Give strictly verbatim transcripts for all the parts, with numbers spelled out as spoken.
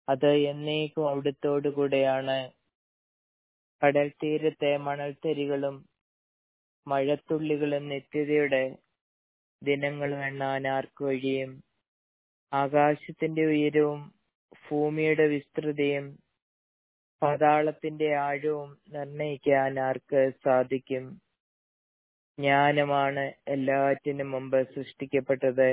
അത് എന്നേക്കും അവിടുത്തോടു കൂടെയാണ്. കടൽ തീരത്തെ മണൽത്തരികളും മഴത്തുള്ളികളും നിത്യതയുടെ ദിനങ്ങളും എണ്ണാൻ ആർക്ക് കഴിയും? ആകാശത്തിന്റെ ഉയരവും ഭൂമിയുടെ വിസ്തൃതിയും പാതാളത്തിന്റെ ആഴവും നിർണയിക്കാൻ ആർക്ക് സാധിക്കും? ജ്ഞാനമാണ് എല്ലാറ്റിനും മുമ്പ് സൃഷ്ടിക്കപ്പെട്ടത്.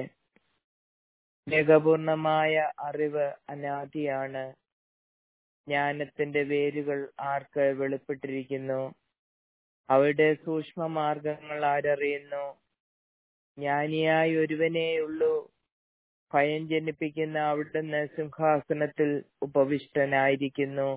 മികപൂർണമായ അറിവ് അനാദിയാണ്. ജ്ഞാനത്തിന്റെ വേരുകൾ ആർക്ക് വെളിപ്പെട്ടിരിക്കുന്നു? അവയുടെ സൂക്ഷ്മ മാർഗങ്ങൾ ആരറിയുന്നു? ജ്ഞാനിയായ ഒരുവനേയുള്ളൂ. ഭയം ജനിപ്പിക്കുന്ന അവിടുന്ന് സിംഹാസനത്തിൽ ഉപവിഷ്ടനായിരിക്കുന്നു.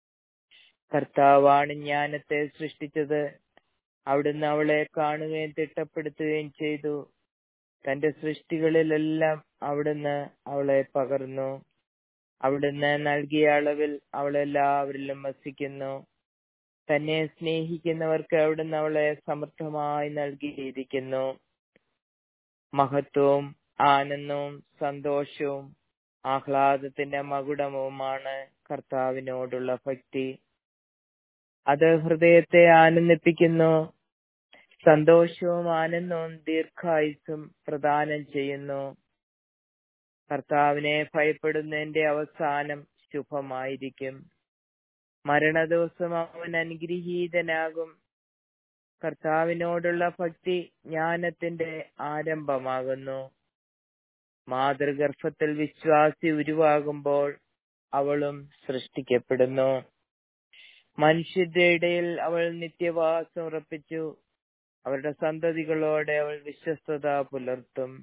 കർത്താവാണ് ജ്ഞാനത്തെ സൃഷ്ടിച്ചത്. അവിടുന്ന് അവളെ കാണുകയും തിട്ടപ്പെടുത്തുകയും ചെയ്തു. തന്റെ സൃഷ്ടികളിലെല്ലാം അവിടുന്ന് അവളെ പകർന്നു. അവിടുന്ന് നൽകിയ അളവിൽ അവളെല്ലാവരിലും വസിക്കുന്നു. തന്നെ സ്നേഹിക്കുന്നവർക്ക് അവിടുന്ന് അവളെ സമൃദ്ധമായി നൽകിയിരിക്കുന്നു. മഹത്വവും ആനന്ദവും സന്തോഷവും ആഹ്ലാദത്തിന്റെ മകുടവുമാണ് കർത്താവിനോടുള്ള ഭക്തി. അത് ഹൃദയത്തെ ആനന്ദിപ്പിക്കുന്നു. സന്തോഷവും ആനന്ദവും ദീർഘായുസ്സും പ്രദാനം ചെയ്യുന്നു. കർത്താവിനെ ഭയപ്പെടുന്നതിന്റെ അവസാനം ശുഭമായിരിക്കും. മരണദിവസം അവൻ അനുഗ്രഹീതനാകും. കർത്താവിനോടുള്ള ഭക്തി ജ്ഞാനത്തിന്റെ ആരംഭമാകുന്നു. മാതൃഗർഭത്തിൽ വിശ്വാസി ഉരുവാകുമ്പോൾ അവളും സൃഷ്ടിക്കപ്പെടുന്നു. മനുഷ്യരുടെ ഇടയിൽ അവൾ നിത്യവാസം ഉറപ്പിച്ചു. അവരുടെ സന്തതികളോടെ അവൾ വിശ്വസ്തത പുലർത്തും.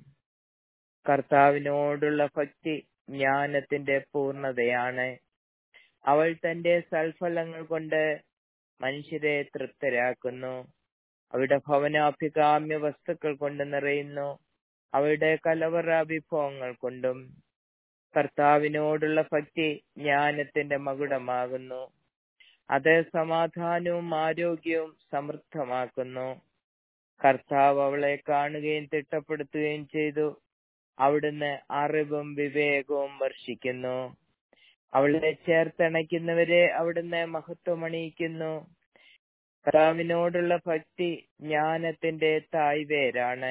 കർത്താവിനോടുള്ള ഭക്തി ജ്ഞാനത്തിന്റെ പൂർണ്ണതയാണ്. അവൾ തന്റെ സൽഫലങ്ങൾ കൊണ്ട് മനുഷ്യരെ തൃപ്തരാക്കുന്നു. അവരുടെ ഭവനാഭികാമ്യ വസ്തുക്കൾ കൊണ്ട് നിറയുന്നു. അവയുടെ കലവറ വിഭവങ്ങൾ കൊണ്ടും. കർത്താവിനോടുള്ള ഭക്തി ജ്ഞാനത്തിന്റെ മകുടമാകുന്നു. അത് സമാധാനവും ആരോഗ്യവും സമൃദ്ധമാക്കുന്നു. കർത്താവ് അവളെ കാണുകയും തിട്ടപ്പെടുത്തുകയും ചെയ്തു. അവിടുന്ന് അറിവും വിവേകവും വർഷിക്കുന്നു. അവളെ ചേർത്തണയ്ക്കുന്നവരെ അവിടുന്ന് മഹത്വമണിയിക്കുന്നു. കർത്താവിനോടുള്ള ഭക്തി ജ്ഞാനത്തിന്റെ തായ്വേരാണ്.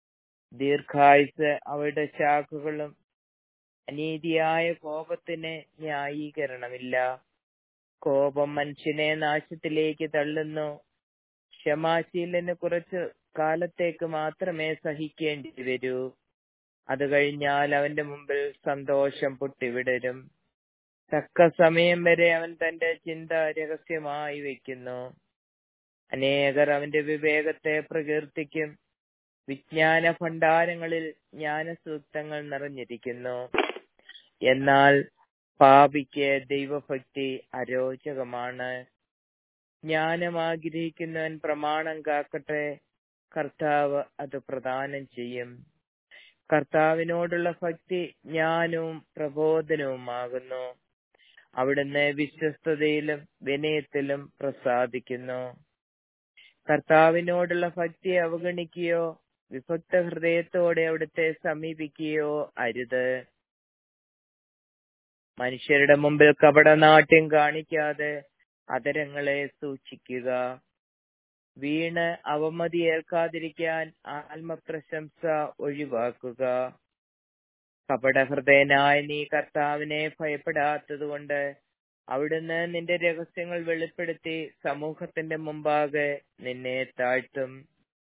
ദീർഘായുസ് അവയുടെ ശാഖകളും. അനീതിയായ കോപത്തിന് ന്യായീകരണമില്ല. കോപം മനുഷ്യനെ നാശത്തിലേക്ക് തള്ളുന്നു. ക്ഷമാശീലന് കുറച്ചു കാലത്തേക്ക് മാത്രമേ സഹിക്കേണ്ടി വരൂ. അത് കഴിഞ്ഞാൽ അവന്റെ മുമ്പിൽ സന്തോഷം പൊട്ടിവിടരും. തക്ക സമയം വരെ അവൻ തന്റെ ചിന്ത രഹസ്യമായി വയ്ക്കുന്നു. അനേകർ അവന്റെ വിവേകത്തെ പ്രകീർത്തിക്കും. വിജ്ഞാന ഭണ്ഡാരങ്ങളിൽ ജ്ഞാനസൂക്തങ്ങൾ നിറഞ്ഞിരിക്കുന്നു. എന്നാൽ പാപിക്ക് ദൈവഭക്തി അരോചകമാണ്. ജ്ഞാനം ആഗ്രഹിക്കുന്നവൻ പ്രമാണം കാക്കട്ടെ. കർത്താവ് അത് പ്രദാനം ചെയ്യും. കർത്താവിനോടുള്ള ഭക്തി ജ്ഞാനവും പ്രബോധനവുമാകുന്നു. അവിടുന്ന് വിശ്വസ്തതയിലും വിനയത്തിലും പ്രസാദിക്കുന്നു. കർത്താവിനോടുള്ള ഭക്തി അവഗണിക്കുകയോ വിഭക്ത ഹൃദയത്തോടെ അവിടുത്തെ സമീപിക്കുകയോ അരുത്. മനുഷ്യരുടെ മുമ്പിൽ കപടനാട്യം കാണിക്കാതെ അധരങ്ങളെ സൂക്ഷിക്കുക. വീണ് അവമതിയേൽക്കാതിരിക്കാൻ ആത്മപ്രശംസ ഒഴിവാക്കുക. കപടഹൃദയനായ നീ കർത്താവിനെ ഭയപ്പെടാത്തത് കൊണ്ട് അവിടുന്ന് നിന്റെ രഹസ്യങ്ങൾ വെളിപ്പെടുത്തി സമൂഹത്തിന്റെ മുമ്പാകെ നിന്നെ താഴ്ത്തും.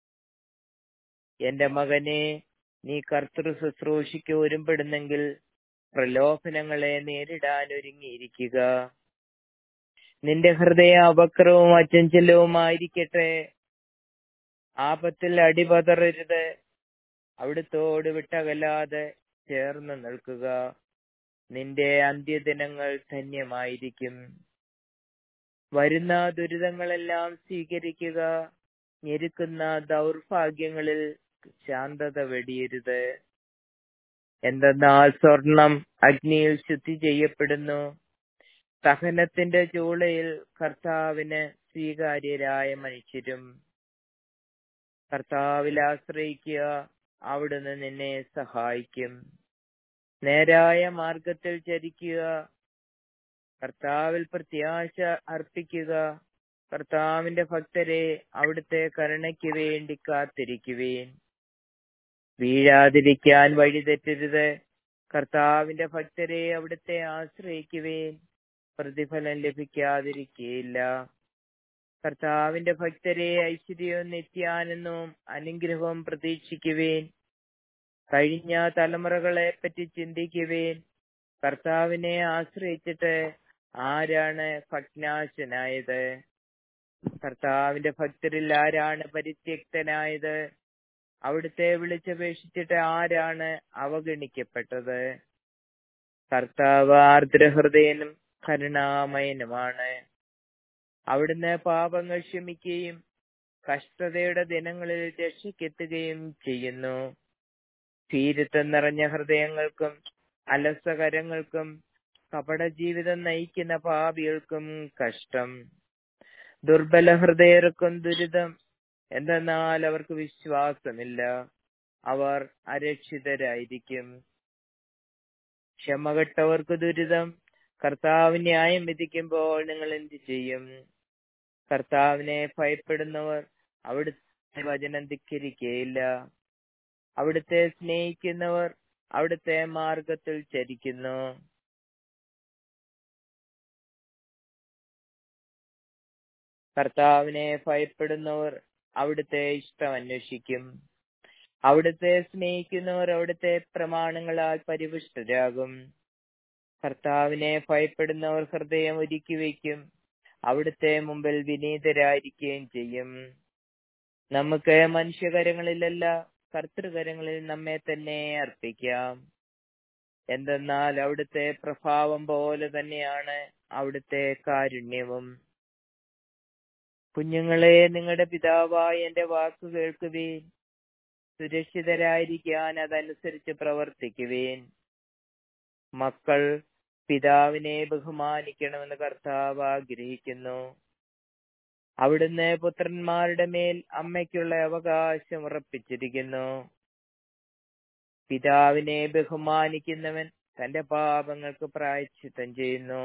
എന്റെ മകനെ, നീ കർത്തൃ ശുശ്രൂഷയ്ക്ക് ഒരുമ്പെടുന്നെങ്കിൽ പ്രലോഭനങ്ങളെ നേരിടാൻ ഒരുങ്ങിയിരിക്കുക. നിന്റെ ഹൃദയം അപക്രവും അചഞ്ചലവുമായിരിക്കട്ടെ. ആപത്തിൽ അടിപതറരുത്. അവിടുത്തോട് വിട്ടകലാതെ ചേർന്ന് നിൽക്കുക. നിന്റെ അന്ത്യദിനങ്ങൾ ധന്യമായിരിക്കും. വരുന്ന ദുരിതങ്ങളെല്ലാം സ്വീകരിക്കുക. ഞെരുക്കുന്ന ദൗർഭാഗ്യങ്ങളിൽ ശാന്തത വെടിയരുത്. എന്തെന്നാൽ സ്വർണം അഗ്നിയിൽ ശുദ്ധി ചെയ്യപ്പെടുന്നു. സഹനത്തിന്റെ ചൂളയിൽ കർത്താവിന് സ്വീകാര്യരായ മനുഷ്യരും. കർത്താവിൽ ആശ്രയിക്കുക. അവിടുന്ന് നിന്നെ സഹായിക്കും. നേരായ മാർഗത്തിൽ ചരിക്കുക. കർത്താവിൽ പ്രത്യാശ അർപ്പിക്കുക. കർത്താവിന്റെ ഭക്തരെ, അവിടുത്തെ കരുണയ്ക്ക് വേണ്ടി കാത്തിരിക്കുവേൻ. വീഴാതിരിക്കാൻ വഴിതെറ്റരുത്. കർത്താവിന്റെ ഭക്തരെ, അവിടുത്തെ ആശ്രയിക്കുവേൻ. പ്രതിഫലം ലഭിക്കാതിരിക്കുകയില്ല. കർത്താവിന്റെ ഭക്തരെ, ഐശ്വര്യവും നിത്യാനന്ദവും അനുഗ്രഹവും പ്രതീക്ഷിക്കുവേൻ. കഴിഞ്ഞ തലമുറകളെ പറ്റി ചിന്തിക്കുവേൻ. കർത്താവിനെ ആശ്രയിച്ചിട്ട് ആരാണ് ഭഗ്നാശനായത്? കർത്താവിന്റെ ഭക്തരിൽ ആരാണ് പരിത്യക്തനായത്? അവിടുത്തെ വിളിച്ചപേക്ഷിച്ചിട്ട് ആരാണ് അവഗണിക്കപ്പെട്ടത്? കർത്താവ് ആർദ്രഹൃദയനും കരുണാമയനുമാണ്. അവിടുന്ന് പാപങ്ങൾ ക്ഷമിക്കുകയും കഷ്ടതയുടെ ദിനങ്ങളിൽ രക്ഷയ്ക്കെത്തുകയും ചെയ്യുന്നു. ഭീരുത്വം നിറഞ്ഞ ഹൃദയങ്ങൾക്കും അലസകരങ്ങൾക്കും കപട ജീവിതം നയിക്കുന്ന പാപികൾക്കും കഷ്ടം. ദുർബല ഹൃദയർക്കും ദുരിതം, എന്തെന്നാൽ അവർക്ക് വിശ്വാസമില്ല. അവർ അരക്ഷിതരായിരിക്കും. ക്ഷമകെട്ടവർക്ക് ദുരിതം. കർത്താവ് ന്യായം വിധിക്കുമ്പോൾ നിങ്ങൾ എന്ത് ചെയ്യും? കർത്താവിനെ ഭയപ്പെടുന്നവർ അവിടുത്തെ വചനം ധിക്കരിക്കുകയില്ല. അവിടുത്തെ സ്നേഹിക്കുന്നവർ അവിടുത്തെ മാർഗത്തിൽ ചരിക്കുന്നു. കർത്താവിനെ ഭയപ്പെടുന്നവർ അവിടുത്തെ ഇഷ്ടം അന്വേഷിക്കും. അവിടുത്തെ സ്നേഹിക്കുന്നവർ അവിടുത്തെ പ്രമാണങ്ങളാൽ പരിപുഷ്ടരാകും. കർത്താവിനെ ഭയപ്പെടുന്നവർ ഹൃദയം ഒരുക്കി വയ്ക്കും. അവിടുത്തെ മുമ്പിൽ വിനീതരായിരിക്കുകയും ചെയ്യും. നമുക്ക് മനുഷ്യകരങ്ങളിലല്ല, കർത്തൃകരങ്ങളിൽ നമ്മെ തന്നെ അർപ്പിക്കാം. എന്തെന്നാൽ അവിടുത്തെ പ്രഭാവം പോലെ തന്നെയാണ് അവിടുത്തെ കാരുണ്യവും. കുഞ്ഞുങ്ങളെ, നിങ്ങളുടെ പിതാവായ എന്റെ വാക്കു കേൾക്കുവേൻ. സുരക്ഷിതരായിരിക്കാൻ അതനുസരിച്ച് പ്രവർത്തിക്കുവേൻ. മക്കൾ പിതാവിനെ ബഹുമാനിക്കണമെന്ന് കർത്താവ് ആഗ്രഹിക്കുന്നു. അവിടുന്ന് പുത്രന്മാരുടെ മേൽ അമ്മയ്ക്കുള്ള അവകാശം ഉറപ്പിച്ചിരിക്കുന്നു. പിതാവിനെ ബഹുമാനിക്കുന്നവൻ തന്റെ പാപങ്ങൾക്ക് പ്രായശ്ചിത്തം ചെയ്യുന്നു.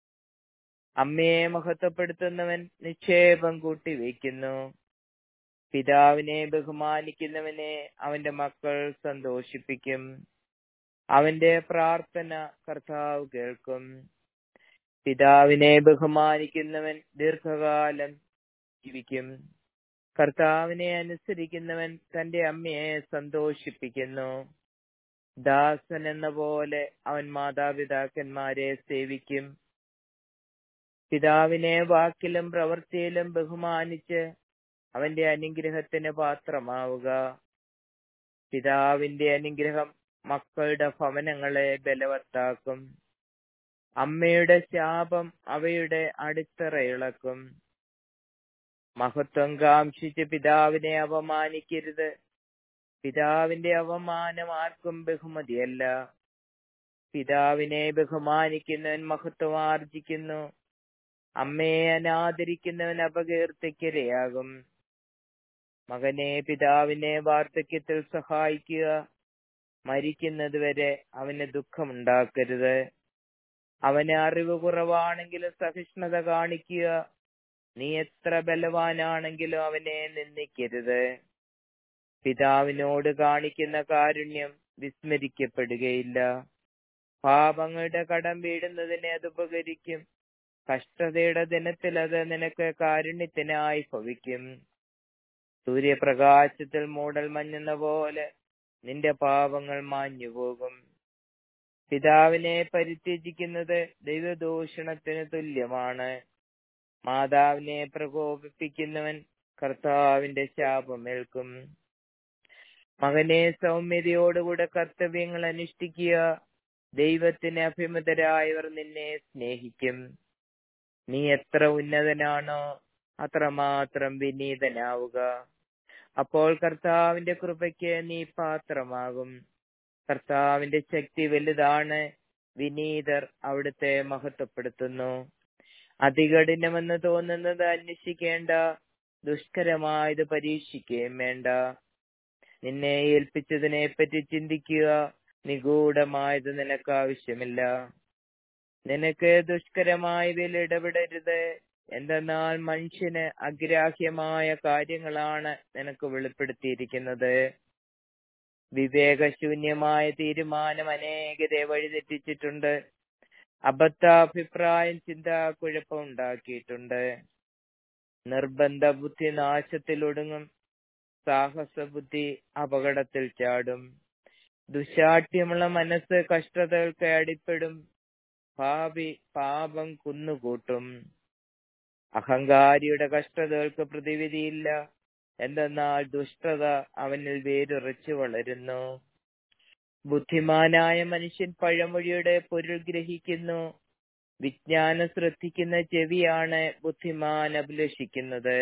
അമ്മയെ മഹത്വപ്പെടുത്തുന്നവൻ നിക്ഷേപം കൂട്ടിവെക്കുന്നു. പിതാവിനെ ബഹുമാനിക്കുന്നവനെ അവന്റെ മക്കൾ സന്തോഷിപ്പിക്കും. അവന്റെ പ്രാർത്ഥന കർത്താവ് കേൾക്കും. പിതാവിനെ ബഹുമാനിക്കുന്നവൻ ദീർഘകാലം ജീവിക്കും. കർത്താവിനെ അനുസരിക്കുന്നവൻ തന്റെ അമ്മയെ സന്തോഷിപ്പിക്കുന്നു. ദാസൻ എന്ന പോലെ അവൻ മാതാപിതാക്കന്മാരെ സേവിക്കും. പിതാവിനെ വാക്കിലും പ്രവൃത്തിയിലും ബഹുമാനിച്ച് അവന്റെ അനുഗ്രഹത്തിന് പാത്രമാവുക. പിതാവിന്റെ അനുഗ്രഹം മക്കളുടെ ഭവനങ്ങളെ ബലവത്താക്കും. അമ്മയുടെ ശാപം അവയുടെ അടിത്തറ ഇളക്കും. മഹത്വം കാംക്ഷിച്ച് പിതാവിനെ അപമാനിക്കരുത്. പിതാവിന്റെ അവമാനം ആർക്കും ബഹുമതിയല്ല. പിതാവിനെ ബഹുമാനിക്കുന്നവൻ മഹത്വം ആർജിക്കുന്നു. അമ്മയെ അനാദരിക്കുന്നവൻ അപകീർത്തിക്കിരയാകും. മകനെ, പിതാവിനെ വാർദ്ധക്യത്തിൽ സഹായിക്കുക. മരിക്കുന്നത് വരെ അവന് ദുഃഖമുണ്ടാക്കരുത്. അവന് അറിവ് കുറവാണെങ്കിലും സഹിഷ്ണുത കാണിക്കുക. നീ എത്ര ബലവാനാണെങ്കിലും അവനെ നിന്ദിക്കരുത്. പിതാവിനോട് കാണിക്കുന്ന കാരുണ്യം വിസ്മരിക്കപ്പെടുകയില്ല. പാപങ്ങളുടെ കടം വീടുന്നതിന് അത് ഉപകരിക്കും. കഷ്ടതയുടെ ദിനത്തിൽ അത് നിനക്ക് കാരുണ്യത്തിനായി ഭവിക്കും. സൂര്യപ്രകാശത്തിൽ മൂടൽ മഞ്ഞെന്ന പോലെ നിന്റെ പാപങ്ങൾ മാഞ്ഞുപോകും. പിതാവിനെ പരിത്യജിക്കുന്നത് ദൈവദൂഷണത്തിന് തുല്യമാണ്. മാതാവിനെ പ്രകോപിപ്പിക്കുന്നവൻ കർത്താവിന്റെ ശാപമേൽക്കും. മകനെ, സൗമ്യതയോടുകൂടെ കർത്തവ്യങ്ങൾ അനുഷ്ഠിക്കുക. ദൈവത്തിന് അഭിമതരായവർ നിന്നെ സ്നേഹിക്കും. നീ എത്ര ഉന്നതനാണോ അത്രമാത്രം വിനീതനാവുക. അപ്പോൾ കർത്താവിന്റെ കൃപയ്ക്ക് നീ പാത്രമാകും. കർത്താവിന്റെ ശക്തി വലുതാണ്. വിനീതർ അവിടുത്തെ മഹത്വപ്പെടുത്തുന്നു. അതികഠിനമെന്ന് തോന്നുന്നത് അന്വേഷിക്കേണ്ട. ദുഷ്കരമായത് പരീക്ഷിക്കുകയും വേണ്ട. നിന്നെ ഏൽപ്പിച്ചതിനെ പറ്റി ചിന്തിക്കുക. നിഗൂഢമായത് നിനക്ക് ആവശ്യമില്ല. നിനക്ക് ദുഷ്കരമായതിൽ ഇടപെടരുത്. എന്തെന്നാൽ മനുഷ്യന് അഗ്രാഹ്യമായ കാര്യങ്ങളാണ് നിനക്ക് വെളിപ്പെടുത്തിയിരിക്കുന്നത്. വിവേകശൂന്യമായ തീരുമാനം അനേകരെ വഴിതെറ്റിച്ചിട്ടുണ്ട്. അബദ്ധാഭിപ്രായം ചിന്താക്കുഴപ്പം ഉണ്ടാക്കിയിട്ടുണ്ട്. നിർബന്ധ ബുദ്ധി നാശത്തിലൊടുങ്ങും. സാഹസ ബുദ്ധി അപകടത്തിൽ ചാടും. ദുശാഠ്യമുള്ള മനസ്സ് കഷ്ടതകൾക്ക് അടിപ്പെടും. പാപി പാപം കുന്നുകൂട്ടും. അഹങ്കാരിയുടെ കഷ്ടതകൾക്ക് പ്രതിവിധിയില്ല. എന്തെന്നാൽ ദുഷ്ടത അവനിൽ വേരുറച്ചു വളരുന്നു. ബുദ്ധിമാനായ മനുഷ്യൻ പഴമൊഴിയുടെ പൊരുൾ ഗ്രഹിക്കുന്നു. വിജ്ഞാനം ശ്രദ്ധിക്കുന്ന ചെവിയാണ് ബുദ്ധിമാൻ അഭിലഷിക്കുന്നത്.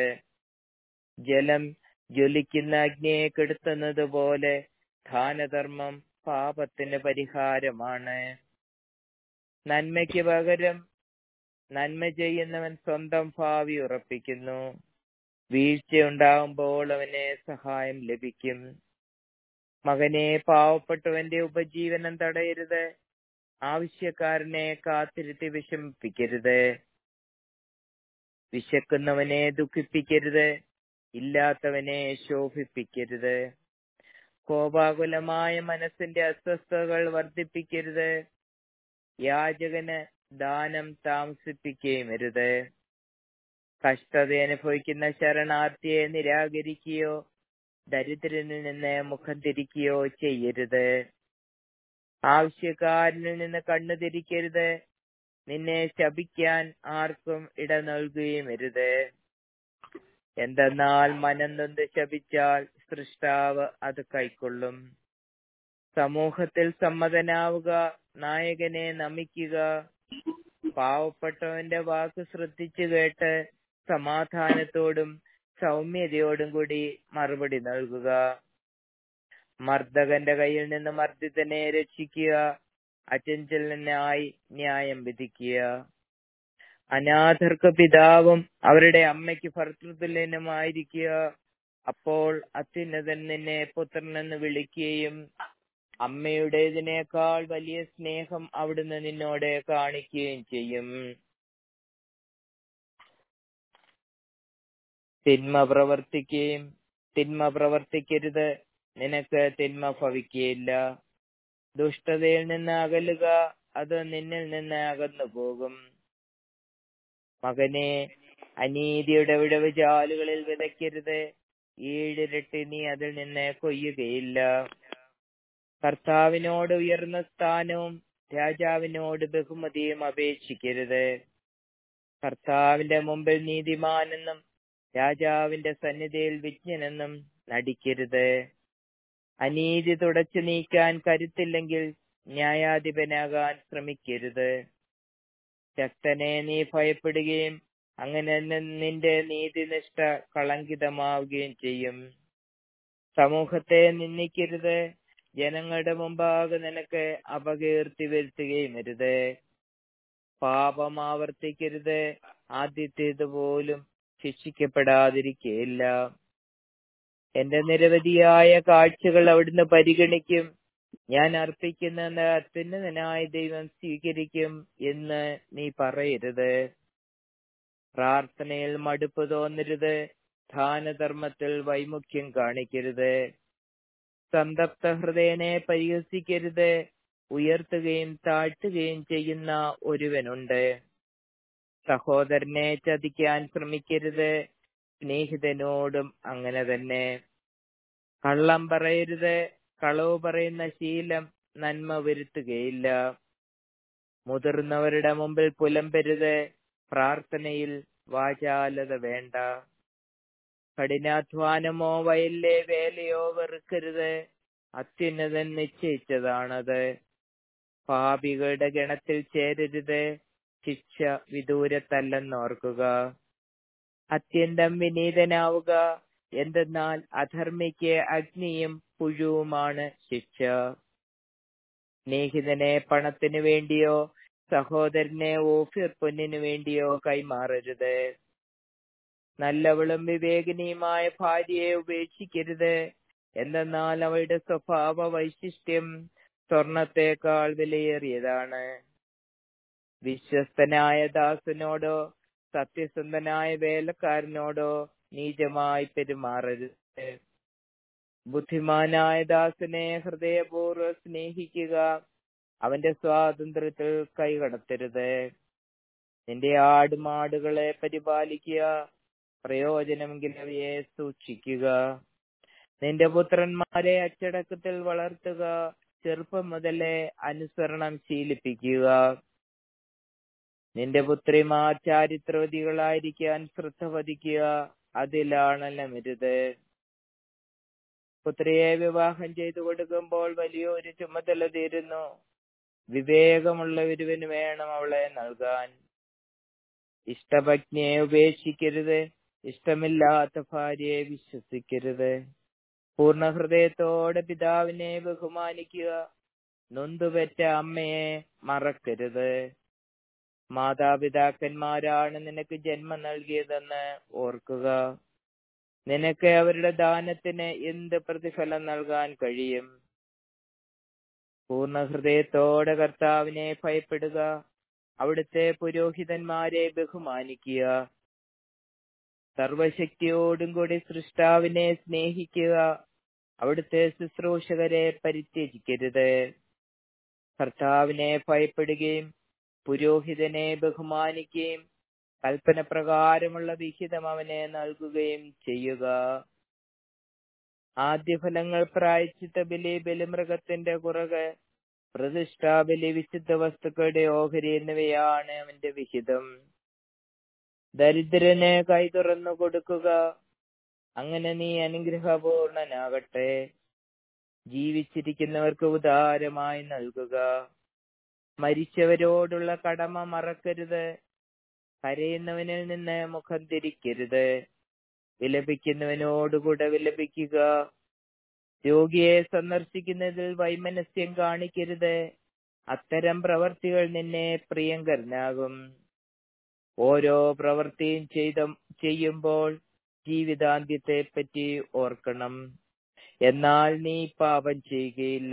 ജലം ജ്വലിക്കുന്ന അഗ്നിയെ കെടുത്തുന്നത് പോലെ ദാനധർമ്മം പാപത്തിന് പരിഹാരമാണ്. നന്മയ്ക്ക് പകരം നന്മ ചെയ്യുന്നവൻ സ്വന്തം ഭാവി ഉറപ്പിക്കുന്നു. വീഴ്ചയുണ്ടാകുമ്പോൾ അവന് സഹായം ലഭിക്കും. മകനെ, പാവപ്പെട്ടവന്റെ ഉപജീവനം തടയരുത്. ആവശ്യക്കാരനെ കാത്തിരുത്തി വിഷമിപ്പിക്കരുത്. വിശക്കുന്നവനെ ദുഃഖിപ്പിക്കരുത്. ഇല്ലാത്തവനെ ശോഭിപ്പിക്കരുത്. കോപാകുലമായ മനസ്സിന്റെ അസ്വസ്ഥതകൾ വർദ്ധിപ്പിക്കരുത്. യാചകന് ദാനം താമസിപ്പിക്കുകയും അരുത്. കഷ്ടത അനുഭവിക്കുന്ന ശരണാർത്ഥിയെ നിരാകരിക്കുകയോ ദരിദ്രനിൽ നിന്ന് മുഖം തിരിക്കുകയോ ചെയ്യരുത്. ആവശ്യക്കാരനിൽ നിന്ന് കണ്ണു തിരിക്കരുത്. നിന്നെ ശപിക്കാൻ ആർക്കും ഇട നൽകുകയും അരുത്. എന്തെന്നാൽ മനം നൊന്ത് ശപിച്ചാൽ സൃഷ്ടാവ് അത് കൈക്കൊള്ളും. സമൂഹത്തിൽ സമ്മതനാവുക. നായകനെ നമിക്കുക. പാവപ്പെട്ടവന്റെ വാക്ക് ശ്രദ്ധിച്ചു കേട്ട് സമാധാനത്തോടും സൗമ്യതയോടും കൂടി മറുപടി നൽകുക. മർദ്ദകന്റെ കയ്യിൽ നിന്ന് മർദ്ദിതനെ രക്ഷിക്കുക. അചഞ്ചലനായി ന്യായം വിധിക്കുക. അനാഥർക്ക് പിതാവും അവരുടെ അമ്മയ്ക്ക് ഭർതൃതുല്യനുമായിരിക്കുക. അപ്പോൾ അത്യുന്നതൻ നിന്നെ പുത്രനെന്ന് വിളിക്കുകയും അമ്മയുടേതിനേക്കാൾ വലിയ സ്നേഹം അവിടുന്ന് നിന്നോട് കാണിക്കുകയും ചെയ്യും. തിന്മ പ്രവർത്തിക്കുകയും തിന്മ പ്രവർത്തിക്കരുത്. നിനക്ക് തിന്മ ഭവിക്കുകയില്ല. ദുഷ്ടതയിൽ നിന്ന് അകലുക. അത് നിന്നിൽ നിന്ന് അകന്നു പോകും. മകനെ, അനീതിയുടെ വിടവ് ചാലുകളിൽ വിതയ്ക്കരുത്. ഏഴിരട്ടി നീ അതിൽ നിന്ന് കൊയ്യുകയില്ല. കർത്താവിനോട് ഉയർന്ന സ്ഥാനവും രാജാവിനോട് ബഹുമതിയും അപേക്ഷിക്കരുത്. കർത്താവിന്റെ മുമ്പിൽ നീതിമാനെന്നും രാജാവിന്റെ സന്നിധിയിൽ വിജ്ഞനെന്നും നടിക്കരുത്. അനീതി തുടച്ചു നീക്കാൻ കരുത്തില്ലെങ്കിൽ ന്യായാധിപനാകാൻ ശ്രമിക്കരുത്. ശക്തനെ നീ ഭയപ്പെടുകയും അങ്ങനെ നിന്റെ നീതിനിഷ്ഠ കളങ്കിതമാവുകയും ചെയ്യും. സമൂഹത്തെ നിന്ദിക്കരുത്. ജനങ്ങളുടെ മുമ്പാകെ നിനക്ക് അപകീർത്തി വരുത്തുകയും അരുത്. പാപം ആവർത്തിക്കരുത്. ആദ്യത്തേതുപോലും ശിക്ഷിക്കപ്പെടാതിരിക്കുകയില്ല. എന്റെ നിരവധിയായ കാഴ്ചകൾ അവിടുന്ന് പരിഗണിക്കും. ഞാൻ അർപ്പിക്കുന്ന അത്യുന്നതനായ ദൈവം സ്വീകരിക്കും എന്ന് നീ പറയരുത്. പ്രാർത്ഥനയിൽ മടുപ്പ് തോന്നരുത്. ദാനധർമ്മത്തിൽ വൈമുഖ്യം കാണിക്കരുത്. സന്തപ്ത ഹൃദയനെ പരിഹസിക്കരുത്. ഉയർത്തുകയും താഴ്ത്തുകയും ചെയ്യുന്ന ഒരുവനുണ്ട്. സഹോദരനെ ചതിക്കാൻ ശ്രമിക്കരുത്. സ്നേഹിതനോടും അങ്ങനെ തന്നെ. കള്ളം പറയരുത്. കളവ് പറയുന്ന ശീലം നന്മ വരുത്തുകയില്ല. മുതിർന്നവരുടെ മുമ്പിൽ പുലമ്പരുത്. പ്രാർത്ഥനയിൽ വാചാലത വേണ്ട. കഠിനാധ്വാനമോ വയലിലെ വേലയോ വെറുക്കരുത്. അത്യുന്നതൻ നിശ്ചയിച്ചതാണത്. പാപികളുടെ ഗണത്തിൽ ചേരരുത്. ശിക്ഷ വിദൂരത്തല്ലെന്നോർക്കുക. അത്യന്തം വിനീതനാവുക. എന്തെന്നാൽ അധർമ്മിക്ക് അഗ്നിയും പുഴുവുമാണ് ശിക്ഷ. സ്നേഹിതനെ പണത്തിനു വേണ്ടിയോ സഹോദരനെ ഓഫീർ പൊന്നിനു വേണ്ടിയോ കൈമാറരുത്. നല്ലവളും വിവേകിനിയുമായ ഭാര്യയെ ഉപേക്ഷിക്കരുത്. എന്തെന്നാൽ അവളുടെ സ്വഭാവ വൈശിഷ്ട്യം സ്വർണത്തേക്കാൾ വിലയേറിയതാണ്. വിശ്വസ്തനായ ദാസനോടോ സത്യസന്ധനായ വേലക്കാരനോടോ നീചമായി പെരുമാറരുത്. ബുദ്ധിമാനായ ദാസനെ ഹൃദയപൂർവ്വം സ്നേഹിക്കുക, അവന്റെ സ്വാതന്ത്ര്യത്തിൽ കൈകടത്തരുത്. നിന്റെ ആടുമാടുകളെ പരിപാലിക്കുക, പ്രയോജനമെങ്കിലും അവയെ സൂക്ഷിക്കുക. നിന്റെ പുത്രന്മാരെ അച്ചടക്കത്തിൽ വളർത്തുക, ചെറുപ്പം മുതലേ അനുസരണം ശീലിപ്പിക്കുക. നിന്റെ പുത്രിമാർ ചാരിത്രവതികളായിരിക്കാൻ ശ്രദ്ധ പതിക്കുക, അതിലാണലമരുത്. പുത്രിയെ വിവാഹം ചെയ്തു കൊടുക്കുമ്പോൾ വലിയൊരു ചുമതല തീരുന്നു. വിവേകമുള്ള ഒരുവന് വേണം അവളെ നൽകാൻ. ഇഷ്ടപത്നിയെ ഉപേക്ഷിക്കരുത്, ഇഷ്ടമില്ലാത്ത ഭാര്യയെ വിശ്വസിക്കരുത്. പൂർണ്ണ ഹൃദയത്തോടെ പിതാവിനെ ബഹുമാനിക്കുക, നൊന്തുപെറ്റ അമ്മയെ മറക്കരുത്. മാതാപിതാക്കന്മാരാണ് നിനക്ക് ജന്മം നൽകിയതെന്ന് ഓർക്കുക. നിനക്ക് അവരുടെ ദാനത്തിന് എന്ത് പ്രതിഫലം നൽകാൻ കഴിയും? പൂർണ്ണ ഹൃദയത്തോടെ കർത്താവിനെ ഭയപ്പെടുക, അവിടുത്തെ പുരോഹിതന്മാരെ ബഹുമാനിക്കുക. സർവശക്തിയോടും കൂടി സൃഷ്ടാവിനെ സ്നേഹിക്കുക, അവിടുത്തെ ശുശ്രൂഷകരെ പരിത്യജിക്കരുത്. കർത്താവിനെ ഭയപ്പെടുകയും പുരോഹിതനെ ബഹുമാനിക്കുകയും കൽപ്പന പ്രകാരമുള്ള വിഹിതം അവനെ നൽകുകയും ചെയ്യുക. ആദ്യഫലങ്ങൾ പ്രായശ്ചിത്ത ബലി, ബലിമൃഗത്തിന്റെ കുറക്, പ്രതിഷ്ഠാബലി, വിശുദ്ധ വസ്തുക്കളുടെ ഓഹരി എന്നിവയാണ് അവന്റെ വിഹിതം. ദരിദ്രന് കൈ തുറന്നു കൊടുക്കുക, അങ്ങനെ നീ അനുഗ്രഹപൂർണനാകട്ടെ. ജീവിച്ചിരിക്കുന്നവർക്ക് ഉദാരമായി നൽകുക. മരിച്ചവരോടുള്ള കടമ മറക്കരുത്. കരയുന്നവനിൽ നിന്ന് മുഖം തിരിക്കരുത്. വിലപിക്കുന്നവനോടുകൂടെ വിലപിക്കുക. രോഗിയെ സന്ദർശിക്കുന്നതിൽ വൈമനസ്യം കാണിക്കരുത്. അത്തരം പ്രവർത്തികൾ നിന്നെ പ്രിയങ്കരനാകും. ഓരോ പ്രവൃത്തിയും ചെയ്ത ചെയ്യുമ്പോൾ ജീവിതാന്ത്യത്തെ പറ്റി ഓർക്കണം, എന്നാൽ നീ പാപം ചെയ്യുകയില്ല.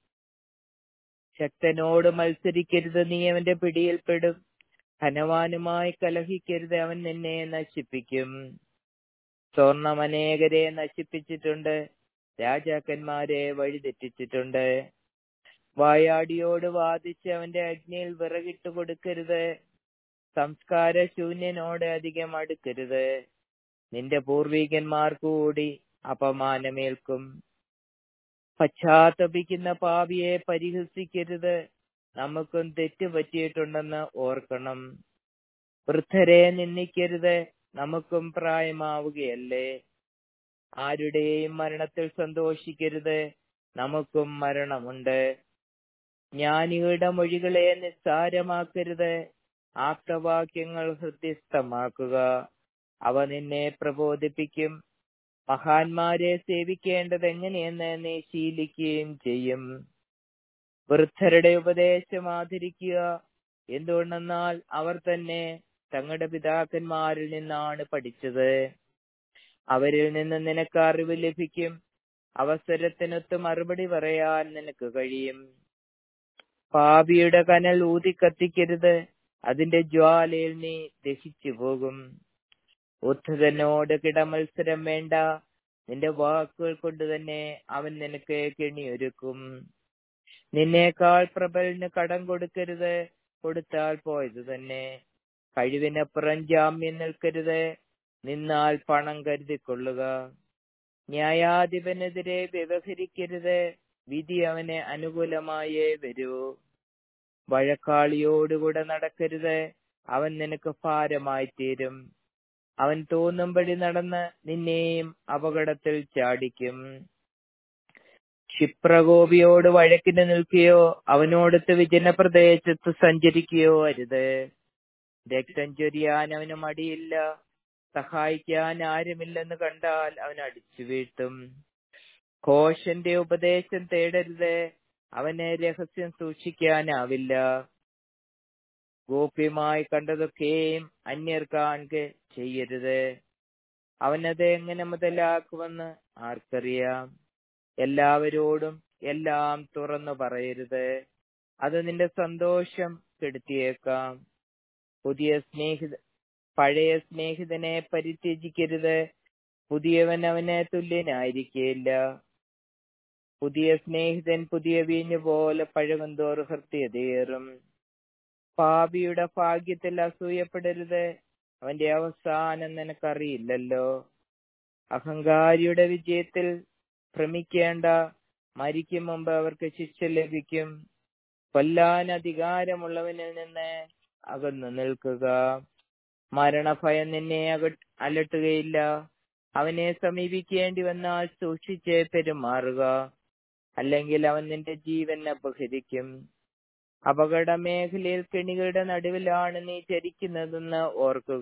ശക്തനോട് മത്സരിക്കരുത്, നീ അവന്റെ പിടിയിൽപ്പെടും. ധനവാനുമായി കലഹിക്കരുത്, അവൻ നിന്നെ നശിപ്പിക്കും. സ്വർണം അനേകരെ നശിപ്പിച്ചിട്ടുണ്ട്, രാജാക്കന്മാരെ വഴിതെറ്റിച്ചിട്ടുണ്ട്. വായാടിയോട് വാദിച്ച് അവന്റെ അഗ്നിയിൽ വിറകിട്ട് കൊടുക്കരുത്. സംസ്കാര ശൂന്യനോട് അധികം അടുക്കരുത്. നിന്റെ പൂർവികന്മാർക്ക് കൂടി അപമാനമേൽക്കും. പശ്ചാത്തപിക്കുന്ന പാപിയെ പരിഹസിക്കരുത്, നമുക്കും തെറ്റ് പറ്റിയിട്ടുണ്ടെന്ന് ഓർക്കണം. വൃദ്ധരെ നിന്ദിക്കരുത്, നമുക്കും പ്രായമാവുകയല്ലേ. ആരുടെയും മരണത്തിൽ സന്തോഷിക്കരുത്, നമുക്കും മരണമുണ്ട്. ജ്ഞാനികളുടെ മൊഴികളെ നിസ്സാരമാക്കരുത്, ആപ്തവാക്യങ്ങൾ ഹൃദ്യസ്ഥമാക്കുക, അവ നിന്നെ പ്രബോധിപ്പിക്കും. മഹാന്മാരെ സേവിക്കേണ്ടത് എങ്ങനെയെന്ന് നീ ശീലിക്കുകയും ചെയ്യും. വൃദ്ധരുടെ ഉപദേശം ആദരിക്കുക, എന്തുകൊണ്ടെന്നാൽ അവർ തന്നെ തങ്ങളുടെ പിതാക്കന്മാരിൽ നിന്നാണ് പഠിച്ചത്. അവരിൽ നിന്ന് നിനക്ക് അറിവ് ലഭിക്കും. അവസരത്തിനൊത്ത് മറുപടി പറയാൻ നിനക്ക് കഴിയും. പാപിയുടെ കനൽ ഊതിക്കത്തിക്കരുത്, അതിന്റെ ജ്വാലയിൽ നീ ദഹിച്ചു പോകും. ഉദ്ധതനോട് കിടമത്സരം വേണ്ട, നിന്റെ വാക്കുകൾ കൊണ്ട് തന്നെ അവൻ നിനക്ക് കെണിയൊരുക്കും. നിന്നേക്കാൾ പ്രബലന് കടം കൊടുക്കരുത്, കൊടുത്താൽ പോയത് തന്നെ. കഴിവിനപ്പുറം ജാമ്യം നിൽക്കരുത്, നിന്നാൽ പണം കരുതിക്കൊള്ളുക. ന്യായാധിപനെതിരെ വ്യവഹരിക്കരുത്, വിധി അവന് അനുകൂലമായേ വരൂ. വഴക്കാളിയോടുകൂടെ നടക്കരുത്, അവൻ നിനക്ക് ഭാരമായി തീരും. അവൻ തോന്നുംപടി നടന്ന് നിന്നെയും അപകടത്തിൽ ചാടിക്കും. ക്ഷിപ്രകോപിയോട് വഴക്കിന് നിൽക്കുകയോ അവനോടൊത്ത് വിജനപ്രദേശത്ത് സഞ്ചരിക്കുകയോ അരുത്. രക്തം ചൊരിയാൻ അവന് മടിയില്ല, സഹായിക്കാൻ ആരുമില്ലെന്ന് കണ്ടാൽ അവൻ അടിച്ചു വീഴ്ത്തും. ഘോഷന്റെ ഉപദേശം തേടരുത്, അവന് രഹസ്യം സൂക്ഷിക്കാനാവില്ല. ഗോപ്യമായി കണ്ടതൊക്കെയും അന്യർ കാണുക ചെയ്യരുത്, അവനത് എങ്ങനെ മുതലാക്കുമെന്ന് ആർക്കറിയാം. എല്ലാവരോടും എല്ലാം തുറന്നു പറയരുത്, അത് നിന്റെ സന്തോഷം കെടുത്തിയേക്കാം. പുതിയ സ്നേഹിത പഴയ സ്നേഹിതനെ പരിത്യജിക്കരുത്, പുതിയവൻ അവന് തുല്യനായിരിക്കില്ല. പുതിയ സ്നേഹിതൻ പുതിയ വീഞ്ഞു പോലെ പഴകുന്തോർ ഹൃദയതയേറും. പാപിയുടെ ഭാഗ്യത്തിൽ അസൂയപ്പെടരുത്, അവന്റെ അവസാനം നിനക്കറിയില്ലല്ലോ. അഹങ്കാരിയുടെ വിജയത്തിൽ ഭ്രമിക്കേണ്ട, മരിക്കും മുമ്പ് അവർക്ക് ശിക്ഷ ലഭിക്കും. കൊല്ലാൻ അധികാരമുള്ളവനിൽ നിന്ന് അകന്നു നിൽക്കുക. മരണഭയം നിന്നെ അക അലട്ടുകയില്ല. അവനെ സമീപിക്കേണ്ടി വന്നാൽ സൂക്ഷിച്ച് പെരുമാറുക, അല്ലെങ്കിൽ അവൻ നിന്റെ ജീവൻ അപഹരിക്കും. അപകട മേഖലയിൽ കെണികളുടെ നടുവിലാണ് നീ ചരിക്കുന്നതെന്ന് ഓർക്കുക.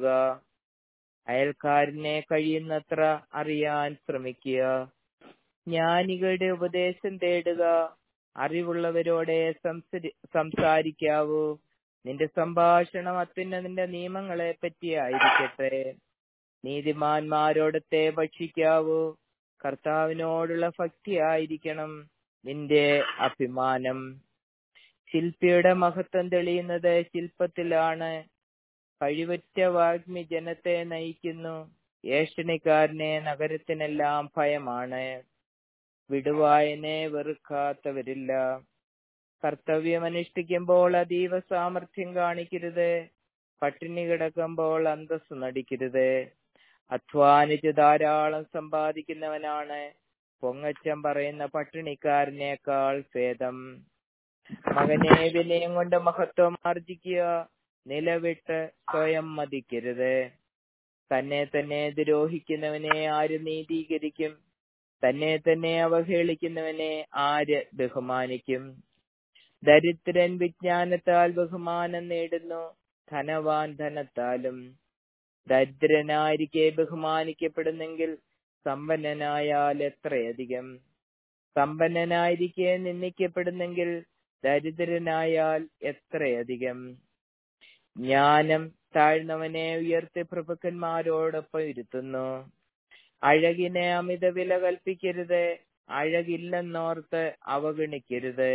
അയൽക്കാരനെ കഴിയുന്നത്ര അറിയാൻ ശ്രമിക്കുക. ജ്ഞാനികളുടെ ഉപദേശം തേടുക, അറിവുള്ളവരോടെ സംസരി സംസാരിക്കാവൂ. നിന്റെ സംഭാഷണം അത്യുന്നതിന്റെ നിയമങ്ങളെ പറ്റിയായിരിക്കട്ടെ. നീതിമാന്മാരോടത്തെ ഭക്ഷിക്കാവൂ. കർത്താവിനോടുള്ള ഭക്തിയായിരിക്കണം നിന്റെ അഭിമാനം. ശില്പിയുടെ മഹത്വം തെളിയുന്നത് ശില്പത്തിലാണ്. കഴിവുറ്റ വാഗ്മി ജനത്തെ നയിക്കുന്നു. ഏഷണിക്കാരനെ നഗരത്തിനെല്ലാം ഭയമാണ്. വിടുവായനെ വെറുക്കാത്തവരില്ല. കർത്തവ്യം അനുഷ്ഠിക്കുമ്പോൾ അതീവ സാമർഥ്യം കാണിക്കരുത്. പട്ടിണി കിടക്കുമ്പോൾ അന്തസ്സ് നടിക്കരുത്. അധ്വാനിച്ച് ധാരാളം സമ്പാദിക്കുന്നവനാണ് പൊങ്ങച്ചം പറയുന്ന പട്ടിണിക്കാരനേക്കാൾ ഭേദം. മകനെ വിനയം കൊണ്ട് മഹത്വം ആർജിക്കുക, നിലവിട്ട് സ്വയം മതിക്കരുത്. തന്നെ തന്നെ ദ്രോഹിക്കുന്നവനെ ആര് നീതീകരിക്കും? തന്നെ തന്നെ അവഹേളിക്കുന്നവനെ ആര് ബഹുമാനിക്കും? ദരിദ്രൻ വിജ്ഞാനത്താൽ ബഹുമാനം നേടുന്നു, ധനവാൻ ധനത്താലും. ദരിദ്രനായിരിക്കെ ബഹുമാനിക്കപ്പെടുന്നെങ്കിൽ സമ്പന്നനായാൽ എത്രയധികം. സമ്പന്നനായിരിക്കെ നിന്ദിക്കപ്പെടുന്നെങ്കിൽ ദരിദ്രനായാൽ എത്രയധികം. ജ്ഞാനം താഴ്ന്നവനെ ഉയർത്തി പ്രഭുക്കന്മാരോടൊപ്പം ഇരുത്തുന്നു. അഴകിനെ അമിത വില കൽപ്പിക്കരുത്, അഴകില്ലെന്നോർത്ത് അവഗണിക്കരുത്.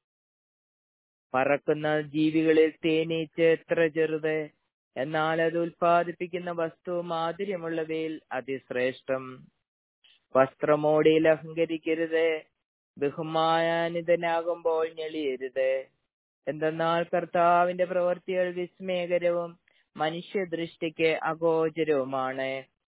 പറക്കുന്ന ജീവികളിൽ തേനീച്ച എത്ര ചെറുത്, എന്നാൽ അത് ഉൽപ്പാദിപ്പിക്കുന്ന വസ്തു മാധുര്യമുള്ളവയിൽ അതിശ്രേഷ്ഠം. വസ്ത്രമോടിയിൽ അഹങ്കരിക്കരുത്, ബഹുമാനിതനാകുമ്പോൾ ഞെളിയരുത്. എന്തെന്നാൽ കർത്താവിന്റെ പ്രവൃത്തികൾ വിസ്മയകരവും മനുഷ്യദൃഷ്ടിക്ക് അഗോചരവുമാണ്.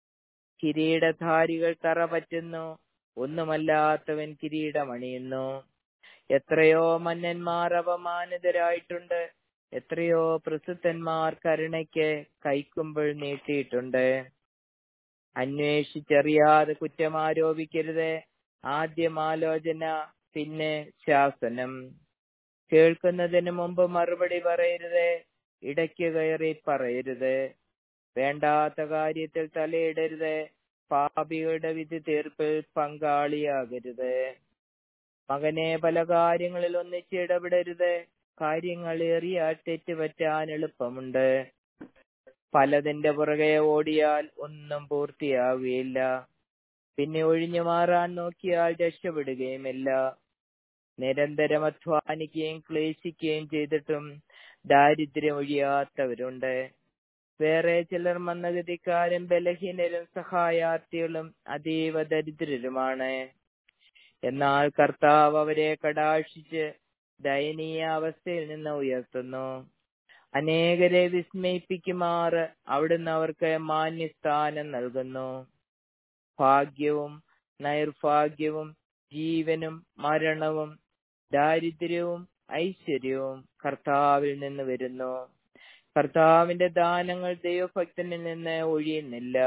കിരീടധാരികൾ തറ പറ്റുന്നു, ഒന്നുമല്ലാത്തവൻ കിരീടമണിയുന്നു. എത്രയോ മന്നന്മാർ അപമാനിതരായിട്ടുണ്ട്, എത്രയോ പ്രസിദ്ധന്മാർ കരുണയ്ക്ക് കൈക്കുമ്പിൾ നീട്ടിയിട്ടുണ്ട്. അന്വേഷിച്ചറിയാതെ കുറ്റം ആരോപിക്കരുത്. ആദ്യം ആലോചന, പിന്നെ ശാസനം. കേൾക്കുന്നതിന് മുമ്പ് മറുപടി പറയരുത്, ഇടയ്ക്ക് കയറി പറയരുത്. വേണ്ടാത്ത കാര്യത്തിൽ തലയിടരുത്, പാപിയുടെ വിധി തീർപ്പിൽ പങ്കാളിയാകരുത്. മകനെ പല കാര്യങ്ങളിൽ ഒന്നിച്ച് ഇടപെടരുത്, കാര്യങ്ങൾ ഏറിയാൽ തെറ്റുപറ്റാൻ എളുപ്പമുണ്ട്. പലതിന്റെ പുറകെ ഓടിയാൽ ഒന്നും പൂർത്തിയാവുകയില്ല. പിന്നെ ഒഴിഞ്ഞു മാറാൻ നോക്കിയാൽ രക്ഷപ്പെടുകയുമില്ല. നിരന്തരം അധ്വാനിക്കുകയും ക്ലേശിക്കുകയും ചെയ്തിട്ടും ദാരിദ്ര്യം ഒഴിയാത്തവരുണ്ട്. വേറെ ചിലർ മന്ദഗതിക്കാരും ബലഹീനരും സഹായാർത്ഥികളും അതീവ ദരിദ്രരുമാണ്. എന്നാൽ കർത്താവ് അവരെ കടാക്ഷിച്ച് ദയനീയ അവസ്ഥയിൽ നിന്ന് ഉയർത്തുന്നു. അനേകരെ വിസ്മയിപ്പിക്കുമാറ് അവിടുന്ന് അവർക്ക് മാന്യസ്ഥാനം നൽകുന്നു. ഭാഗ്യവും നൈർഭാഗ്യവും ജീവനും മരണവും ദാരിദ്ര്യവും ഐശ്വര്യവും കർത്താവിൽ നിന്ന് വരുന്നു. കർത്താവിന്റെ ദാനങ്ങൾ ദൈവഭക്തനിൽ നിന്ന് ഒഴിയുന്നില്ല.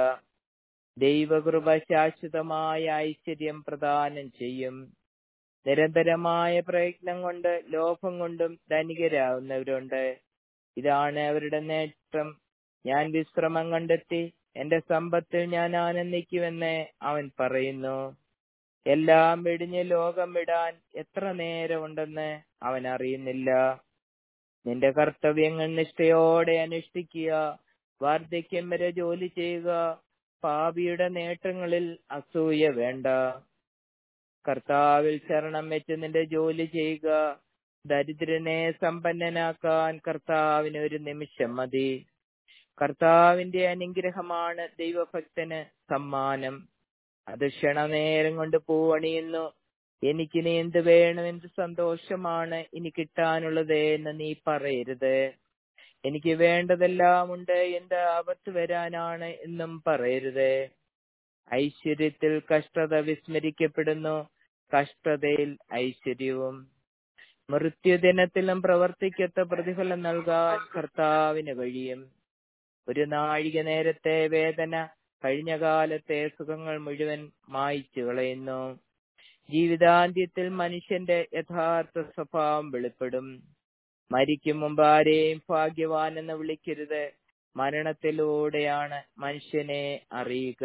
ദൈവകൃപ ശാശ്വതമായ ഐശ്വര്യം പ്രദാനം ചെയ്യും. നിരന്തരമായ പ്രയത്നം കൊണ്ട് ലോഭം കൊണ്ടും ധനികരാകുന്നവരുണ്ട്. ഇതാണ് അവരുടെ നേട്ടം. ഞാൻ വിശ്രമം കണ്ടെത്തി, എന്റെ സമ്പത്തിൽ ഞാൻ ആനന്ദിക്കുമെന്ന് അവൻ പറയുന്നു. എല്ലാം വെടിഞ്ഞ് ലോകം വിടാൻ എത്ര നേരമുണ്ടെന്ന് അവൻ അറിയുന്നില്ല. നിന്റെ കർത്തവ്യങ്ങൾ നിഷ്ഠയോടെ അനുഷ്ഠിക്കുക, വാർദ്ധക്യം വരെ ജോലി ചെയ്യുക. പാപിയുടെ നേട്ടങ്ങളിൽ അസൂയ വേണ്ട. കർത്താവിൽ ശരണം വെച്ച് നിന്റെ ജോലി ചെയ്യുക. ദരിദ്രനെ സമ്പന്നനാക്കാൻ കർത്താവിന് ഒരു നിമിഷം മതി. കർത്താവിന്റെ അനുഗ്രഹമാണ് ദൈവഭക്തന് സമ്മാനം. അത് ക്ഷണനേരം കൊണ്ട് പൂവണിയുന്നു. എനിക്കിനി എന്ത് വേണം, എന്ത് സന്തോഷമാണ് ഇനി കിട്ടാനുള്ളത് എന്ന് നീ പറയരുത്. എനിക്ക് വേണ്ടതെല്ലാം ഉണ്ട്, എന്ത് ആപത്ത് വരാനാണ് എന്നും പറയരുത്. ഐശ്വര്യത്തിൽ കഷ്ടത വിസ്മരിക്കപ്പെടുന്നു, കഷ്ടതയിൽ ഐശ്വര്യവും. മൃത്യുദിനത്തിലും പ്രവർത്തിക്കത്ത പ്രതിഫലം നൽകാൻ കർത്താവിന് കഴിയും. ഒരു നാഴിക നേരത്തെ വേദന കഴിഞ്ഞ കാലത്തെ സുഖങ്ങൾ മുഴുവൻ മായ്ച്ചു കളയുന്നു. ജീവിതാന്ത്യത്തിൽ മനുഷ്യന്റെ യഥാർത്ഥ സ്വഭാവം വെളിപ്പെടും. മരിക്കും മുമ്പ് ആരെയും ഭാഗ്യവാൻ എന്ന് വിളിക്കരുത്. മരണത്തിലൂടെയാണ് മനുഷ്യനെ അറിയുക.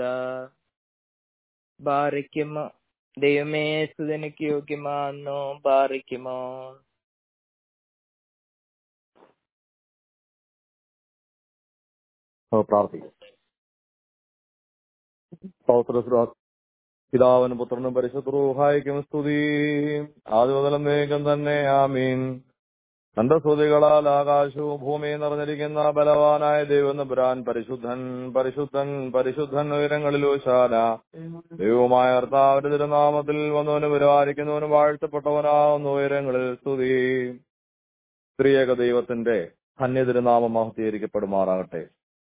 ബാറിക്കുമോ ദൈവമേ, സ്തുതിക്ക് യോഗ്യമാണെന്നോ ബാറിക്കുമോ. പ്രാർത്ഥിക്കും. പിതാവിനും പുത്രനും പരിശുദ്ധ റൂഹായിക്കും സ്തുതി, ആദ്യ മുതലും വേഗം തന്നെ. ആമീൻ. തന്റെ സ്തുതികളാൽ ആകാശവും ഭൂമിയും നിറഞ്ഞിരിക്കുന്ന ബലവാനായ ദൈവം തമ്പുരാൻ പരിശുദ്ധൻ പരിശുദ്ധൻ പരിശുദ്ധൻ ഉയരങ്ങളിൽ ഓശാന. ദൈവമായ കർത്താവിന്റെ തിരുനാമത്തിൽ വന്നവനും പരിപാലിക്കുന്നവനും വാഴ്ത്തപ്പെട്ടവനാവുന്ന ഉയരങ്ങളിൽ സ്തുതി. സ്ത്രീയേക ദൈവത്തിന്റെ ധന്യ തിരുനാമം മഹത്വീകരിക്കപ്പെടുമാറാകട്ടെ.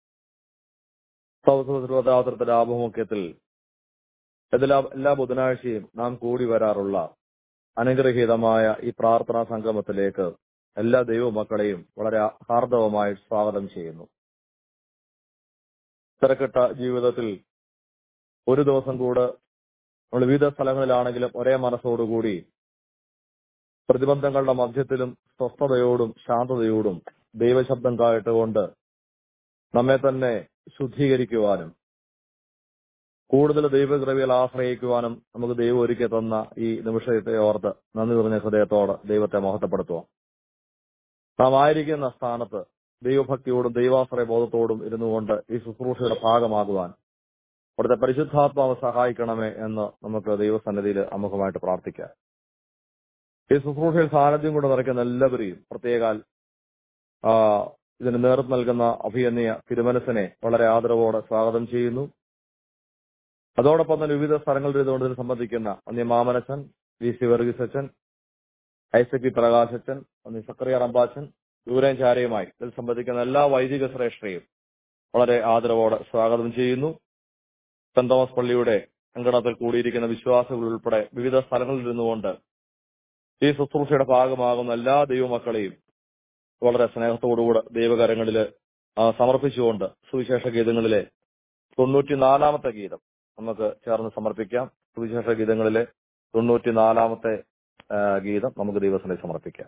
സൗഹൃദത്തിന്റെ ആഭിമുഖ്യത്തിൽ എല്ലാ എല്ലാ ബുധനാഴ്ചയും നാം കൂടി വരാറുള്ള അനുഗ്രഹീതമായ ഈ പ്രാർത്ഥനാ സംഗമത്തിലേക്ക് എല്ലാ ദൈവമക്കളെയും വളരെ ഹാർദവമായി സ്വാഗതം ചെയ്യുന്നു. തിരക്കിട്ട ജീവിതത്തിൽ ഒരു ദിവസം കൂടെ നമ്മൾ വിവിധ സ്ഥലങ്ങളിലാണെങ്കിലും ഒരേ മനസ്സോടുകൂടി പ്രതിബന്ധങ്ങളുടെ മധ്യത്തിലും സ്വസ്ഥതയോടും ശാന്തതയോടും ദൈവശബ്ദം കേട്ടുകൊണ്ട് നമ്മെ തന്നെ ശുദ്ധീകരിക്കുവാനും കൂടുതൽ ദൈവകൃപയിൽ ആശ്രയിക്കുവാനും നമുക്ക് ദൈവം ഒരുക്കി തന്ന ഈ നിമിഷത്തെ ഓർത്ത് നന്ദി നിറഞ്ഞ ഹൃദയത്തോട് ദൈവത്തെ മഹത്വപ്പെടുത്തുക. നാം ആയിരിക്കുന്ന സ്ഥാനത്ത് ദൈവഭക്തിയോടും ദൈവാശ്രയ ബോധത്തോടും ഇരുന്നുകൊണ്ട് ഈ ശുശ്രൂഷയുടെ ഭാഗമാകുവാൻ അവിടുത്തെ പരിശുദ്ധാത്മാവ് സഹായിക്കണമേ എന്ന് നമുക്ക് ദൈവസന്നിധിയിൽ അമുഖമായിട്ട് പ്രാർത്ഥിക്കാം. ഈ ശുശ്രൂഷയിൽ സാന്നിധ്യം കൊണ്ട് നിറയ്ക്കുന്ന എല്ലാവരെയും പ്രത്യേകാൽ ഇതിന് നേതൃത്വം നൽകുന്ന അഭിയന്യ തിരുമനസിനെ വളരെ ആദരവോടെ സ്വാഗതം ചെയ്യുന്നു. അതോടൊപ്പം തന്നെ വിവിധ സ്ഥലങ്ങളിൽ ഇരുന്നുകൊണ്ട് ഇതിൽ സംബന്ധിക്കുന്ന അന്യ മാമനച്ചൻ, വി സി വർഗീസ് അച്ഛൻ, ഐസക് വി പ്രകാശച്ചൻ, അന്യ സക്കറിയ റമ്പാച്ചൻ, ദൂരം ചാരയുമായി ഇതിൽ സംബന്ധിക്കുന്ന എല്ലാ വൈദിക ശ്രേഷ്ഠരെയും വളരെ ആദരവോടെ സ്വാഗതം ചെയ്യുന്നു. സെന്റ് തോമസ് പള്ളിയുടെ അങ്കണത്തിൽ കൂടിയിരിക്കുന്ന വിശ്വാസികൾ ഉൾപ്പെടെ വിവിധ സ്ഥലങ്ങളിൽ ഇരുന്നുകൊണ്ട് ഈ ശുശ്രൂഷയുടെ ഭാഗമാകുന്ന എല്ലാ ദൈവമക്കളെയും വളരെ സ്നേഹത്തോടുകൂടെ ദൈവകരങ്ങളിൽ സമർപ്പിച്ചുകൊണ്ട് സുവിശേഷ ഗീതങ്ങളിലെ തൊണ്ണൂറ്റിനാലാമത്തെ ഗീതം നമുക്ക് ചേർന്ന് സമർപ്പിക്കാം. സുവിശേഷ ഗീതങ്ങളിലെ തൊണ്ണൂറ്റിനാലാമത്തെ ഗീതം നമുക്ക് ദൈവസന്നിധി സമർപ്പിക്കാം.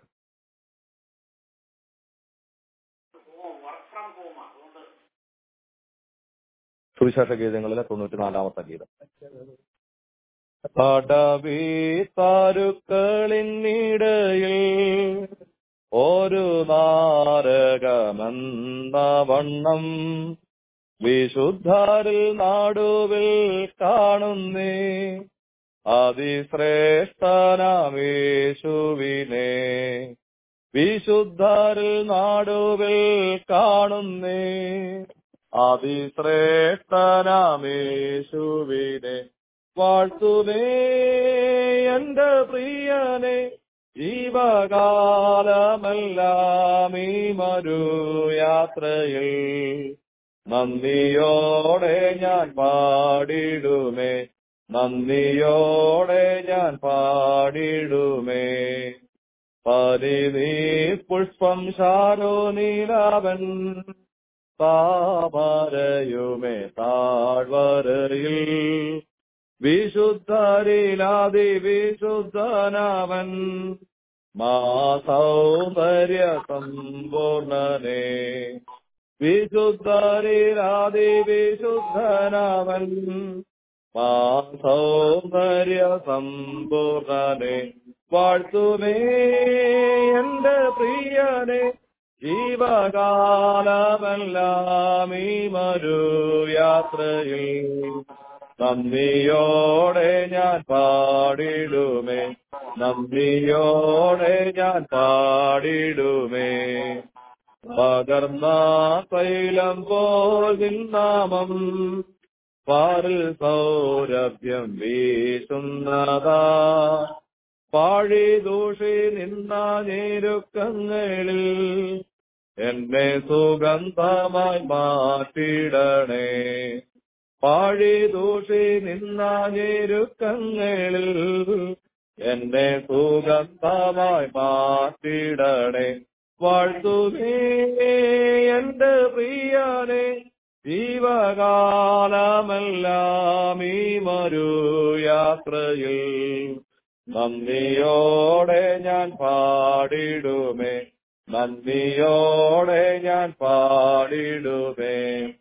സുവിശേഷ ഗീതങ്ങളിലെ തൊണ്ണൂറ്റിനാലാമത്തെ ഗീതം. പടവി താരുക്കളിനിടയിൽ ഒരു നാരകമെന്ന വണ്ണം വിശുദ്ധരിൽ നാടുവിൽ കാണുന്നേ അതിശ്രേഷ്ഠനാമേശുവിനെ. വിശുദ്ധരിൽ നാടുവിൽ കാണുന്നേ അതിശ്രേഷ്ഠനാമേശുവിനെ. വാഴ്ത്തുമേ എന്റെ പ്രിയനെ ജീവകാലമെല്ലാം ഈ മരു യാത്രയിൽ. നന്ദിയോടെ ഞാൻ പാടിടുമേ, നന്ദിയോടെ ഞാൻ പാടിടുമേ. പരിനീ പുഷ്പം ശാരോനീലാവൻ താമരയുമേ താഴ്വരയിൽ. വിശുദ്ധരിലാതി വിശുദ്ധനവൻ മാ സൗന്ദര്യ സമ്പൂർണനേ. വിശുദ്ധരിലാതി വിശുദ്ധനവൻ മാ സൗന്ദര്യ സമ്പൂർണനേ. വാഴ്ത്തുമേ എന്റെ പ്രിയനെ ജീവകാലമെല്ലാം ഈ മരു യാത്രയിൽ. നന്ദിയോടെ ഞാൻ പാടിടുമേ, നന്ദിയോടെ ഞാൻ പാടിടുമേ. പകർന്ന തൈലം പോൽ നിന്നാമം പാറിൽ സൗരഭ്യം വീശുന്നതാ. പാഴി ദൂഷി നിന്ന ഞെരുക്കങ്ങളിൽ എന്നെ സുഗന്ധമായി മാറ്റിടണേ. പാഴി ദൂഷി നിന്ന ഞെരുക്കങ്ങളിൽ എന്നെ സുഗന്ധമായി മാറ്റിടണേ. വാഴ്ത്തുമേ എന്റെ പ്രിയനെ ജീവകാലമെല്ലാം ഈ മരു യാത്രയിൽ. നന്ദിയോടെ ഞാൻ പാടിടുമേ, നന്ദിയോടെ ഞാൻ പാടിടുമേ.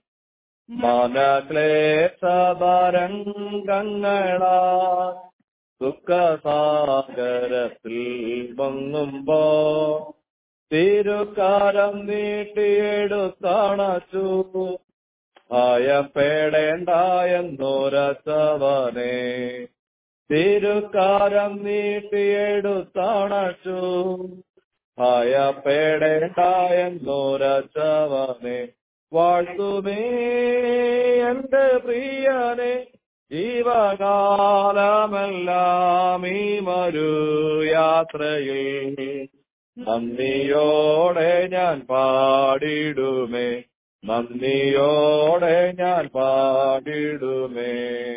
മനക്ലേശതരംഗങ്ങളാ ദുഃഖസാഗരത്തിൽ പൊങ്ങുമ്പോ തിരുക്കാരം നീട്ടിയെടുത്തണച്ചു. ഭയപ്പെടേണ്ട എന്നോരച്ചവനെ തിരുക്കാരം നീട്ടിയെടുത്തണച്ചു. ഭയപ്പെടേണ്ട എന്നോരച്ചവനെ വാഴ്ത്തുമേ എന്റെ പ്രിയനെ ജീവകാലമെല്ലാം ഈ മരു യാത്രയിൽ. നന്ദിയോടെ ഞാൻ പാടിടുമേ, നന്ദിയോടെ ഞാൻ പാടിടുമേ.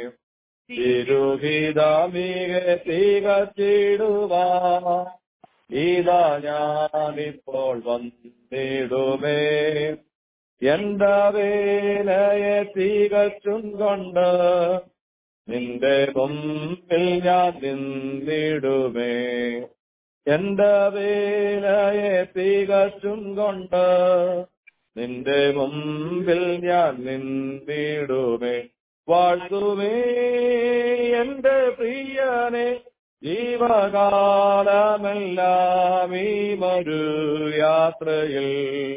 തിരുഹിതമികെ തികച്ചിടുവാ ഇതാ ഞാനിപ്പോൾ വന്നിടുമേ. എന്റെ വേലയെ തികച്ചും കൊണ്ട് നിന്റെ മുമ്പിൽ ഞാൻ നിന്നിടുമേ. എന്റെ വേലയെ തികച്ചും കൊണ്ട് നിന്റെ മുമ്പിൽ ഞാൻ നിന്നിടുമേ. വാഴ്ത്തുമേ എന്റെ പ്രിയനെ ജീവകാലമെല്ലാം ഈ മരു യാത്രയിൽ.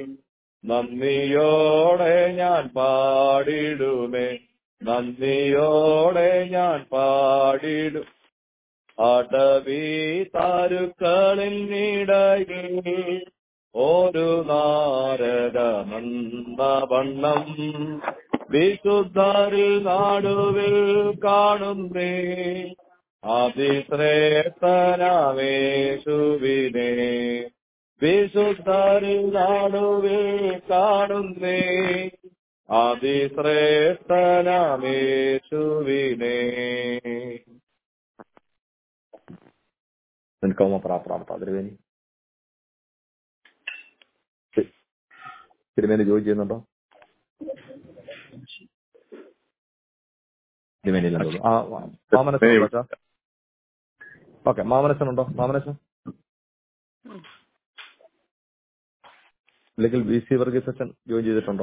നന്ദിയോടെ ഞാൻ പാടിടുമേ, നന്ദിയോടെ ഞാൻ പാടിടും. അടവി താരുക്കളിനിടയിൽ ഒരു നാരകമെന്ന വണ്ണം വിശുദ്ധരിൽ നടുവിൽ കാണുന്നേ. അതിശ്രേഷ്ഠനാമേശുവിനെ വിശുദ്ധരിൽ നടുവിൽ കാണുന്നേ. അതിശ്രേഷ്ഠനാമേശുവിനെ. നിനക്കോമ പ്രാപ്രാപ്ത തിരുവേനി തിരുവേനി ജോലി ചെയ്യുന്നുണ്ടോ? തിരുവേനിയിലുണ്ടോ? ആ മാമനസനുണ്ടോ? ഓക്കെ, മാമനസനുണ്ടോ? മാമനസൻ അല്ലെങ്കിൽ ബി സി വർഗീസ് അച്ഛൻ ജോയിൻ ചെയ്തിട്ടുണ്ടോ?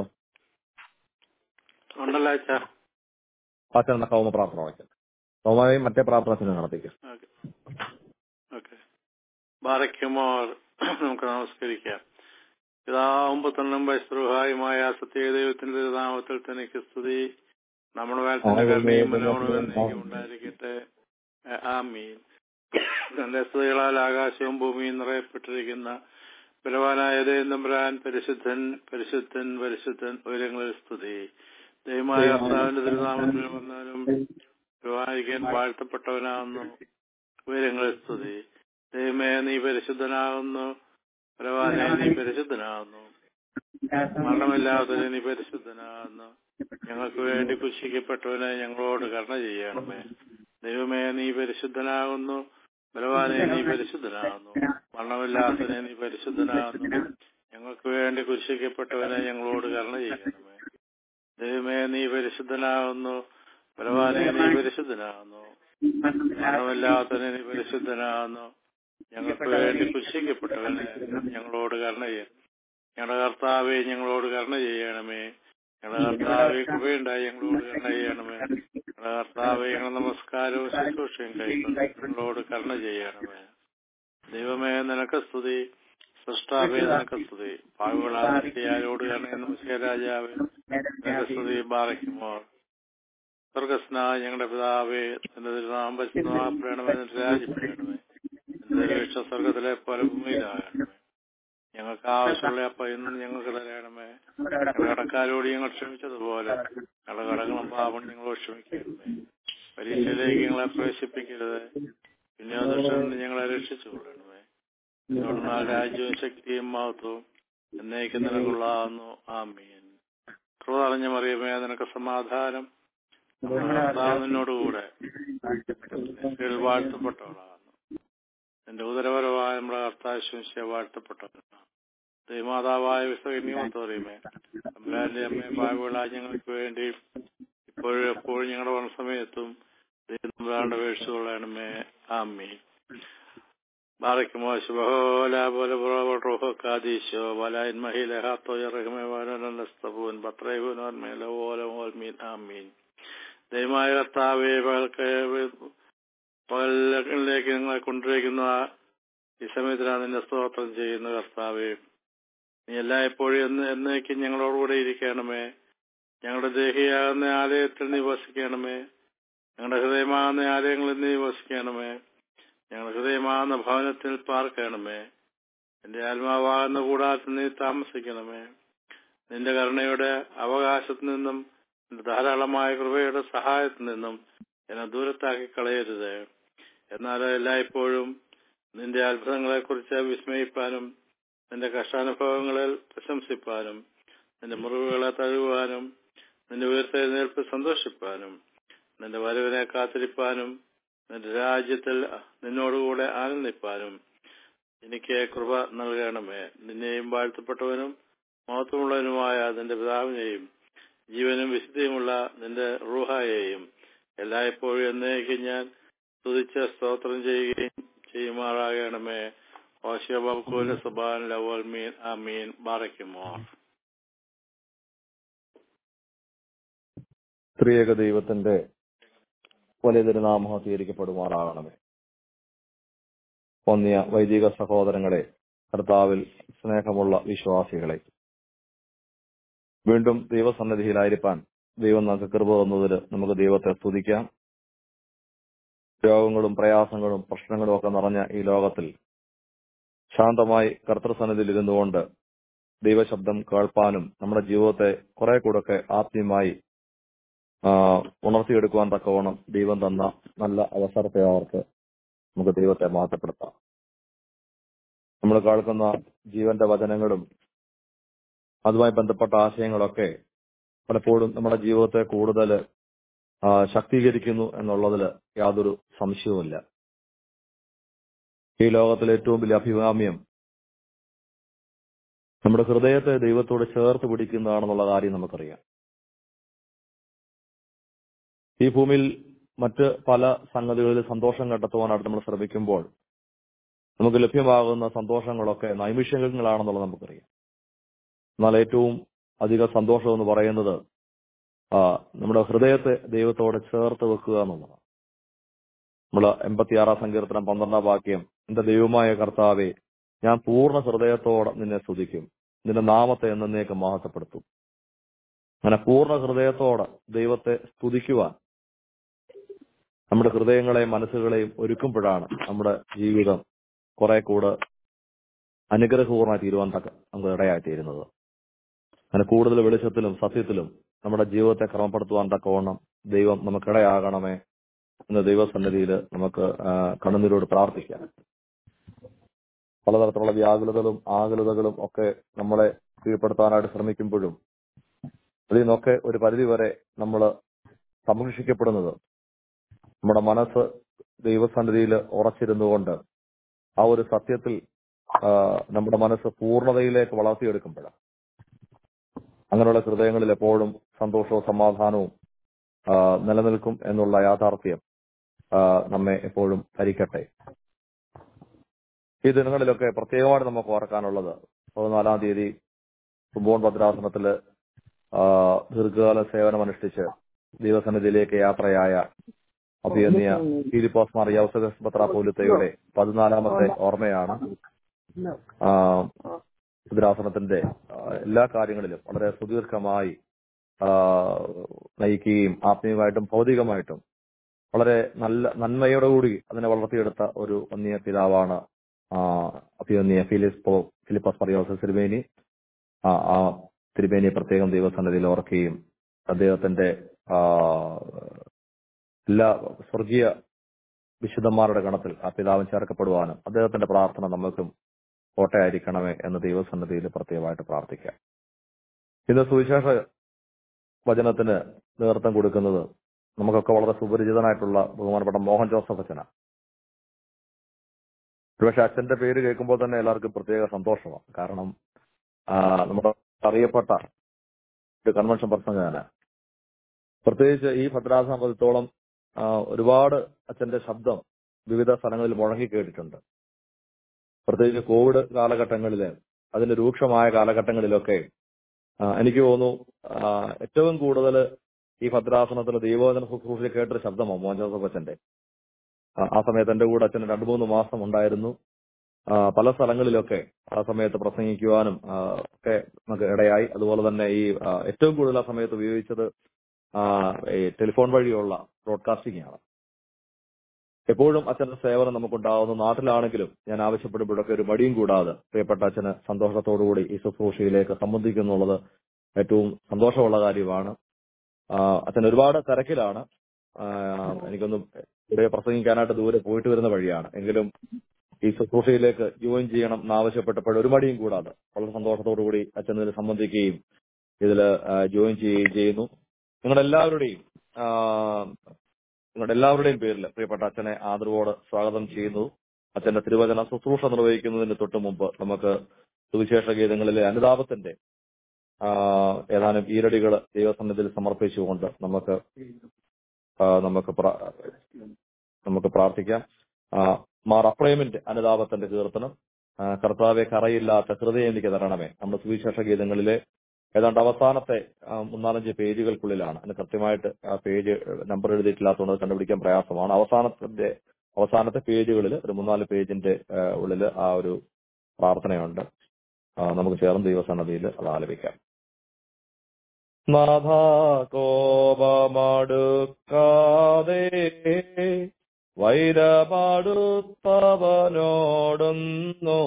അച്ഛൻ കൗമ പ്രാർത്ഥന വയ്ക്കാം. കൗമായും മറ്റേ പ്രാർത്ഥന നടത്തിക്കാം. ബാറയ്ക്കുമോർ നമുക്ക് നമസ്കരിക്കാം. പിതാവും പുത്രനും പരിശുദ്ധനുമായ സത്യദൈവത്തിന്റെ നാമത്തിൽ തനിക്ക് സ്തുതി. നമ്മുടെ മേൽ തന്നെ കരുണയും മനോഹരവും ഉണ്ടായിരിക്കട്ടെ. ആമീൻ. തന്റെ സ്തുതികളാൽ ആകാശവും ഭൂമിയും നിറയപ്പെട്ടിരിക്കുന്ന ബലവാനായ ദൈവത്തമ്പുരാൻ പരിശുദ്ധൻ പരിശുദ്ധൻ പരിശുദ്ധൻ ഉയരങ്ങളിൽ സ്തുതി. ദൈവമായ കർത്താവിന്റെ തിരുനാമത്തിൽ വന്നാലും വായിക്കാൻ വാഴ്ത്തപ്പെട്ടവനാകുന്നു. ഉയരങ്ങളിൽ സ്തുതി. ദൈവമേ നീ പരിശുദ്ധനാകുന്നു. ബലവാനെ നീ പരിശുദ്ധനാകുന്നു. മരണമില്ലാത്തവനെ നീ പരിശുദ്ധനാകുന്നു. ഞങ്ങൾക്ക് വേണ്ടി പുച്ഛിക്കപ്പെട്ടവനെ ഞങ്ങളോട് കരുണ ചെയ്യണമേ. ദൈവമേ നീ പരിശുദ്ധനാകുന്നു. ബലവാനെ നീ പരിശുദ്ധനാകുന്നു. മരണമില്ലാത്തവനെ നീ പരിശുദ്ധനാകുന്നു. ഞങ്ങൾക്ക് വേണ്ടി കുരിശിക്കപ്പെട്ടവനെ ഞങ്ങളോട് കരുണ ചെയ്യണമേ. ദൈവമേ നീ പരിശുദ്ധനാകുന്നു. ബലവാനെ നീ പരിശുദ്ധനാകുന്നു. മരണമില്ലാത്തവനെ നീ പരിശുദ്ധനാകുന്നു. ഞങ്ങൾക്ക് വേണ്ടി കുരിശിക്കപ്പെട്ടവനെ ഞങ്ങളോട് കരുണ ചെയ്യണം. ഞങ്ങളുടെ കർത്താവെ ഞങ്ങളോട് കരുണ ചെയ്യണമേ. ഞങ്ങളുടെ കർത്താവെ കൃപയുണ്ടായി ഞങ്ങളോട് കരുണ ചെയ്യണമേ. ഞങ്ങളുടെ കർത്താവെ ഞങ്ങളുടെ നമസ്കാരവും ശുശ്രൂഷയും കൈക്കൊണ്ട് ഞങ്ങളോട് കരുണ ചെയ്യണമേ. ദൈവമേ നിനക്ക് സ്തുതി. സൃഷ്ടാവേ നിനക്ക് സ്തുതി. പാവങ്ങളാരോട് കരുണ നമസ്കാര രാജാവേ നിനക്ക് സ്തുതി. ബാറയ്ക്കുമോർ സ്വർഗസ്നായ ഞങ്ങളുടെ പിതാവേ, നിന്റെ തിരുനാമം പരിശുദ്ധമാക്കപ്പെടണമേ, നിന്റെ രാജ്യം വരണമേ, നിന്റെ തിരുവിഷ്ട സ്വർഗത്തിലെ പോലെ ഭൂമിയിലാകണമേ. ഞങ്ങൾക്ക് ആവശ്യമുള്ള അപ്പം ഇന്നും ഞങ്ങൾക്ക് തരണമേ. ഞങ്ങളുടെ കടക്കാരോട് ഞങ്ങൾ ക്ഷമിച്ചതുപോലെ ഞങ്ങളുടെ കടങ്ങളും പാപം ഞങ്ങളോട് ക്ഷമിക്കണമേ. പരീക്ഷയിലേക്ക് ഞങ്ങളെ പ്രവേശിപ്പിക്കരുത്, പിന്നെ ദുഷ്ടനിൽ ഞങ്ങളെ രക്ഷിച്ചു കൊള്ളണമേ. നിന്നോട് രാജ്യവും ശക്തിയും മഹത്വവും എന്നേക്കും നിനക്കുള്ളതാകുന്നു. ആമീൻ. കൃപ നിറഞ്ഞ മറിയമേ, നിനക്ക് സമാധാനം. നിന്നോടുകൂടെ വാഴ്ത്തപ്പെട്ടവളാകുന്നു. നിന്റെ ഉദരപരമായ നമ്മുടെ കർത്താശംശയെ വാഴ്ത്തപ്പെട്ടവനാണ്. ദൈവമാതാവായ വിശ്വകന്യമത്തോറിയമേ, അമ്പലാന്റെ അമ്മയെ പാവകളായ ഞങ്ങൾക്ക് വേണ്ടി ഇപ്പോഴും എപ്പോഴും ഞങ്ങളുടെ വനസമയത്തും ദൈവങ്ങളുടെ വീഴ്ച കൊള്ളണമേ. ആമീൻ. ബാറയ്ക്കുമോ ശുഭഹോല പോലെ റോഹക്കാദീശോ വലായൻ മഹില ഹാത്തോ ഇറഹമേ വാനസ്തപൂൻ പത്രയോന്മേല ഓലമോൽമീൻ. ആമീൻ. ദൈവമായ കർത്താവേ, പകൽക്ക് പകലിലേക്ക് ഞങ്ങളെ കൊണ്ടിരിക്കുന്ന ഈ സമയത്തിലാണ് നിന്നെ സ്തോത്രം ചെയ്യുന്ന കർത്താവേ. നീ എല്ലായ്പ്പോഴും എന്ന് എന്നേക്കും ഞങ്ങളോടുകൂടെ ഇരിക്കണമേ. ഞങ്ങളുടെ ദേഹിയാകുന്ന ആലയത്തിൽ നീ വസിക്കണമേ. ഞങ്ങളുടെ ഹൃദയമാകുന്ന ആലയങ്ങളിൽ നീ വസിക്കണമേ. ഞങ്ങളുടെ ഹൃദയമാകുന്ന ഭവനത്തിൽ പാർക്കണമേ. എന്റെ ആത്മാവാകുന്ന കൂടാരത്തിൽ നീ താമസിക്കണമേ. നിന്റെ കരുണയുടെ അവകാശത്തിൽ നിന്നും നിന്റെ ധാരാളമായ കൃപയുടെ സഹായത്തിൽ നിന്നും എന്നെ ദൂരത്താക്കി കളയരുത്. എന്നാൽ എല്ലായ്പ്പോഴും നിന്റെ അത്ഭുതങ്ങളെക്കുറിച്ച് വിസ്മയിപ്പാനും നിന്റെ കഷ്ടാനുഭവങ്ങളിൽ പ്രശംസിപ്പാനും നിന്റെ മുറിവുകളെ തഴുവാനും നിന്റെ ഉയർത്തെഴുന്നേൽപ്പ് സന്തോഷിപ്പാനും നിന്റെ വരവിനെ കാത്തിരിപ്പാനും നിന്റെ രാജ്യത്തിൽ നിന്നോടുകൂടെ ആനന്ദിപ്പാനും എനിക്ക് കൃപ നൽകണമേ. നിന്നെയും വാഴ്ത്തപ്പെട്ടവനും മഹത്വമുള്ളവനുമായ നിന്റെ പിതാവിനെയും ജീവനും വിശുദ്ധിയുമുള്ള നിന്റെ റൂഹായെയും എല്ലായ്പ്പോഴും എന്നേക്കും ഞാൻ സ്തുതിച്ച് സ്തോത്രം ചെയ്യുകയും ചെയ്യുമാറാകണമേ. ആമീൻ. ബാറയ്ക്കുമോ. ത്രിയേക ദൈവത്തിന്റെ വലിയ തിരുനാമം സ്വീകരിക്കപ്പെടുമാറാകണമേ. ഒന്നിയ വൈദിക സഹോദരങ്ങളെ, കർത്താവിൽ സ്നേഹമുള്ള വിശ്വാസികളെ, വീണ്ടും ദൈവസന്നിധിയിലായിരിക്കാൻ ദൈവം നമുക്ക് കൃപ തന്നതിൽ നമുക്ക് ദൈവത്തെ സ്തുതിക്കാം. രോഗങ്ങളും പ്രയാസങ്ങളും പ്രശ്നങ്ങളും ഒക്കെ നിറഞ്ഞ ഈ ലോകത്തിൽ ശാന്തമായി കർത്തൃസന്നിധിയിൽ ഇരുന്നുകൊണ്ട് ദൈവശബ്ദം കേൾപ്പാനും നമ്മുടെ ജീവിതത്തെ കുറെ കൂടെയൊക്കെ ആത്മീയമായി ഉണർത്തിയെടുക്കുവാൻ തക്കവണ്ണം ദൈവം തന്ന നല്ല അവസരത്തെ അവർക്ക് നമുക്ക് ദൈവത്തെ മാറ്റപ്പെടുത്താം. നമ്മൾ കേൾക്കുന്ന ജീവന്റെ വചനങ്ങളും അതുമായി ബന്ധപ്പെട്ട ആശയങ്ങളൊക്കെ പലപ്പോഴും നമ്മുടെ ജീവിതത്തെ കൂടുതൽ ശക്തീകരിക്കുന്നു എന്നുള്ളതിൽ യാതൊരു സംശയവുമില്ല. ഈ ലോകത്തിലെ ഏറ്റവും വലിയ അഭികാമ്യം നമ്മുടെ ഹൃദയത്തെ ദൈവത്തോട് ചേർത്ത് പിടിക്കുന്നതാണെന്നുള്ള കാര്യം നമുക്കറിയാം. ഈ ഭൂമിയിൽ മറ്റ് പല സംഗതികളിൽ സന്തോഷം കണ്ടെത്തുവാനായിട്ട് നമ്മൾ ശ്രമിക്കുമ്പോൾ നമുക്ക് ലഭ്യമാകുന്ന സന്തോഷങ്ങളൊക്കെ നൈമിഷികങ്ങളാണെന്നുള്ളത് നമുക്കറിയാം. എന്നാൽ ഏറ്റവും അധികം സന്തോഷം എന്ന് പറയുന്നത് നമ്മുടെ ഹൃദയത്തെ ദൈവത്തോടെ ചേർത്ത് വെക്കുക എന്നുള്ളതാണ്. നമ്മൾ എൺപത്തിയാറാം സങ്കീർത്തനം പന്ത്രണ്ടാം വാക്യം, എന്റെ ദൈവമായ കർത്താവെ, ഞാൻ പൂർണ്ണ ഹൃദയത്തോടെ നിന്നെ സ്തുതിക്കും, നിന്റെ നാമത്തെ എന്നേക്കും മഹത്വപ്പെടുത്തും. അങ്ങനെ പൂർണ്ണ ഹൃദയത്തോടെ ദൈവത്തെ സ്തുതിക്കുവാൻ നമ്മുടെ ഹൃദയങ്ങളെയും മനസ്സുകളെയും ഒരുക്കുമ്പോഴാണ് നമ്മുടെ ജീവിതം കുറെ കൂടെ അനുഗ്രഹപൂർണ്ണമായി തീരുവാൻ തക്ക നമുക്ക് ഇടയായിത്തീരുന്നത്. അങ്ങനെ കൂടുതൽ വെളിച്ചത്തിലും സത്യത്തിലും നമ്മുടെ ജീവിതത്തെ ക്രമപ്പെടുത്തുവാൻ തക്കവണ്ണം ദൈവം നമുക്കിടയാകണമേ എന്ന ദൈവസന്നിധിയിൽ നമുക്ക് കണ്ണുനീരോട് പ്രാർത്ഥിക്കാം. പലതരത്തിലുള്ള വ്യാകുലതകളും ആകുലതകളും ഒക്കെ നമ്മളെ കീഴ്പ്പെടുത്താനായിട്ട് ശ്രമിക്കുമ്പോഴും അതിൽ നിന്നൊക്കെ ഒരു പരിധിവരെ നമ്മൾ സംരക്ഷിക്കപ്പെടുന്നത് നമ്മുടെ മനസ്സ് ദൈവസന്നിധിയിൽ ഉറച്ചിരുന്നുകൊണ്ട് ആ ഒരു സത്യത്തിൽ നമ്മുടെ മനസ്സ് പൂർണ്ണതയിലേക്ക് വളർത്തിയെടുക്കുമ്പോഴാണ്. അങ്ങനെയുള്ള ഹൃദയങ്ങളിൽ എപ്പോഴും സന്തോഷവും സമാധാനവും നിലനിൽക്കും എന്നുള്ള യാഥാർത്ഥ്യം നമ്മെ എപ്പോഴും ഭരിക്കട്ടെ. ഈ ദിനങ്ങളിലൊക്കെ പ്രത്യേകമായിട്ട് നമുക്ക് ഓർക്കാനുള്ളത് പതിനാലാം തീയതി കുമ്പോൺ ഭദ്രാസനത്തില് ദീർഘകാല സേവനമനുഷ്ഠിച്ച് ദൈവസന്നിധിയിലേക്ക് യാത്രയായ അഭിയന്യ ഫിലിപ്പോസ് മാർ യൗസേപ്പ് മെത്രാപ്പോലീത്തയുടെ പതിനാലാമത്തെ ഓർമ്മയാണ്. ഭദ്രാസനത്തിന്റെ എല്ലാ കാര്യങ്ങളിലും വളരെ സുദീർഘമായി നയിക്കുകയും ആത്മീയമായിട്ടും ഭൗതികമായിട്ടും വളരെ നല്ല നന്മയോടുകൂടി അതിനെ വളർത്തിയെടുത്ത ഒരു വന്യ പിതാവാണ് അഭിവന്യ ഫിലിസ് പോ ഫിലിപ്പസ് പറിയോസ് തിരുമേനി. ആ തിരുമേനിയെ പ്രത്യേകം ദൈവസന്നിധിയിൽ ഓർക്കുകയും അദ്ദേഹത്തിന്റെ എല്ലാ സ്വർഗീയ വിശുദ്ധന്മാരുടെ ഗണത്തിൽ ആ പിതാവിൻ ചേർക്കപ്പെടുവാനും അദ്ദേഹത്തിന്റെ പ്രാർത്ഥന നമുക്കും കോട്ടയായിരിക്കണമേ എന്ന് ദൈവസന്നിധിയിൽ പ്രത്യേകമായിട്ട് പ്രാർത്ഥിക്കാം. ഇന്ന് സുവിശേഷ വചനത്തിന് നേതൃത്വം കൊടുക്കുന്നത് നമുക്കൊക്കെ വളരെ സുപരിചിതനായിട്ടുള്ള ബഹുമാനപ്പെട്ട മോഹൻ ജോസഫ് അച്ഛനാണ്. ഒരുപക്ഷെ അച്ഛന്റെ പേര് കേൾക്കുമ്പോൾ തന്നെ എല്ലാവർക്കും പ്രത്യേക സന്തോഷമാണ്. കാരണം നമ്മുടെ അറിയപ്പെട്ട ഒരു കൺവെൻഷൻ പ്രസംഗകനാണ്. പ്രത്യേകിച്ച് ഈ ഭദ്രാസനത്തോളം ഒരുപാട് അച്ഛന്റെ ശബ്ദം വിവിധ സ്ഥലങ്ങളിൽ മുഴങ്ങി കേട്ടിട്ടുണ്ട്. പ്രത്യേകിച്ച് കോവിഡ് കാലഘട്ടങ്ങളില് അതിന്റെ രൂക്ഷമായ കാലഘട്ടങ്ങളിലൊക്കെ എനിക്ക് തോന്നുന്നു ഏറ്റവും കൂടുതൽ ഈ ഭദ്രാസനത്തിന് ദൈവവചന ശുശ്രൂഷ കേട്ടൊരു ശബ്ദമാണ് മോഹൻ ജോസഫ് അച്ഛന്റെ. ആ സമയത്ത് എന്റെ കൂടെ അച്ഛൻ രണ്ടു മൂന്ന് മാസം ഉണ്ടായിരുന്നു. പല സ്ഥലങ്ങളിലൊക്കെ ആ സമയത്ത് പ്രസംഗിക്കുവാനും ഒക്കെ നമുക്ക് ഇടയായി. അതുപോലെ തന്നെ ഈ ഏറ്റവും കൂടുതൽ ആ സമയത്ത് ഉപയോഗിച്ചത് ഈ ടെലിഫോൺ വഴിയുള്ള ബ്രോഡ്കാസ്റ്റിംഗ് ആണ്. എപ്പോഴും അച്ഛന്റെ സേവനം നമുക്കുണ്ടാവുന്നു. നാട്ടിലാണെങ്കിലും ഞാൻ ആവശ്യപ്പെടുമ്പോഴൊക്കെ ഒരു മടിയും കൂടാതെ പ്രിയപ്പെട്ട അച്ഛന് സന്തോഷത്തോടുകൂടി ഈ ശുശ്രൂഷയിലേക്ക് സംബന്ധിക്കുന്നുള്ളത് ഏറ്റവും സന്തോഷമുള്ള കാര്യമാണ്. അച്ഛൻ ഒരുപാട് തിരക്കിലാണ്. എനിക്കൊന്നും ഇവിടെ പ്രസംഗിക്കാനായിട്ട് ദൂരെ പോയിട്ട് വരുന്ന വഴിയാണ്. എങ്കിലും ഈ ശുശ്രൂഷയിലേക്ക് ജോയിൻ ചെയ്യണം എന്നാവശ്യപ്പെട്ടപ്പോൾ ഒരു മടിയും കൂടാതെ വളരെ സന്തോഷത്തോടുകൂടി അച്ഛൻ ഇതിൽ സംബന്ധിക്കുകയും ഇതിൽ ജോയിൻ ചെയ്യുകയും ചെയ്യുന്നു. നിങ്ങളുടെ എല്ലാവരുടെയും നിങ്ങളുടെ എല്ലാവരുടെയും പേരിൽ പ്രിയപ്പെട്ട അച്ഛനെ ആദരവോട് സ്വാഗതം ചെയ്യുന്നു. അച്ഛന്റെ തിരുവചന ശുശ്രൂഷ നിർവഹിക്കുന്നതിന് തൊട്ട് മുമ്പ് നമുക്ക് സുവിശേഷ ഗീതങ്ങളിലെ അനുതാപത്തിന്റെ ഏതാനും ഈരടികൾ ദൈവസന്നിധിയിൽ സമർപ്പിച്ചുകൊണ്ട് നമുക്ക് നമുക്ക് നമുക്ക് പ്രാർത്ഥിക്കാം. മാർ അപ്രേമിന്റെ അനുതാപത്തിന്റെ കീർത്തനം കർത്താവെ കറയില്ലാത്ത ഹൃദയം എനിക്ക് തരണമേ. നമ്മുടെ സുവിശേഷ ഗീതങ്ങളിലെ ഏതാണ്ട് അവസാനത്തെ മൂന്നാലഞ്ച് പേജുകൾക്കുള്ളിലാണ്. അതിന് കൃത്യമായിട്ട് ആ പേജ് നമ്പർ എഴുതിയിട്ടില്ലാത്തതുകൊണ്ട് കണ്ടുപിടിക്കാൻ പ്രയാസമാണ്. അവസാനത്തിന്റെ അവസാനത്തെ പേജുകളിൽ ഒരു മൂന്നാല് പേജിന്റെ ഉള്ളിൽ ആ ഒരു പ്രാർത്ഥനയുണ്ട്. നമുക്ക് ചേർന്ന് ദൈവസന്നിധിയിൽ അത് ആലപിക്കാം. നാഥ കോപമടുക്കാതെ വൈരമടുത്തവനോടൊന്നോ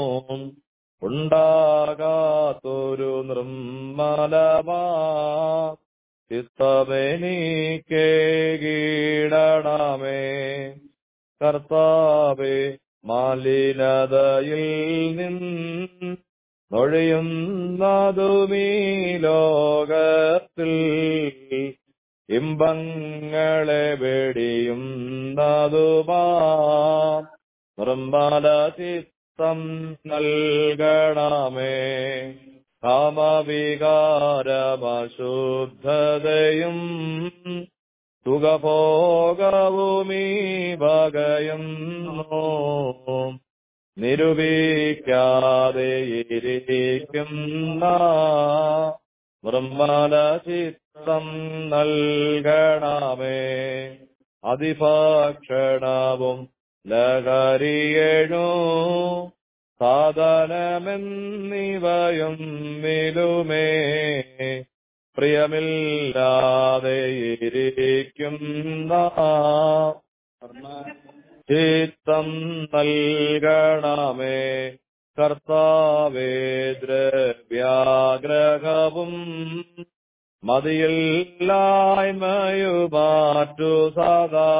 ഉണ്ടാകാത്തൊരു നിർമ്മലമാ ചിത്തമെനിക്ക് കീടണമേ. കർത്താവേ മലിനതയിൽ നിന്ന് നൊഴിയുന്നതുമീ ലോകത്തിൽ ഇമ്പങ്ങളെ വെടിയുന്നതുമാ നിർമ്മല ചിത്തം നൽകണമേ. കാമവികാരമശുദ്ധതയും സുഖഭോഗവുമീ വകയുന്നു നിരൂപിക്കാതെ ഇരിക്കുന്ന നിർമ്മല ചിത്തം നൽകണമേ. അതിഭക്ഷണവും ലഹരിയേഴു സാധനമെന്നിവയും നിലുമേ പ്രിയമില്ലാതെ ഇരിക്കുന്ന ചിത്തം നൽകണമേ. കർത്താവേ ദ്രവ്യാഗ്രഹവും മതിയില്ലായ്മയുമാറ്റു സദാ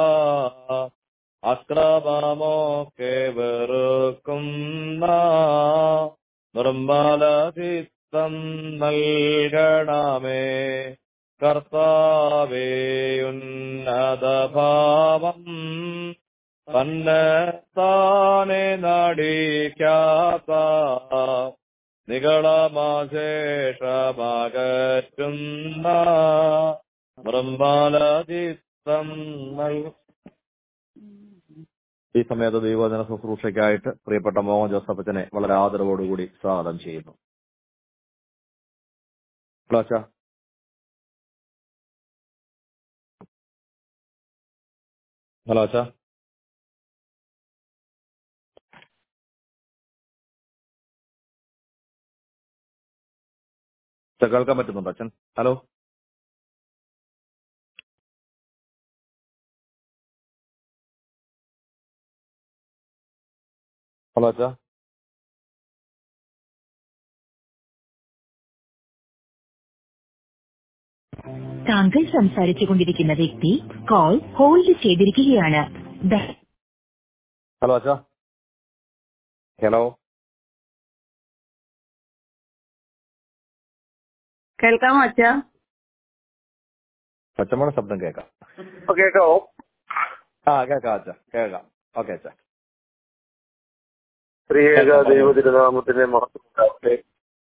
അക്രമമൊക്കെ വെറുക്കുന്ന നിർമ്മല ചിത്തം നൽകണമേ. കർത്താവേ ഉന്നതഭാവം തന്നെ താനെ നടിക്കാത്ത നികളമാശേഷമകറ്റുന്ന നിർമ്മല ചിത്തം നൽ ഈ സമയത്ത് ദൈവവചന ശുശ്രൂഷയ്ക്കായിട്ട് പ്രിയപ്പെട്ട മോഹൻ ജോസഫ് അച്ഛനെ വളരെ ആദരവോടുകൂടി സ്വാഗതം ചെയ്യുന്നു. ഹലോ അച്ഛാ. കേൾക്കാൻ പറ്റുന്നുണ്ടോ അച്ഛൻ? ഹലോ. ഹലോ അച്ഛാ. താങ്കൾ സംസാരിച്ചു കൊണ്ടിരിക്കുന്ന വ്യക്തി കോൾ ഹോൾഡ് ചെയ്തിരിക്കുകയാണ്. ഹലോ അച്ഛാ. ഹലോ കേൾക്കാമോ അച്ഛാ? അച്ഛമ്മയുടെ ശബ്ദം കേൾക്കാം. കേൾക്കാമോ? ആ കേൾക്കാം അച്ഛാ, കേൾക്കാം. ഓക്കെ അച്ഛാ. ത്രിയേക ദൈവതിരുനാമത്തിന്റെ മഹത്വം ഉണ്ടാവട്ടെ.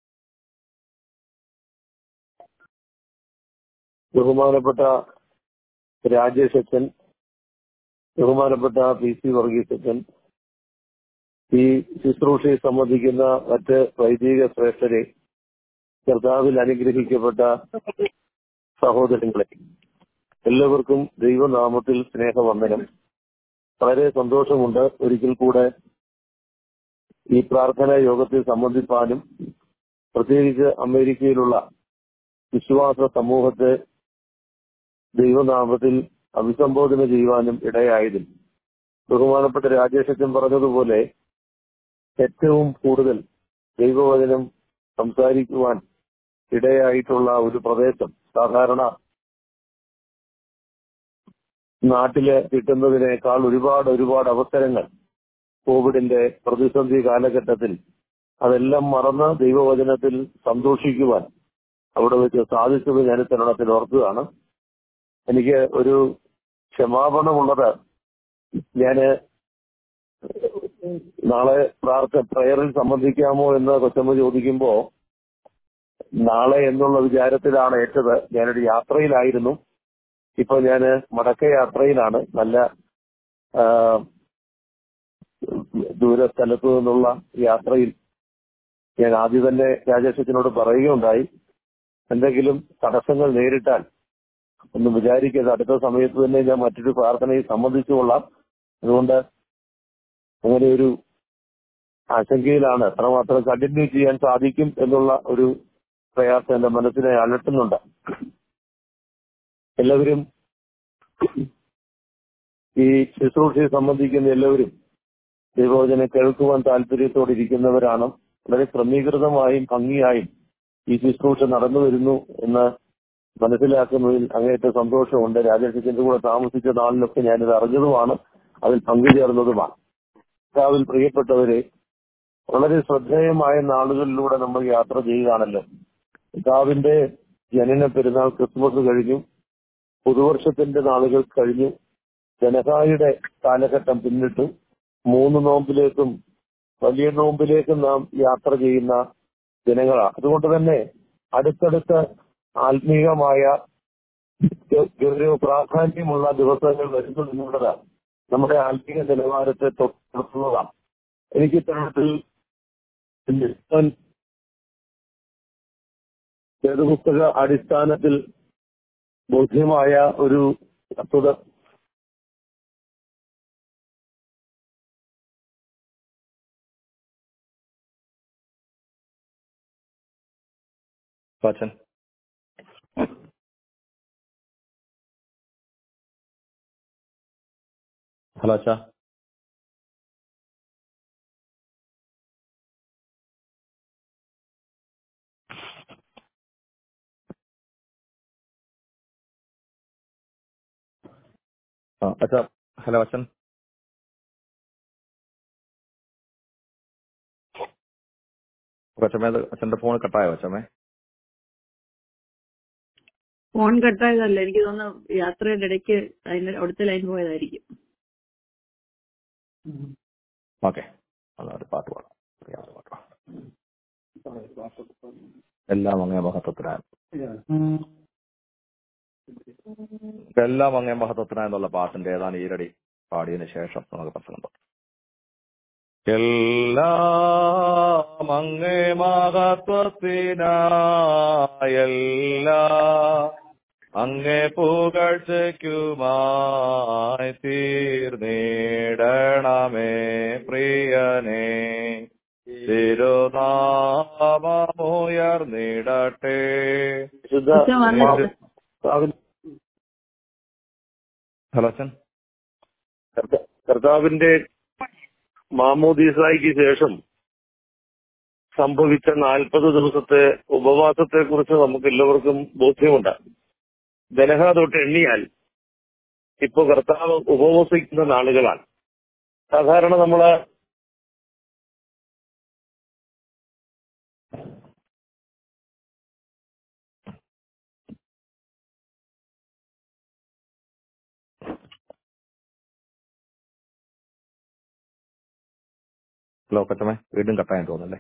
ബഹുമാനപ്പെട്ട രാജേഷ് അച്ഛൻ, ബഹുമാനപ്പെട്ട പി സി വർഗീസ് അച്ഛൻ, ഈ ശുശ്രൂഷയെ സംബന്ധിക്കുന്ന മറ്റ് വൈദിക ശ്രേഷ്ഠരെ, കർത്താവിൽ അനുഗ്രഹിക്കപ്പെട്ട സഹോദരങ്ങളെ, എല്ലാവർക്കും ദൈവനാമത്തിൽ സ്നേഹവന്ദനം. വളരെ സന്തോഷമുണ്ട് ഒരിക്കൽ കൂടെ ഈ പ്രാർത്ഥനാ യോഗത്തിൽ സംബന്ധിപ്പാനും പ്രത്യേകിച്ച് അമേരിക്കയിലുള്ള വിശ്വാസ സമൂഹത്തെ ദൈവനാമത്തിൽ അഭിസംബോധന ചെയ്യുവാനും ഇടയായതിൽ ബഹുമാനപ്പെട്ട രാജേഷച്ചൻ പറഞ്ഞതുപോലെ ഏറ്റവും കൂടുതൽ ദൈവവചനം സംസാരിക്കുവാൻ ഇടയായിട്ടുള്ള ഒരു പ്രദേശം, സാധാരണ നാട്ടില് കിട്ടുന്നതിനേക്കാൾ ഒരുപാട് ഒരുപാട് അവസരങ്ങൾ കോവിഡിന്റെ പ്രതിസന്ധി കാലഘട്ടത്തിൽ അതെല്ലാം മറന്ന് ദൈവവചനത്തിൽ സന്തോഷിക്കുവാൻ അവിടെ വെച്ച് സാധിച്ചത് ഞാൻ തരുണത്തിൽ ഓർക്കുകയാണ്. എനിക്ക് ഒരു ക്ഷമാപണമുള്ളത്, ഞാന് നാളെ പ്രാർത്ഥന പ്രയറിൽ സംബന്ധിക്കാമോ എന്ന് കൊച്ചമ്മ ചോദിക്കുമ്പോ നാളെ എന്നുള്ള വിചാരത്തിലാണ് ഏറ്റത്. ഞാനൊരു യാത്രയിലായിരുന്നു. ഇപ്പൊ ഞാന് മടക്ക യാത്രയിലാണ്. നല്ല ദൂര സ്ഥലത്തു നിന്നുള്ള യാത്രയിൽ ഞാൻ ആദ്യം തന്നെ രാജേഷത്തിനോട് പറയുകയുണ്ടായി, എന്തെങ്കിലും തടസ്സങ്ങൾ നേരിട്ടാൽ ഒന്നും വിചാരിക്കരുത്, അടുത്ത സമയത്ത് തന്നെ ഞാൻ മറ്റൊരു പ്രാർത്ഥനയിൽ സംബന്ധിച്ചുകൊള്ളാം. അതുകൊണ്ട് അങ്ങനെ ഒരു ആശങ്കയിലാണ്. എത്രമാത്രം കണ്ടിന്യൂ ചെയ്യാൻ സാധിക്കും എന്നുള്ള ഒരു പ്രയാസം എന്റെ മനസ്സിനെ അലട്ടുന്നുണ്ട്. എല്ലാവരും ഈ ശുശ്രൂഷയെ സംബന്ധിക്കുന്ന എല്ലാവരും ദൈവവചനം കേൾക്കുവാൻ താല്പര്യത്തോടെ ഇരിക്കുന്നവരാണ്. വളരെ ക്രമീകൃതമായും ഭംഗിയായും ഈ ശുശ്രൂഷ നടന്നു വരുന്നു എന്ന് മനസ്സിലാക്കുന്നതിൽ അങ്ങേയറ്റം സന്തോഷമുണ്ട്. രാജേഷത്തിന്റെ കൂടെ താമസിച്ച നാളിലൊക്കെ ഞാനിത് അറിഞ്ഞതുമാണ്, അതിൽ പങ്കുചേർന്നതുമാണ്. കർത്താവിൽ പ്രിയപ്പെട്ടവരെ, വളരെ ശ്രദ്ധേയമായ നാളുകളിലൂടെ നമ്മൾ യാത്ര ചെയ്യുകയാണല്ലോ. കർത്താവിന്റെ ജനന പെരുന്നാൾ, ക്രിസ്മസ് കഴിഞ്ഞു, പുതുവർഷത്തിന്റെ നാളുകൾ കഴിഞ്ഞു, ജനഹായുടെ കാലഘട്ടം പിന്നിട്ടു, മൂന്ന് നോമ്പിലേക്കും വലിയ നോമ്പിലേക്കും നാം യാത്ര ചെയ്യുന്ന ദിനങ്ങളാണ്. അതുകൊണ്ട് തന്നെ അടുത്തടുത്ത ആത്മീയമായ ഗൗരവ പ്രാധാന്യമുള്ള ദിവസങ്ങൾ വരുന്നു എന്നുള്ളത് നമ്മുടെ ആത്മീയ നിലവാരത്തെ തൊട്ടുന്നതാണ്. എനിക്ക് ഇത്തരത്തിൽ വേദപുസ്തക അടിസ്ഥാനത്തിൽ ബോധ്യമായ ഒരു വസ്തുത അച്ഛൻ ഹലോ അച്ഛാ. ആ അച്ഛാ, ഹലോ അച്ഛൻ. അച്ഛമ്മേ, അച്ഛന്റെ ഫോൺ കട്ടായോ അച്ഛമ്മേ? ഫോൺ കട്ടായതല്ല, എനിക്ക് തോന്നുന്നു യാത്രയുടെ ഇടയ്ക്ക് അതിന്റെ അവിടുത്തെ ലൈൻ പോയതായിരിക്കും. ഓക്കെ, ഒരു പാട്ട് പാടാം. എല്ലാം അങ്ങേ മഹത്വത്തിനാണ്, എല്ലാം അങ്ങേ മഹത്വത്തിനായെന്നുള്ള പാട്ടിന്റെ ഏതാനും ഈരടി പാടിയതിനു ശേഷം നമുക്ക് പ്രസംഗം തുടങ്ങാം. എല്ലാം അങ്ങേ മഹത്വത്തിനായെല്ലാം അങ്ങേ പുകഴ്ചയ്ക്കുമായി തീർന്നിടണമേ പ്രിയനേ. തിരുനാമമുയർന്നിടട്ടെ. ഹലോ അച്ഛൻ. കർത്താവിന്റെ മാമോദീസായ്ക്ക് ശേഷം സംഭവിച്ച നാൽപ്പത് ദിവസത്തെ ഉപവാസത്തെ കുറിച്ച് നമുക്ക് എല്ലാവർക്കും ബോധ്യമുണ്ട്. ദനഹ തൊട്ട് എണ്ണിയാൽ ഇപ്പൊ കർത്താവ് ഉപവസിക്കുന്ന നാളുകളാണ്. സാധാരണ നമ്മള് ഹലോ കച്ചമേ, വീണ്ടും കട്ടായെന്ന് തോന്നുന്നല്ലേ?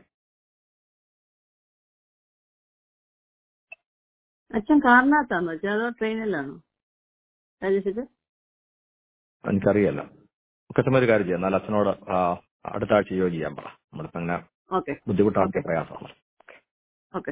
അച്ഛൻ കാറിനകത്താണോ അച്ഛൻ അതോ ട്രെയിനിലാണോ രാജേഷ്? എനിക്കറിയില്ല. കച്ചമ ഒരു കാര്യം ചെയ്യാം, എന്നാൽ അച്ഛനോട് ആ, അടുത്ത ആഴ്ച യോഗ ചെയ്യാൻ പറ. നമ്മളിപ്പോ അങ്ങനെ ഓക്കെ ബുദ്ധിമുട്ടാണ്, പ്രയാസമാണ്. ഓക്കെ.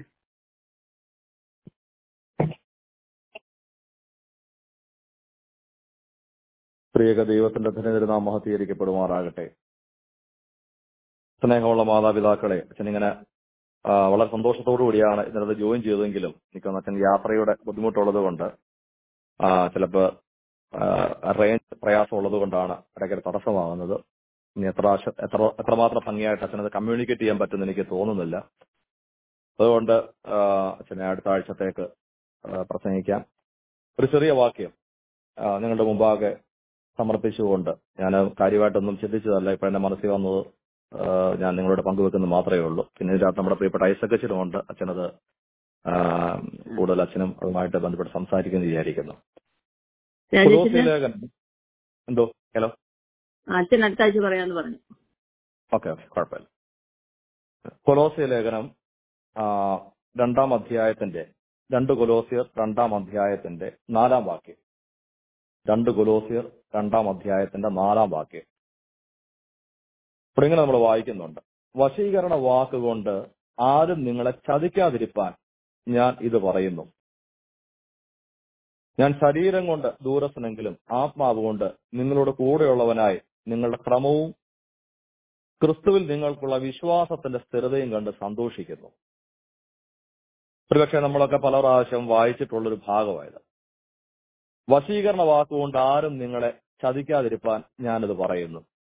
പ്രിയക ദൈവത്തിന്റെ ധനതിരുനാം മഹത്വീകരിക്കപ്പെടുമാറാകട്ടെ. സ്നേഹമുള്ള മാതാപിതാക്കളെ, അച്ഛനിങ്ങനെ ആ, വളരെ സന്തോഷത്തോടു കൂടിയാണ് ഇതിനകത്ത് ജോയിൻ ചെയ്തതെങ്കിലും എനിക്കൊന്ന് അച്ഛൻ യാത്രയുടെ ബുദ്ധിമുട്ടുള്ളത് കൊണ്ട് ചിലപ്പോൾ റേഞ്ച് പ്രയാസം ഉള്ളത് കൊണ്ടാണ് ഇടയ്ക്ക് തടസ്സമാകുന്നത്. ഇനി എത്ര എത്ര എത്രമാത്രം ഭംഗിയായിട്ട് അച്ഛനത് കമ്മ്യൂണിക്കേറ്റ് ചെയ്യാൻ പറ്റുമെന്ന് എനിക്ക് തോന്നുന്നില്ല. അതുകൊണ്ട് അച്ഛനെ അടുത്ത ആഴ്ചത്തേക്ക് പ്രസംഗിക്കാം. ഒരു ചെറിയ വാക്യം നിങ്ങളുടെ മുമ്പാകെ സമർപ്പിച്ചുകൊണ്ട്, ഞാൻ കാര്യമായിട്ടൊന്നും ചിന്തിച്ചതല്ല, ഇപ്പൊ എന്റെ മനസ്സിൽ വന്നത് ഞാൻ നിങ്ങളോട് പങ്കുവെക്കുന്നത് മാത്രമേ ഉള്ളൂ. പിന്നെ ഇതിനകത്ത് നമ്മുടെ പ്രിയപ്പെട്ട ഐസക്കച്ചനും ഉണ്ട്. അച്ഛനത് കൂടുതൽ അച്ഛനും അതുമായിട്ട് ബന്ധപ്പെട്ട് സംസാരിക്കുന്നു വിചാരിക്കുന്നു. കൊലോസ്യ ലേഖനം എന്തോ ഹലോ അച്ഛൻ അടുത്ത ആഴ്ച പറയാന്ന് പറഞ്ഞു. ഓക്കെ ഓക്കെ കുഴപ്പമില്ല. കൊലോസ്യ ലേഖനം രണ്ടാം അധ്യായത്തിന്റെ രണ്ട് കൊലോസ്യർ രണ്ടാം അധ്യായത്തിന്റെ നാലാം വാക്യം. രണ്ട് കൊലോസ്യർ രണ്ടാം അധ്യായത്തിന്റെ നാലാം വാക്യം. ഇവിടെ ഇങ്ങനെ നമ്മൾ വായിക്കുന്നുണ്ട്: വശീകരണ വാക്കുകൊണ്ട് ആരും നിങ്ങളെ ചതിക്കാതിരിപ്പാൻ ഞാൻ ഇത് പറയുന്നു. ഞാൻ ശരീരം കൊണ്ട് ദൂരസ്ഥനെങ്കിലും ആത്മാവ് കൊണ്ട് നിങ്ങളോട് കൂടെയുള്ളവനായി നിങ്ങളുടെ ക്രമവും ക്രിസ്തുവിൽ നിങ്ങൾക്കുള്ള വിശ്വാസത്തിന്റെ സ്ഥിരതയും കണ്ട് സന്തോഷിക്കുന്നു. ഒരുപക്ഷെ നമ്മളൊക്കെ പല പ്രാവശ്യം വായിച്ചിട്ടുള്ളൊരു ഭാഗമായത്. വശീകരണ വാക്കുകൊണ്ട് ആരും നിങ്ങളെ ചതിക്കാതിരിപ്പാൻ ഞാനിത് പറയുന്നു.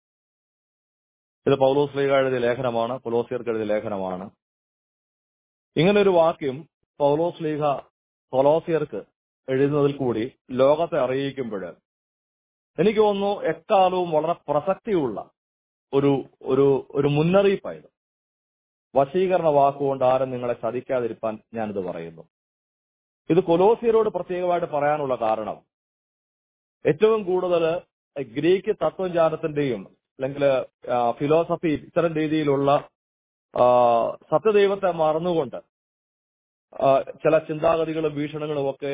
ഇത് പൗലോസ് ശ്ലീഹ എഴുതിയ ലേഖനമാണ്, കൊലോസ്യർക്ക് എഴുതിയ ലേഖനമാണ്. ഇങ്ങനൊരു വാക്യം പൗലോസ് ശ്ലീഹ കൊലോസ്യർക്ക് എഴുതുന്നതിൽ കൂടി ലോകത്തെ അറിയിക്കുമ്പോൾ എനിക്ക് തോന്നുന്നു എക്കാലവും വളരെ പ്രസക്തിയുള്ള ഒരു ഒരു ഒരു മുന്നറിയിപ്പായത്. വശീകരണ വാക്കുകൊണ്ട് ആരും നിങ്ങളെ ചതിക്കാതിരിപ്പാൻ ഞാനിത് പറയുന്നു. ഇത് കൊലോസ്യരോട് പ്രത്യേകമായിട്ട് പറയാനുള്ള കാരണം, ഏറ്റവും കൂടുതൽ ഗ്രീക്ക് തത്വജ്ഞാനത്തിന്റെയും അല്ലെങ്കിൽ ഫിലോസഫി ഇത്തരം രീതിയിലുള്ള സത്യദൈവത്തെ മറന്നുകൊണ്ട് ചില ചിന്താഗതികളും വീക്ഷണങ്ങളും ഒക്കെ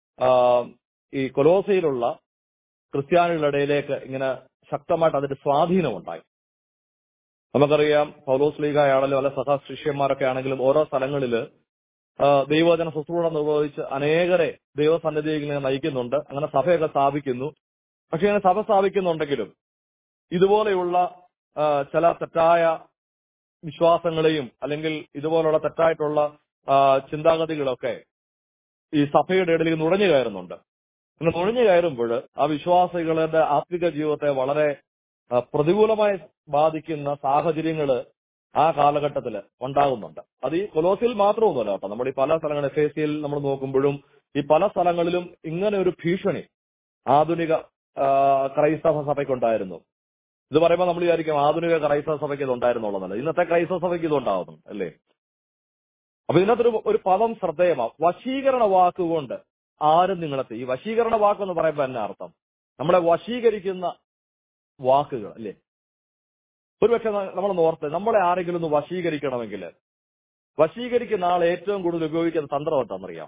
ഈ കൊലോസയിലുള്ള ക്രിസ്ത്യാനികളുടെ ഇടയിലേക്ക് ഇങ്ങനെ ശക്തമായിട്ട് അതിന്റെ സ്വാധീനമുണ്ടായി. നമുക്കറിയാം, പൗലോസ് ശ്ലീഹയാണെങ്കിലും അല്ല സഹ ശിഷ്യന്മാരൊക്കെ ആണെങ്കിലും ഓരോ സ്ഥലങ്ങളിൽ ദൈവവചന ശുശ്രൂഷ നിർവഹിച്ച് അനേകരെ ദൈവസന്നിധിയിൽ ഇങ്ങനെ നയിക്കുന്നുണ്ട്. അങ്ങനെ സഭയൊക്കെ സ്ഥാപിക്കുന്നു. പക്ഷെ ഇങ്ങനെ സഭ സ്ഥാപിക്കുന്നുണ്ടെങ്കിലും ഇതുപോലെയുള്ള ചില തെറ്റായ വിശ്വാസങ്ങളെയും അല്ലെങ്കിൽ ഇതുപോലുള്ള തെറ്റായിട്ടുള്ള ചിന്താഗതികളൊക്കെ ഈ സഭയുടെ ഇടയിൽ നുഴഞ്ഞു കയറുന്നുണ്ട്. ഇങ്ങനെ നുഴഞ്ഞു കയറുമ്പോൾ ആ വിശ്വാസികളുടെ ആത്മിക ജീവിതത്തെ വളരെ പ്രതികൂലമായി ബാധിക്കുന്ന സാഹചര്യങ്ങൾ ആ കാലഘട്ടത്തിൽ ഉണ്ടാകുന്നുണ്ട്. അത് ഈ കൊലോസിൽ മാത്രമൊന്നുമല്ല കേട്ടോ. നമ്മൾ ഈ പല സ്ഥലങ്ങളിൽ എഫ് എ സിയിൽ നമ്മൾ നോക്കുമ്പോഴും ഈ പല സ്ഥലങ്ങളിലും ഇങ്ങനെ ഒരു ഭീഷണി ആധുനിക ക്രൈസ്തവ സഭയ്ക്കുണ്ടായിരുന്നു. ഇത് പറയുമ്പോൾ നമ്മൾ വിചാരിക്കും ആധുനിക ക്രൈസ്തവ സഭയ്ക്ക് ഇത് ഉണ്ടായിരുന്നുള്ളതല്ല. ഇന്നത്തെ ക്രൈസ്തവ സഭയ്ക്ക് ഇത് ഉണ്ടാകുന്നു അല്ലേ? അപ്പൊ ഇതിനകത്തൊരു ഒരു പദം ശ്രദ്ധേയമാണ്: വശീകരണ വാക്കുകൊണ്ട് ആരും നിങ്ങളെ. ഈ വശീകരണ വാക്കെന്ന് പറയുമ്പോൾ തന്നെ അർത്ഥം നമ്മളെ വശീകരിക്കുന്ന വാക്കുകൾ അല്ലേ? ഒരുപക്ഷെ നമ്മൾ ഓർത്ത് നമ്മളെ ആരെങ്കിലും ഒന്ന് വശീകരിക്കണമെങ്കിൽ വശീകരിക്കുന്ന ആൾ ഏറ്റവും കൂടുതൽ ഉപയോഗിക്കുന്ന തന്ത്രം എന്താണെന്നറിയാം?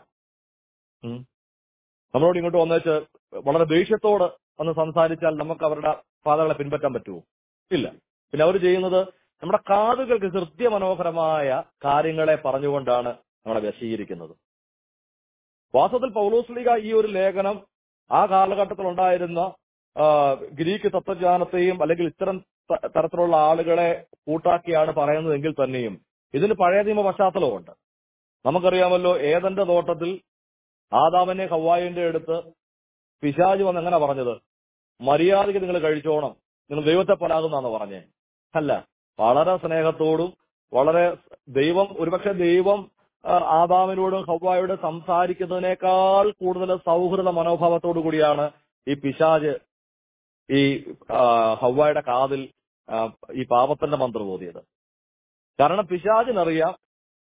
നമ്മളോട് ഇങ്ങോട്ട് വന്നേച്ച് വളരെ ദേഷ്യത്തോട് ഒന്ന് സംസാരിച്ചാൽ നമുക്ക് അവരുടെ പാതകളെ പിൻപറ്റാൻ പറ്റുമോ? ഇല്ല. പിന്നെ അവർ ചെയ്യുന്നത് നമ്മുടെ കാതുകൾക്ക് ഹൃദ്യമനോഹരമായ കാര്യങ്ങളെ പറഞ്ഞുകൊണ്ടാണ് നമ്മളെ വശീകരിക്കുന്നത്. വാസ്തവത്തിൽ പൗലോസ് ശ്ലീഹ ഈ ഒരു ലേഖനം ആ കാലഘട്ടത്തിൽ ഉണ്ടായിരുന്ന ഗ്രീക്ക് തത്വജ്ഞാനത്തെയും അല്ലെങ്കിൽ ഇത്തരം തരത്തിലുള്ള ആളുകളെ കൂട്ടാക്കിയാണ് പറയുന്നതെങ്കിൽ തന്നെയും ഇതിന് പഴയ നിയമ പശ്ചാത്തലമുണ്ട്. നമുക്കറിയാമല്ലോ, ഏദന്റെ തോട്ടത്തിൽ ആദാമിനെ ഹവ്വായിന്റെ അടുത്ത് പിശാച് വന്ന് എങ്ങനെ പറഞ്ഞത്? മര്യാദയ്ക്ക് നിങ്ങൾ കഴിച്ചോണം, നിങ്ങൾ ദൈവത്തെ പോലാകുന്നാന്ന് പറഞ്ഞേ. അല്ല, വളരെ സ്നേഹത്തോടും വളരെ ദൈവം ഒരുപക്ഷെ ദൈവം ആദാമിനോടും ഹവ്വായോടും സംസാരിക്കുന്നതിനേക്കാൾ കൂടുതൽ സൗഹൃദ മനോഭാവത്തോടു കൂടിയാണ് ഈ പിശാച് ഈ ഹവ്വായുടെ കാതിൽ ഈ പാപത്തിന്റെ മന്ത്രം ഓതിയത്. കാരണം പിശാചിനറിയാം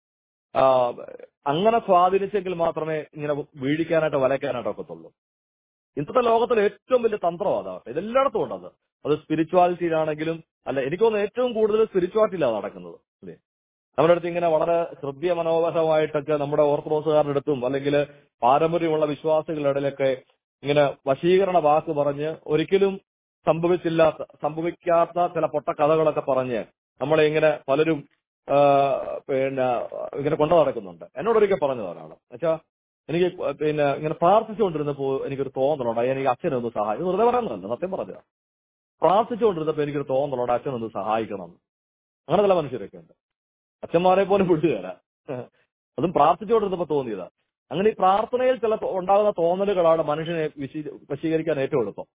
അങ്ങനെ സ്വാധീനിച്ചെങ്കിൽ മാത്രമേ ഇങ്ങനെ വീഴിക്കാനായിട്ട് വലയ്ക്കാനായിട്ട് ഒക്കത്തുള്ളൂ. ഇന്നത്തെ ലോകത്തിലെ ഏറ്റവും വലിയ തന്ത്രം അതാണ്. ഇതെല്ലായിടത്തും ഉണ്ടത്. അത് സ്പിരിച്വാലിറ്റിയിലാണെങ്കിലും അല്ല, എനിക്ക് തോന്നുന്നു ഏറ്റവും കൂടുതൽ സ്പിരിച്വാലിറ്റിയിലാണ് നടക്കുന്നത്. അല്ലേ, നമ്മുടെ അടുത്ത് ഇങ്ങനെ വളരെ ഹൃദയ മനോഹരമായിട്ടൊക്കെ നമ്മുടെ ഓർത്തഡോക്സുകാരുടെ അടുത്തും അല്ലെങ്കിൽ പാരമ്പര്യമുള്ള വിശ്വാസികളുടെ ഇടയിലൊക്കെ ഇങ്ങനെ വശീകരണ വാക്ക് പറഞ്ഞ് ഒരിക്കലും സംഭവിച്ചില്ലാത്ത സംഭവിക്കാത്ത ചില പൊട്ട കഥകളൊക്കെ പറഞ്ഞ് നമ്മളെ ഇങ്ങനെ പലരും പിന്നെ ഇങ്ങനെ കൊണ്ടു നടക്കുന്നുണ്ട്. എന്നോടൊരിക്കൽ പറഞ്ഞതാണ് എന്നുവെച്ചാൽ എനിക്ക് പിന്നെ ഇങ്ങനെ പ്രാർത്ഥിച്ചുകൊണ്ടിരുന്നപ്പോൾ എനിക്കൊരു തോന്നലുണ്ടായി, എനിക്ക് അച്ഛനൊന്ന് സഹായിക്കും. വെറുതെ പറയുന്നതല്ല, സത്യം പറഞ്ഞ പ്രാർത്ഥിച്ചുകൊണ്ടിരുന്നപ്പോൾ എനിക്കൊരു തോന്നലുണ്ട്, അച്ഛനൊന്ന് സഹായിക്കണം. അങ്ങനെ ചില മനുഷ്യരൊക്കെ ഉണ്ട്. അച്ഛന്മാരെ പോലും വിടുകയല്ല, അതും പ്രാർത്ഥിച്ചുകൊണ്ടിരുന്നപ്പോൾ തോന്നിയതാ. അങ്ങനെ ഈ പ്രാർത്ഥനയിൽ ചില ഉണ്ടാകുന്ന തോന്നലുകളാണ് മനുഷ്യനെ വിശീ വശീകരിക്കാൻ ഏറ്റവും എളുപ്പം.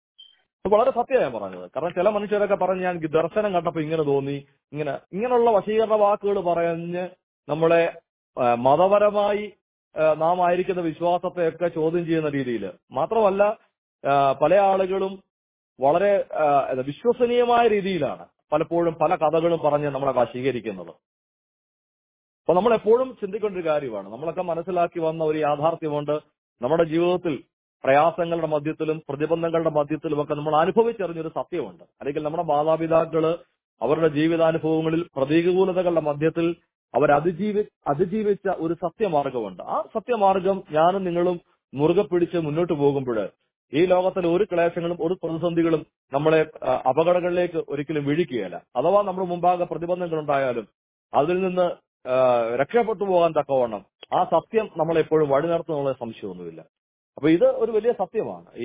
വളരെ സത്യമാണ് ഞാൻ പറഞ്ഞത്. കാരണം ചില മനുഷ്യരൊക്കെ പറഞ്ഞ് ഞാൻ ദർശനം കണ്ടപ്പോൾ ഇങ്ങനെ തോന്നി, ഇങ്ങനെ ഇങ്ങനെയുള്ള വശീകരണ വാക്കുകൾ പറഞ്ഞ് നമ്മളെ മതപരമായി നാം ആയിരിക്കുന്ന വിശ്വാസത്തെയൊക്കെ ചോദ്യം ചെയ്യുന്ന രീതിയിൽ. മാത്രമല്ല പല ആളുകളും വളരെ വിശ്വസനീയമായ രീതിയിലാണ് പലപ്പോഴും പല കഥകളും പറഞ്ഞ് നമ്മളെ വശീകരിക്കുന്നത്. അപ്പൊ നമ്മൾ എപ്പോഴും ചിന്തിക്കേണ്ട ഒരു കാര്യമാണ്, നമ്മളൊക്കെ മനസ്സിലാക്കി വന്ന ഒരു യാഥാർത്ഥ്യമുണ്ട്. നമ്മുടെ ജീവിതത്തിൽ പ്രയാസങ്ങളുടെ മധ്യത്തിലും പ്രതിബന്ധങ്ങളുടെ മധ്യത്തിലും ഒക്കെ നമ്മൾ അനുഭവിച്ചറിഞ്ഞൊരു സത്യമുണ്ട്. അല്ലെങ്കിൽ നമ്മുടെ മാതാപിതാക്കള് അവരുടെ ജീവിതാനുഭവങ്ങളിൽ പ്രതികൂലതകളുടെ മധ്യത്തിൽ അവർ അതിജീവി അതിജീവിച്ച ഒരു സത്യമാർഗമുണ്ട്. ആ സത്യമാർഗം ഞാനും നിങ്ങളും മുറുകെ പിടിച്ച് മുന്നോട്ട് പോകുമ്പോൾ ഈ ലോകത്തിലെ ഒരു ക്ലേശങ്ങളും ഒരു പ്രതിസന്ധികളും നമ്മളെ അപകടങ്ങളിലേക്ക് ഒരിക്കലും വീഴിക്കുകയല്ല. അഥവാ നമ്മുടെ മുമ്പാകെ പ്രതിബന്ധങ്ങൾ ഉണ്ടായാലും അതിൽ നിന്ന് രക്ഷപ്പെട്ടു പോകാൻ തക്കവണ്ണം ആ സത്യം നമ്മളെപ്പോഴും വഴി നടത്തുന്നുള്ള സംശയമൊന്നുമില്ല. അപ്പൊ ഇത് ഒരു വലിയ സത്യമാണ്. ഈ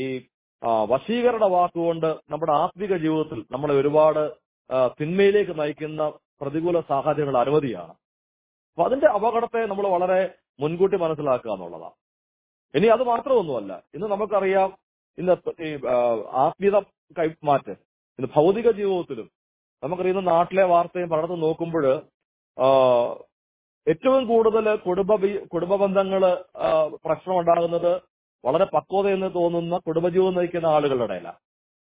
വശീകരണ വാക്കുകൊണ്ട് നമ്മുടെ ആത്മിക ജീവിതത്തിൽ നമ്മളെ ഒരുപാട് തിന്മയിലേക്ക് നയിക്കുന്ന പ്രതികൂല സാഹചര്യങ്ങൾ അനവധിയാണ്. അപ്പൊ അതിന്റെ അപകടത്തെ നമ്മൾ വളരെ മുൻകൂട്ടി മനസ്സിലാക്കുക എന്നുള്ളതാണ്. ഇനി അത് മാത്രമൊന്നുമല്ല, ഇന്ന് നമുക്കറിയാം ഇന്ന് ഈ ആത്മീയത കൈമാറ്റ് ഇന്ന് ഭൗതിക ജീവിതത്തിലും നമുക്കറിയുന്ന നാട്ടിലെ വാർത്തയും പലയിടത്തും നോക്കുമ്പോൾ ഏറ്റവും കൂടുതൽ കുടുംബ കുടുംബ ബന്ധങ്ങള് പ്രശ്നം ഉണ്ടാകുന്നത് വളരെ പക്വത എന്ന് തോന്നുന്ന കുടുംബജീവിതം നയിക്കുന്ന ആളുകളുടെ ഇടയിലാണ്.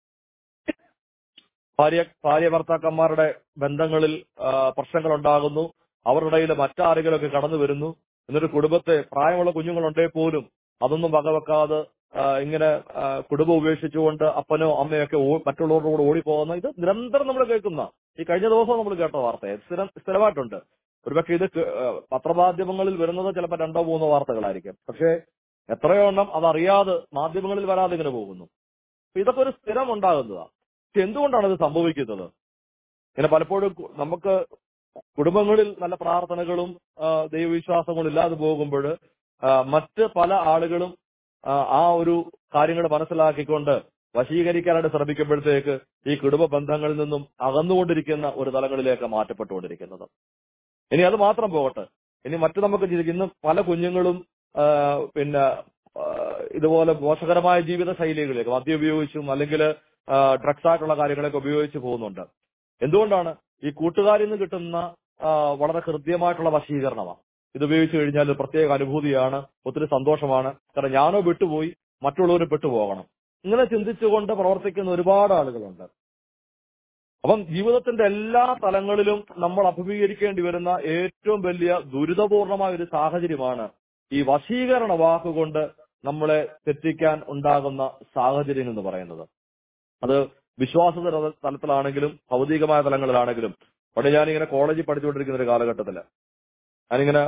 ഭാര്യ ഭാര്യ ഭർത്താക്കന്മാരുടെ ബന്ധങ്ങളിൽ പ്രശ്നങ്ങൾ ഉണ്ടാകുന്നു. അവരുടെ ഇടയിൽ മറ്റാരെങ്കിലുമൊക്കെ കടന്നു വരുന്നു. എന്നിട്ട് കുടുംബത്തെ പ്രായമുള്ള കുഞ്ഞുങ്ങളുണ്ടെങ്കിൽ പോലും അതൊന്നും വകവെക്കാതെ ഇങ്ങനെ കുടുംബം ഉപേക്ഷിച്ചുകൊണ്ട് അപ്പനോ അമ്മയൊക്കെ മറ്റുള്ളവരുടെ കൂടെ ഓടിപ്പോകുന്ന ഇത് നിരന്തരം നമ്മൾ കേൾക്കുന്ന ഈ കഴിഞ്ഞ ദിവസം നമ്മൾ കേട്ട വാർത്തയെ സ്ഥിരം സ്ഥിരമായിട്ടുണ്ട്. ഒരുപക്ഷെ ഇത് പത്രമാധ്യമങ്ങളിൽ വരുന്നത് ചിലപ്പോൾ രണ്ടോ മൂന്നോ വാർത്തകളായിരിക്കും. പക്ഷേ എത്രയോ എണ്ണം അതറിയാതെ മാധ്യമങ്ങളിൽ വരാതെ ഇങ്ങനെ പോകുന്നു. ഇതൊക്കെ ഒരു സ്ഥിരം ഉണ്ടാകുന്നതാണ്. പക്ഷെ എന്തുകൊണ്ടാണ് ഇത് സംഭവിക്കുന്നത്? ഇങ്ങനെ പലപ്പോഴും നമുക്ക് കുടുംബങ്ങളിൽ നല്ല പ്രാർത്ഥനകളും ദൈവവിശ്വാസങ്ങളും ഇല്ലാതെ പോകുമ്പോൾ മറ്റ് പല ആളുകളും ആ ഒരു കാര്യങ്ങൾ മനസ്സിലാക്കിക്കൊണ്ട് വശീകരിക്കാനായിട്ട് ശ്രമിക്കുമ്പോഴത്തേക്ക് ഈ കുടുംബ ബന്ധങ്ങളിൽ നിന്നും അകന്നുകൊണ്ടിരിക്കുന്ന ഒരു തലങ്ങളിലേക്ക് മാറ്റപ്പെട്ടുകൊണ്ടിരിക്കുന്നത്. ഇനി അത് മാത്രം പോകട്ടെ, ഇനി മറ്റു നമുക്ക് ഇന്ന് പല കുഞ്ഞുങ്ങളും പിന്നെ ഇതുപോലെ മോശകരമായ ജീവിത ശൈലികളിലേക്ക് മദ്യം ഉപയോഗിച്ചും അല്ലെങ്കിൽ ഡ്രഗ്സ് ആയിട്ടുള്ള കാര്യങ്ങളൊക്കെ ഉപയോഗിച്ച് പോകുന്നുണ്ട്. എന്തുകൊണ്ടാണ്? ഈ കൂട്ടുകാരിൽ നിന്ന് കിട്ടുന്ന വളരെ ഹൃദ്യമായിട്ടുള്ള വശീകരണമാണ്. ഇത് ഉപയോഗിച്ച് കഴിഞ്ഞാൽ പ്രത്യേക അനുഭൂതിയാണ്, ഒത്തിരി സന്തോഷമാണ്. കാരണം ഞാനോ വിട്ടുപോയി മറ്റുള്ളവരും പെട്ടുപോകണം, ഇങ്ങനെ ചിന്തിച്ചുകൊണ്ട് പ്രവർത്തിക്കുന്ന ഒരുപാട് ആളുകളുണ്ട്. അപ്പം ജീവിതത്തിന്റെ എല്ലാ തലങ്ങളിലും നമ്മൾ അഭിമുഖീകരിക്കേണ്ടി വരുന്ന ഏറ്റവും വലിയ ദുരിതപൂർണമായ ഒരു സാഹചര്യമാണ് ഈ വശീകരണ വാക്കുകൊണ്ട് നമ്മളെ തെറ്റിക്കാൻ ഉണ്ടാകുന്ന സാഹചര്യം എന്ന് പറയുന്നത്. അത് വിശ്വാസ തലത്തിലാണെങ്കിലും ഭൗതികമായ തലങ്ങളിലാണെങ്കിലും. അവിടെ ഞാനിങ്ങനെ കോളേജിൽ പഠിച്ചുകൊണ്ടിരിക്കുന്ന ഒരു കാലഘട്ടത്തില് ഞാനിങ്ങനെ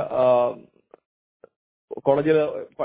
കോളേജിൽ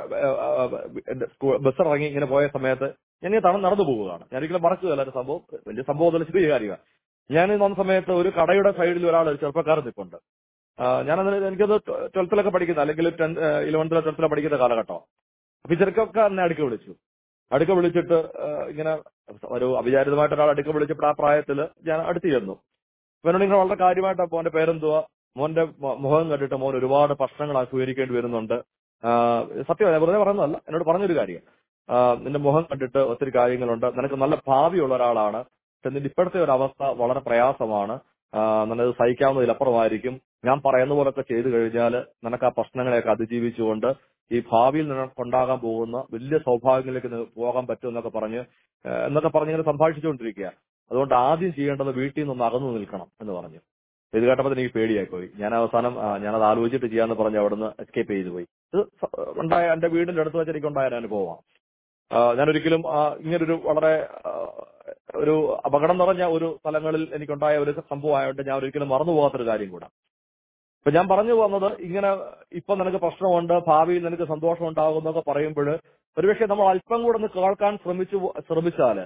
ബസ് ഇറങ്ങി ഇങ്ങനെ പോയ സമയത്ത് ഞാൻ ഈ തണം നടന്നു പോവുകയാണ്. ഞാനൊരിക്കലും മറക്കുകയല്ല ഒരു സംഭവം, വലിയ സംഭവം ചെറിയ കാര്യമാണ്. ഞാൻ വന്ന സമയത്ത് ഒരു കടയുടെ സൈഡിൽ ഒരാൾ ചെറുപ്പക്കാരൻ നിൽപ്പുണ്ട്. ഞാനത് എനിക്കത് ട്വൽത്തിലൊക്കെ പഠിക്കുന്ന അല്ലെങ്കിൽ ടെൻത്ത് ഇലവൻത്തിലോ ട്വൽത്തിലോ പഠിക്കുന്ന കാലഘട്ടം. അപ്പൊ ഈ ചെറുക്കൊക്കെ എന്നെ അടുക്ക വിളിച്ചു. അടുക്ക വിളിച്ചിട്ട് ഇങ്ങനെ ഒരു അവിചാരിതമായിട്ട് ഒരാൾ അടുക്ക വിളിച്ചപ്പോൾ ആ പ്രായത്തിൽ ഞാൻ അടുത്ത് ചെന്നു. അപ്പൊ എന്നോട് ഇങ്ങനെ വളരെ കാര്യമായിട്ട് മോന്റെ പേരെന്തുവാ, മോന്റെ മുഖം കണ്ടിട്ട് മോൻ ഒരുപാട് പ്രശ്നങ്ങൾ അഭിമുഖീകരിക്കേണ്ടി വരുന്നുണ്ട്. സത്യം വെറുതെ പറയുന്നതല്ല, എന്നോട് പറഞ്ഞൊരു കാര്യം, നിന്റെ മുഖം കണ്ടിട്ട് ഒത്തിരി കാര്യങ്ങളുണ്ട്, നിനക്ക് നല്ല ഭാവിയുള്ള ഒരാളാണ്, എന്നിട്ട് ഇപ്പോഴത്തെ ഒരു അവസ്ഥ വളരെ പ്രയാസമാണ്. നല്ലത് സഹിക്കാവുന്നതിലപ്പുറമായിരിക്കും. ഞാൻ പറയുന്ന പോലൊക്കെ ചെയ്തു കഴിഞ്ഞാൽ നിനക്ക് ആ പ്രശ്നങ്ങളെയൊക്കെ അതിജീവിച്ചുകൊണ്ട് ഈ ഭാവിയിൽ നിനക്കുണ്ടാകാൻ പോകുന്ന വലിയ സൗഭാഗ്യങ്ങളിലേക്ക് പോകാൻ പറ്റും എന്നൊക്കെ പറഞ്ഞ് എന്നൊക്കെ പറഞ്ഞ് ഇങ്ങനെ സംഭാഷിച്ചുകൊണ്ടിരിക്കുക. അതുകൊണ്ട് ആദ്യം ചെയ്യേണ്ടത് വീട്ടിൽ നിന്ന് അകന്നു നിൽക്കണം എന്ന് പറഞ്ഞു. ഇത് കേട്ടപ്പോൾ എനിക്ക് പേടിയായി പോയി. ഞാൻ അവസാനം ഞാനത് ആലോചിച്ചിട്ട് ചെയ്യാന്ന് പറഞ്ഞ് അവിടുന്ന് എസ്കേപ്പ് ചെയ്തു പോയി. ഇത് ഉണ്ടായ എന്റെ വീടിന്റെ അടുത്ത് വെച്ച് എനിക്കുണ്ടായ അനുഭവമാണ്. ഞാനൊരിക്കലും ഇങ്ങനൊരു വളരെ ഒരു അപകടം നിറഞ്ഞ ഒരു സ്ഥലങ്ങളിൽ എനിക്കുണ്ടായ ഒരു സംഭവമായിട്ട് ഞാൻ ഒരിക്കലും മറന്നു പോകാത്തൊരു കാര്യം കൂടെ. ഇപ്പൊ ഞാൻ പറഞ്ഞു പോകുന്നത്, ഇങ്ങനെ ഇപ്പൊ നിനക്ക് പ്രശ്നമുണ്ട്, ഭാവിയിൽ നിനക്ക് സന്തോഷം ഉണ്ടാകും എന്നൊക്കെ പറയുമ്പോൾ ഒരുപക്ഷെ നമ്മൾ അല്പം കൂടെ ഒന്ന് കേൾക്കാൻ ശ്രമിച്ചു ശ്രമിച്ചാല്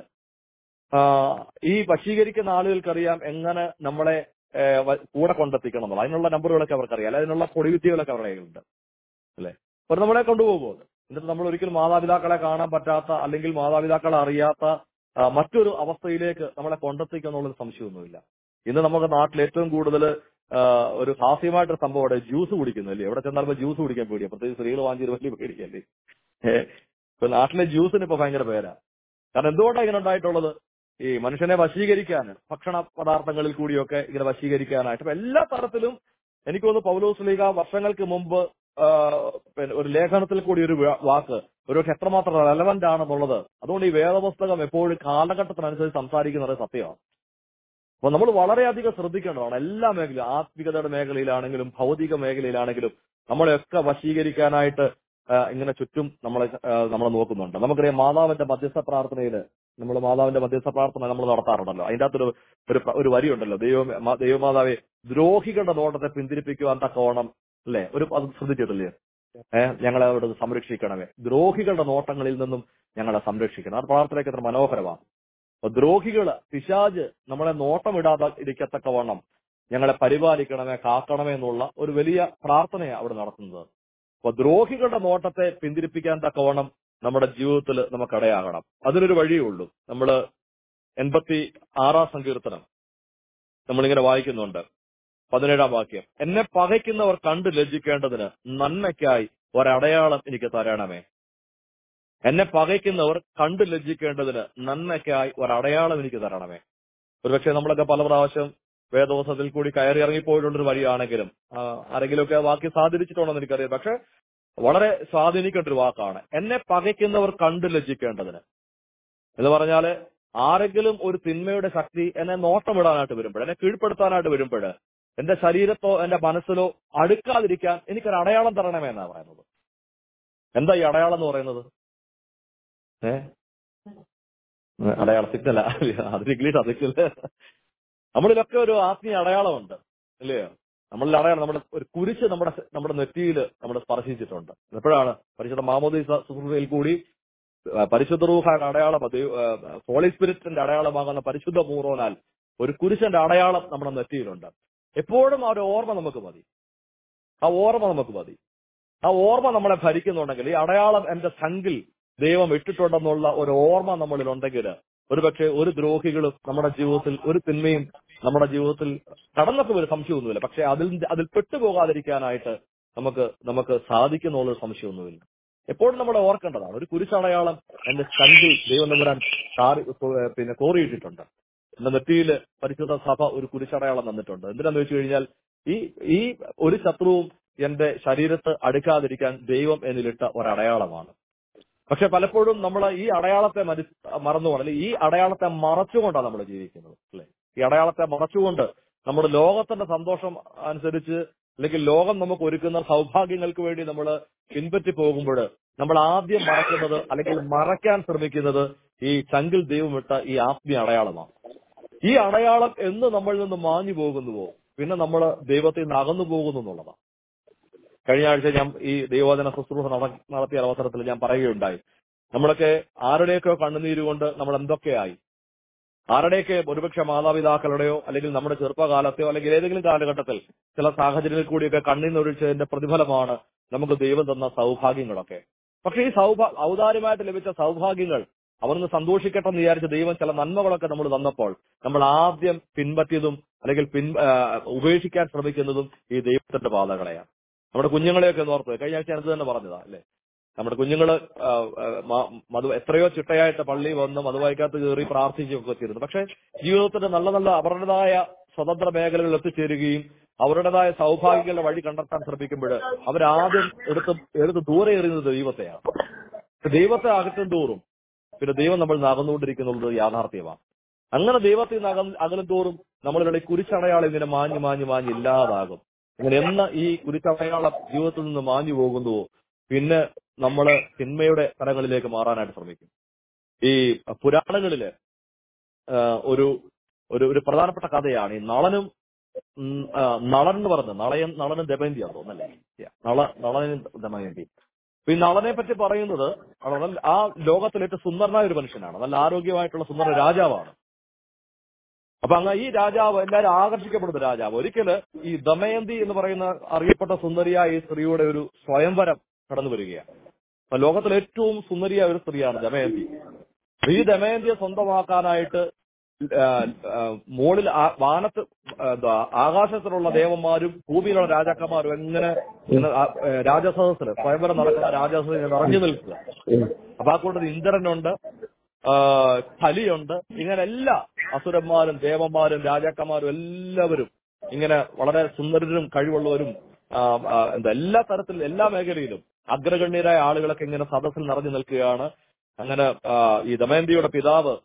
ഈ വശീകരിക്കുന്ന ആളുകൾക്കറിയാം എങ്ങനെ നമ്മളെ കൂടെ കൊണ്ടെത്തിക്കണം എന്നുള്ളത്. അതിനുള്ള നമ്പറുകളൊക്കെ അവർക്കറിയാം, അല്ലെ അതിനുള്ള പൊടിവിദ്യകളൊക്കെ അവരുടെ കയ്യിലുണ്ട്, അല്ലെ. അവർ നമ്മളെ കൊണ്ടുപോകുമ്പോൾ എന്നിട്ട് നമ്മൾ ഒരിക്കലും മാതാപിതാക്കളെ കാണാൻ പറ്റാത്ത അല്ലെങ്കിൽ മാതാപിതാക്കളെ അറിയാത്ത മറ്റൊരു അവസ്ഥയിലേക്ക് നമ്മളെ കൊണ്ടെത്തിക്കുക എന്നുള്ളൊരു സംശയമൊന്നുമില്ല. ഇന്ന് നമുക്ക് നാട്ടിൽ ഏറ്റവും കൂടുതൽ ഒരു ഹാസ്യമായിട്ടൊരു സംഭവമാണ് ജ്യൂസ് കുടിക്കുന്നല്ലേ. എവിടെ ചെന്നാലും ജ്യൂസ് കുടിക്കാൻ പേടിയാണ്, പ്രത്യേകിച്ച് സ്ത്രീകൾ വാങ്ങിച്ചൊരു വലിയ പേടിയല്ലേ. ഇപ്പൊ നാട്ടിലെ ജ്യൂസിന് ഇപ്പൊ ഭയങ്കര പേരാ. കാരണം എന്തുകൊണ്ടാണ് ഇങ്ങനെ ഉണ്ടായിട്ടുള്ളത്? ഈ മനുഷ്യനെ വശീകരിക്കാൻ, ഭക്ഷണ പദാർത്ഥങ്ങളിൽ കൂടിയൊക്കെ ഇങ്ങനെ വശീകരിക്കാനായിട്ട് എല്ലാ തരത്തിലും. എനിക്ക് തോന്നുന്നു പൗലോസ് ശ്ലീഹ വർഷങ്ങൾക്ക് മുമ്പ് പിന്നെ ഒരു ലേഖനത്തിൽ കൂടി ഒരു വാക്ക് ഒരുപക്ഷെ എത്രമാത്രം റെലവന്റ് ആണെന്നുള്ളത്. അതുകൊണ്ട് ഈ വേദപുസ്തകം എപ്പോഴും കാലഘട്ടത്തിനനുസരിച്ച് സംസാരിക്കുന്നത് സത്യമാണ്. അപ്പൊ നമ്മൾ വളരെയധികം ശ്രദ്ധിക്കേണ്ടതാണ് എല്ലാ മേഖലയും, ആത്മികതയുടെ മേഖലയിലാണെങ്കിലും ഭൗതിക മേഖലയിലാണെങ്കിലും നമ്മളെയൊക്കെ വശീകരിക്കാനായിട്ട് ഇങ്ങനെ ചുറ്റും നമ്മളെ നമ്മളെ നോക്കുന്നുണ്ട്. നമുക്കറിയാം മാതാവിന്റെ മധ്യസ്ഥ പ്രാർത്ഥനയിൽ നമ്മൾ മാതാവിന്റെ മധ്യസ്ഥ പ്രാർത്ഥന നമ്മൾ നടത്താറുണ്ടല്ലോ. അതിൻ്റെ അകത്തൊരു ഒരു വരിയുണ്ടല്ലോ, ദൈവ ദൈവമാതാവെ ദ്രോഹികളുടെ നോട്ടത്തെ പിന്തിരിപ്പിക്കുവാൻ തക്കവണ്ണം, അല്ലെ, ഒരു അത് ശ്രദ്ധിച്ചിട്ടില്ലേ? ഏഹ് ഞങ്ങളെ അവിടെ സംരക്ഷിക്കണമേ, ദ്രോഹികളുടെ നോട്ടങ്ങളിൽ നിന്നും ഞങ്ങളെ സംരക്ഷിക്കണം. ആ പ്രാർത്ഥനയ്ക്ക് എത്ര മനോഹരമാണ്. അപ്പൊ ദ്രോഹികള്, പിശാച് നമ്മളെ നോട്ടമിടാതെ ഇരിക്കത്തക്കവണ്ണം ഞങ്ങളെ പരിപാലിക്കണമേ, കാക്കണമേ എന്നുള്ള ഒരു വലിയ പ്രാർത്ഥനയാണ് അവിടെ നടത്തുന്നത്. അപ്പൊ ദ്രോഹികളുടെ നോട്ടത്തെ പിന്തിരിപ്പിക്കാൻ തക്കവണ്ണം നമ്മുടെ ജീവിതത്തിൽ നമുക്കിടയാകണം. അതിനൊരു വഴിയേ ഉള്ളൂ. നമ്മള് എൺപത്തി ആറാം സങ്കീർത്തനം നമ്മളിങ്ങനെ വായിക്കുന്നുണ്ട്. പതിനേഴാം വാക്യം, എന്നെ പകയ്ക്കുന്നവർ കണ്ട് ലജ്ജിക്കേണ്ടതിന് നന്മയ്ക്കായി ഒരടയാളം എനിക്ക് തരണമേ. എന്നെ പകയ്ക്കുന്നവർ കണ്ട് ലജ്ജിക്കേണ്ടതിന് നന്മയ്ക്കായി ഒരടയാളം എനിക്ക് തരണമേ. ഒരുപക്ഷെ നമ്മളൊക്കെ പല പ്രാവശ്യം വേദോസത്തിൽ കൂടി കയറി ഇറങ്ങിപ്പോയിട്ടുള്ളൊരു വഴിയാണെങ്കിലും ആരെങ്കിലുമൊക്കെ വാക്യം സ്വാധീനിച്ചിട്ടുണ്ടോ എനിക്കറിയാം. പക്ഷെ വളരെ സ്വാധീനിക്കേണ്ട ഒരു വാക്കാണ് എന്നെ പകയ്ക്കുന്നവർ കണ്ട് ലജ്ജിക്കേണ്ടതിന് എന്ന് പറഞ്ഞാല് ആരെങ്കിലും ഒരു തിന്മയുടെ ശക്തി എന്നെ നോട്ടമിടാനായിട്ട് വരുമ്പോൾ, എന്നെ കീഴ്പ്പെടുത്താനായിട്ട് വരുമ്പോൾ എന്റെ ശരീരത്തോ എന്റെ മനസ്സിലോ അടുക്കാതിരിക്കാൻ എനിക്കൊരു അടയാളം തരണമേ എന്നാണ് പറയുന്നത്. എന്താ ഈ അടയാളം എന്ന് പറയുന്നത്? ഏഹ് അടയാളം സിഗ്നല, അത് ഇംഗ്ലീഷ് അതില്ല. നമ്മളിലൊക്കെ ഒരു ആത്മീയ അടയാളമുണ്ട്, അല്ലയോ? നമ്മളിൽ അടയാളം, നമ്മുടെ ഒരു കുരിശ് നമ്മുടെ നമ്മുടെ നെറ്റിയിൽ നമ്മൾ സ്പർശിച്ചിട്ടുണ്ട്. എപ്പോഴാണ്? പരിശുദ്ധ മാമോദീസ ശുശ്രൂഷയിൽ കൂടി പരിശുദ്ധ റൂഹായുടെ അടയാളം, ഹോളി സ്പിരിറ്റിന്റെ അടയാളമാകുന്ന പരിശുദ്ധ മൂറോനാൽ ഒരു കുരിശന്റെ അടയാളം നമ്മുടെ നെറ്റിയിലുണ്ട്. എപ്പോഴും ആ ഒരു ഓർമ്മ നമുക്ക് മതി, ആ ഓർമ്മ നമുക്ക് മതി. ആ ഓർമ്മ നമ്മളെ ഭരിക്കുന്നുണ്ടെങ്കിൽ, ഈ അടയാളം എന്റെ സംഘിൽ ദൈവം ഇട്ടിട്ടുണ്ടെന്നുള്ള ഒരു ഓർമ്മ നമ്മളിൽ ഉണ്ടെങ്കിൽ ഒരുപക്ഷെ ഒരു ദ്രോഹികളും നമ്മുടെ ജീവിതത്തിൽ, ഒരു തിന്മയും നമ്മുടെ ജീവിതത്തിൽ കടന്നൊക്കെ ഒരു സംശയമൊന്നുമില്ല. പക്ഷെ അതിൽ അതിൽ പെട്ടുപോകാതിരിക്കാനായിട്ട് നമുക്ക് നമുക്ക് സാധിക്കുന്നുള്ളൊരു സംശയമൊന്നുമില്ല. എപ്പോഴും നമ്മൾ ഓർക്കേണ്ടതാണ്, ഒരു കുരിശടയാളം എന്റെ സംഘിൽ ദൈവം നമ്പുരാൻ പിന്നെ കോറിയിട്ടിട്ടുണ്ട്. എന്റെ നെറ്റിയില് പരിശുദ്ധ സഭ ഒരു കുരിശടയാളം തന്നിട്ടുണ്ട്. എന്തിനാന്ന് വെച്ച് കഴിഞ്ഞാൽ ഈ ഈ ഒരു ശത്രുവും എന്റെ ശരീരത്ത് അടുക്കാതിരിക്കാൻ ദൈവം എന്നിലിട്ട ഒരടയാളമാണ്. പക്ഷെ പലപ്പോഴും നമ്മൾ ഈ അടയാളത്തെ മരി മറന്നുകൊണ്ട്, അല്ലെങ്കിൽ ഈ അടയാളത്തെ മറച്ചുകൊണ്ടാണ് നമ്മൾ ജീവിക്കുന്നത്, അല്ലെ? ഈ അടയാളത്തെ മറച്ചുകൊണ്ട് നമ്മുടെ ലോകത്തിന്റെ സന്തോഷം അനുസരിച്ച്, അല്ലെങ്കിൽ ലോകം നമുക്ക് ഒരുക്കുന്ന സൗഭാഗ്യങ്ങൾക്ക് വേണ്ടി നമ്മൾ പിൻപറ്റി പോകുമ്പോൾ നമ്മൾ ആദ്യം മറക്കുന്നത്, അല്ലെങ്കിൽ മറയ്ക്കാൻ ശ്രമിക്കുന്നത് ഈ ചങ്കിൽ ദൈവം ഇട്ട ഈ ആത്മീയ അടയാളമാണ്. ഈ അടയാളം എന്ന് നമ്മളിൽ നിന്ന് മാഞ്ഞു പോകുന്നുവോ പിന്നെ നമ്മൾ ദൈവത്തിൽ നിന്ന് അകന്നു പോകുന്നു എന്നുള്ളതാണ്. കഴിഞ്ഞ ആഴ്ച ഞാൻ ഈ ദൈവവചന ശുശ്രൂഷ നടത്തിയ അവസരത്തിൽ ഞാൻ പറയുകയുണ്ടായി, നമ്മളൊക്കെ ആരുടെയൊക്കെ കണ്ണുനീരുകൊണ്ട് നമ്മൾ എന്തൊക്കെയായി, ആരുടെയൊക്കെ ഒരുപക്ഷെ മാതാപിതാക്കളുടെയോ അല്ലെങ്കിൽ നമ്മുടെ ചെറുപ്പകാലത്തെയോ അല്ലെങ്കിൽ ഏതെങ്കിലും കാലഘട്ടത്തിൽ ചില സാഹചര്യങ്ങളിൽ കൂടിയൊക്കെ കണ്ണീന്നൊഴിച്ചതിന്റെ പ്രതിഫലമാണ് നമുക്ക് ദൈവം തന്ന സൗഭാഗ്യങ്ങളൊക്കെ. പക്ഷെ ഈ സൗഭാ ഔദാര്യമായിട്ട് ലഭിച്ച സൗഭാഗ്യങ്ങൾ അവർക്ക് സന്തോഷിക്കട്ടെ എന്ന് വിചാരിച്ച ദൈവം ചില നന്മകളൊക്കെ നമ്മൾ തന്നപ്പോൾ നമ്മൾ ആദ്യം പിൻപറ്റിയതും അല്ലെങ്കിൽ പിൻ ഉപേക്ഷിക്കാൻ ശ്രമിക്കുന്നതും ഈ ദൈവത്തിന്റെ പാതകളെയാണ്. നമ്മുടെ കുഞ്ഞുങ്ങളെയൊക്കെ ഓർത്ത് കഴിഞ്ഞ ആഴ്ച ഞാനത് തന്നെ പറഞ്ഞതാ, അല്ലെ? നമ്മുടെ കുഞ്ഞുങ്ങള് മധു എത്രയോ ചിട്ടയായിട്ട് പള്ളി വന്ന് മധുവായിക്കകത്ത് കയറി പ്രാർത്ഥിക്കുകയൊക്കെ ചെയ്തിരുന്നു. പക്ഷെ ജീവിതത്തിന്റെ നല്ല നല്ല അവരുടേതായ സ്വതന്ത്ര മേഖലകളിൽ എത്തിച്ചേരുകയും അവരുടേതായ സൗഭാഗ്യങ്ങളുടെ വഴി കണ്ടെത്താൻ ശ്രമിക്കുമ്പോൾ അവരാദ്യം എടുത്ത് എടുത്ത് ദൂരെ എറിയുന്നത് ദൈവത്തെയാണ്. ദൈവത്തെ അകറ്റും തോറും പിന്നെ ദൈവം നമ്മൾ നകന്നുകൊണ്ടിരിക്കുന്നുള്ളത് യാഥാർത്ഥ്യമാണ്. അങ്ങനെ ദൈവത്തിൽ നിന്ന് അക അകലും തോറും നമ്മളുടെ കുരിശടയാളം ഇങ്ങനെ മാഞ്ഞു മാഞ്ഞു മാഞ്ഞ് ഇല്ലാതാകും. ഇങ്ങനെ എന്ന് ഈ കുരിശടയാളം ജീവിതത്തിൽ നിന്ന് മാഞ്ഞു പോകുന്നുവോ പിന്നെ നമ്മള് തിന്മയുടെ തലങ്ങളിലേക്ക് മാറാനായിട്ട് ശ്രമിക്കും. ഈ പുരാണങ്ങളില് ഒരു ഒരു ഒരു പ്രധാനപ്പെട്ട കഥയാണ് ഈ നളനും നളൻ എന്ന് പറഞ്ഞത്. നളയൻ നളനും ദമയന്തിയാന്ന് തോന്നല്ലേ? നള നളനും ദമയന്തി. ഈ നളനെ പറ്റി പറയുന്നത് ആ ലോകത്തിലെ ഏറ്റവും സുന്ദരനായ ഒരു മനുഷ്യനാണ്. നല്ല ആരോഗ്യമായിട്ടുള്ള സുന്ദര രാജാവാണ്. അപ്പൊ അങ്ങ് ഈ രാജാവ് എല്ലാവരും ആകർഷിക്കപ്പെടുന്ന രാജാവ്. ഒരിക്കല് ഈ ദമയന്തി എന്ന് പറയുന്ന അറിയപ്പെട്ട സുന്ദരിയായ ഈ സ്ത്രീയുടെ ഒരു സ്വയംവരം കടന്നു വരികയാണ്. അപ്പൊ ലോകത്തിലെ ഏറ്റവും സുന്ദരിയായ ഒരു സ്ത്രീയാണ് ദമയന്തി. ഈ ദമയന്തിയെ സ്വന്തമാക്കാനായിട്ട് മുകളിൽ വാനത്ത് എന്താ ആകാശത്തിലുള്ള ദേവന്മാരും ഭൂമിയിലുള്ള രാജാക്കന്മാരും എങ്ങനെ രാജസദസ്സില് സ്വയംവരം നടക്കുന്ന രാജസദസ്സിൽ നിറഞ്ഞു നിൽക്കുക. അപ്പൊ ആ കൂട്ടത്തിൽ ഇന്ദ്രനുണ്ട്, കലിയുണ്ട്, ഇങ്ങനെ എല്ലാ അസുരന്മാരും ദേവന്മാരും രാജാക്കന്മാരും എല്ലാവരും ഇങ്ങനെ വളരെ സുന്ദരരും കഴിവുള്ളവരും എന്താ എല്ലാ തരത്തിലും എല്ലാ മേഖലയിലും അഗ്രഗണ്യരായ ആളുകളൊക്കെ ഇങ്ങനെ സദസ്സിൽ നിറഞ്ഞു നിൽക്കുകയാണ്. അങ്ങനെ ഈ ദമയന്തിയുടെ പിതാവ്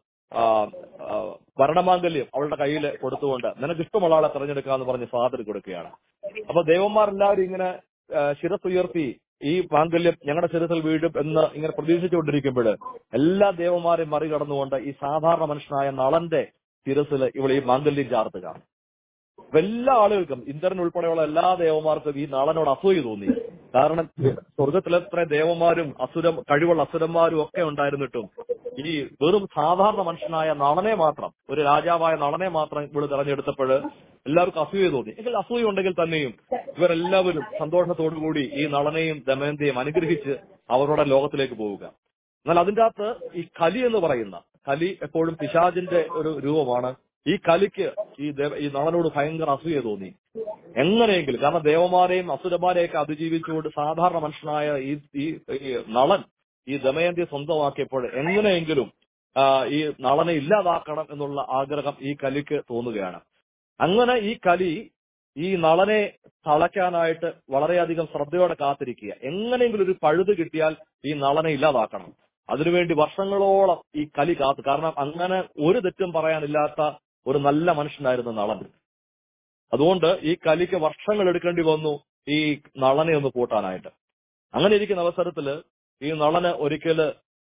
ഭരണമാംഗല്യം അവളുടെ കയ്യിൽ കൊടുത്തുകൊണ്ട് നിനക്ക് ഇഷ്ടമുള്ള ആളെ തെരഞ്ഞെടുക്കാന്ന് പറഞ്ഞ് സ്വാതന്ത്ര്യം കൊടുക്കുകയാണ്. അപ്പൊ ദേവന്മാരെല്ലാവരും ഇങ്ങനെ ശിരസുയർത്തി ഈ മാംഗല്യം ഞങ്ങളുടെ ശിരസിൽ വീഴും എന്ന് ഇങ്ങനെ പ്രതീക്ഷിച്ചുകൊണ്ടിരിക്കുമ്പോൾ എല്ലാ ദേവന്മാരെയും മറികടന്നുകൊണ്ട് ഈ സാധാരണ മനുഷ്യനായ നളന്റെ ശിരസിൽ ഇവിടെ ഈ മാംഗല്യം ചാർത്തുക. അപ്പൊ എല്ലാ ആളുകൾക്കും ഇന്ദ്രൻ ഉൾപ്പെടെയുള്ള എല്ലാ ദേവന്മാർക്കും ഈ നളനോട് അസൂയ തോന്നി. കാരണം സ്വർഗത്തിലെത്ര ദേവന്മാരും അസുരം കഴിവുള്ള അസുരന്മാരും ഒക്കെ ഉണ്ടായിരുന്നിട്ടും ഈ വെറും സാധാരണ മനുഷ്യനായ നളനെ മാത്രം, ഒരു രാജാവായ നളനെ മാത്രം ഇവിടെ തെരഞ്ഞെടുത്തപ്പോൾ എല്ലാവർക്കും അസൂയ തോന്നി. എങ്കിൽ അസൂയ ഉണ്ടെങ്കിൽ തന്നെയും ഇവരെല്ലാവരും സന്തോഷത്തോടുകൂടി ഈ നളനെയും ദമയന്തിയും അനുഗ്രഹിച്ച് അവരുടെ ലോകത്തിലേക്ക് പോവുക. എന്നാൽ അതിൻ്റെ അകത്ത് ഈ കലി എന്ന് പറയുന്ന കലി എപ്പോഴും പിശാചിന്റെ ഒരു രൂപമാണ്. ഈ കലിക്ക് ഈ ഈ നളനോട് ഭയങ്കര അസൂയ തോന്നി. എങ്ങനെയെങ്കിലും, കാരണം ദേവന്മാരെയും അസുരന്മാരെയൊക്കെ അതിജീവിച്ചുകൊണ്ട് സാധാരണ മനുഷ്യനായ ഈ ഈ നളൻ ഈ ദമയന്തിയെ സ്വന്തമാക്കിയപ്പോൾ എങ്ങനെയെങ്കിലും ഈ നളനെ ഇല്ലാതാക്കണം എന്നുള്ള ആഗ്രഹം ഈ കലിക്ക് തോന്നുകയാണ്. അങ്ങനെ ഈ കലി ഈ നളനെ തളയ്ക്കാനായിട്ട് വളരെയധികം ശ്രദ്ധയോടെ കാത്തിരിക്കുക. എങ്ങനെയെങ്കിലും ഒരു പഴുത് കിട്ടിയാൽ ഈ നളനെ ഇല്ലാതാക്കണം. അതിനുവേണ്ടി വർഷങ്ങളോളം ഈ കലി കാത്തു. കാരണം അങ്ങനെ ഒരു തെറ്റും പറയാനില്ലാത്ത ഒരു നല്ല മനുഷ്യനായിരുന്നു നളൻ. അതുകൊണ്ട് ഈ കലിക്ക് വർഷങ്ങൾ എടുക്കേണ്ടി വന്നു ഈ നളനെ ഒന്ന് കൂട്ടാനായിട്ട്. അങ്ങനെ ഇരിക്കുന്ന അവസരത്തില് ഈ നളന് ഒരിക്കല്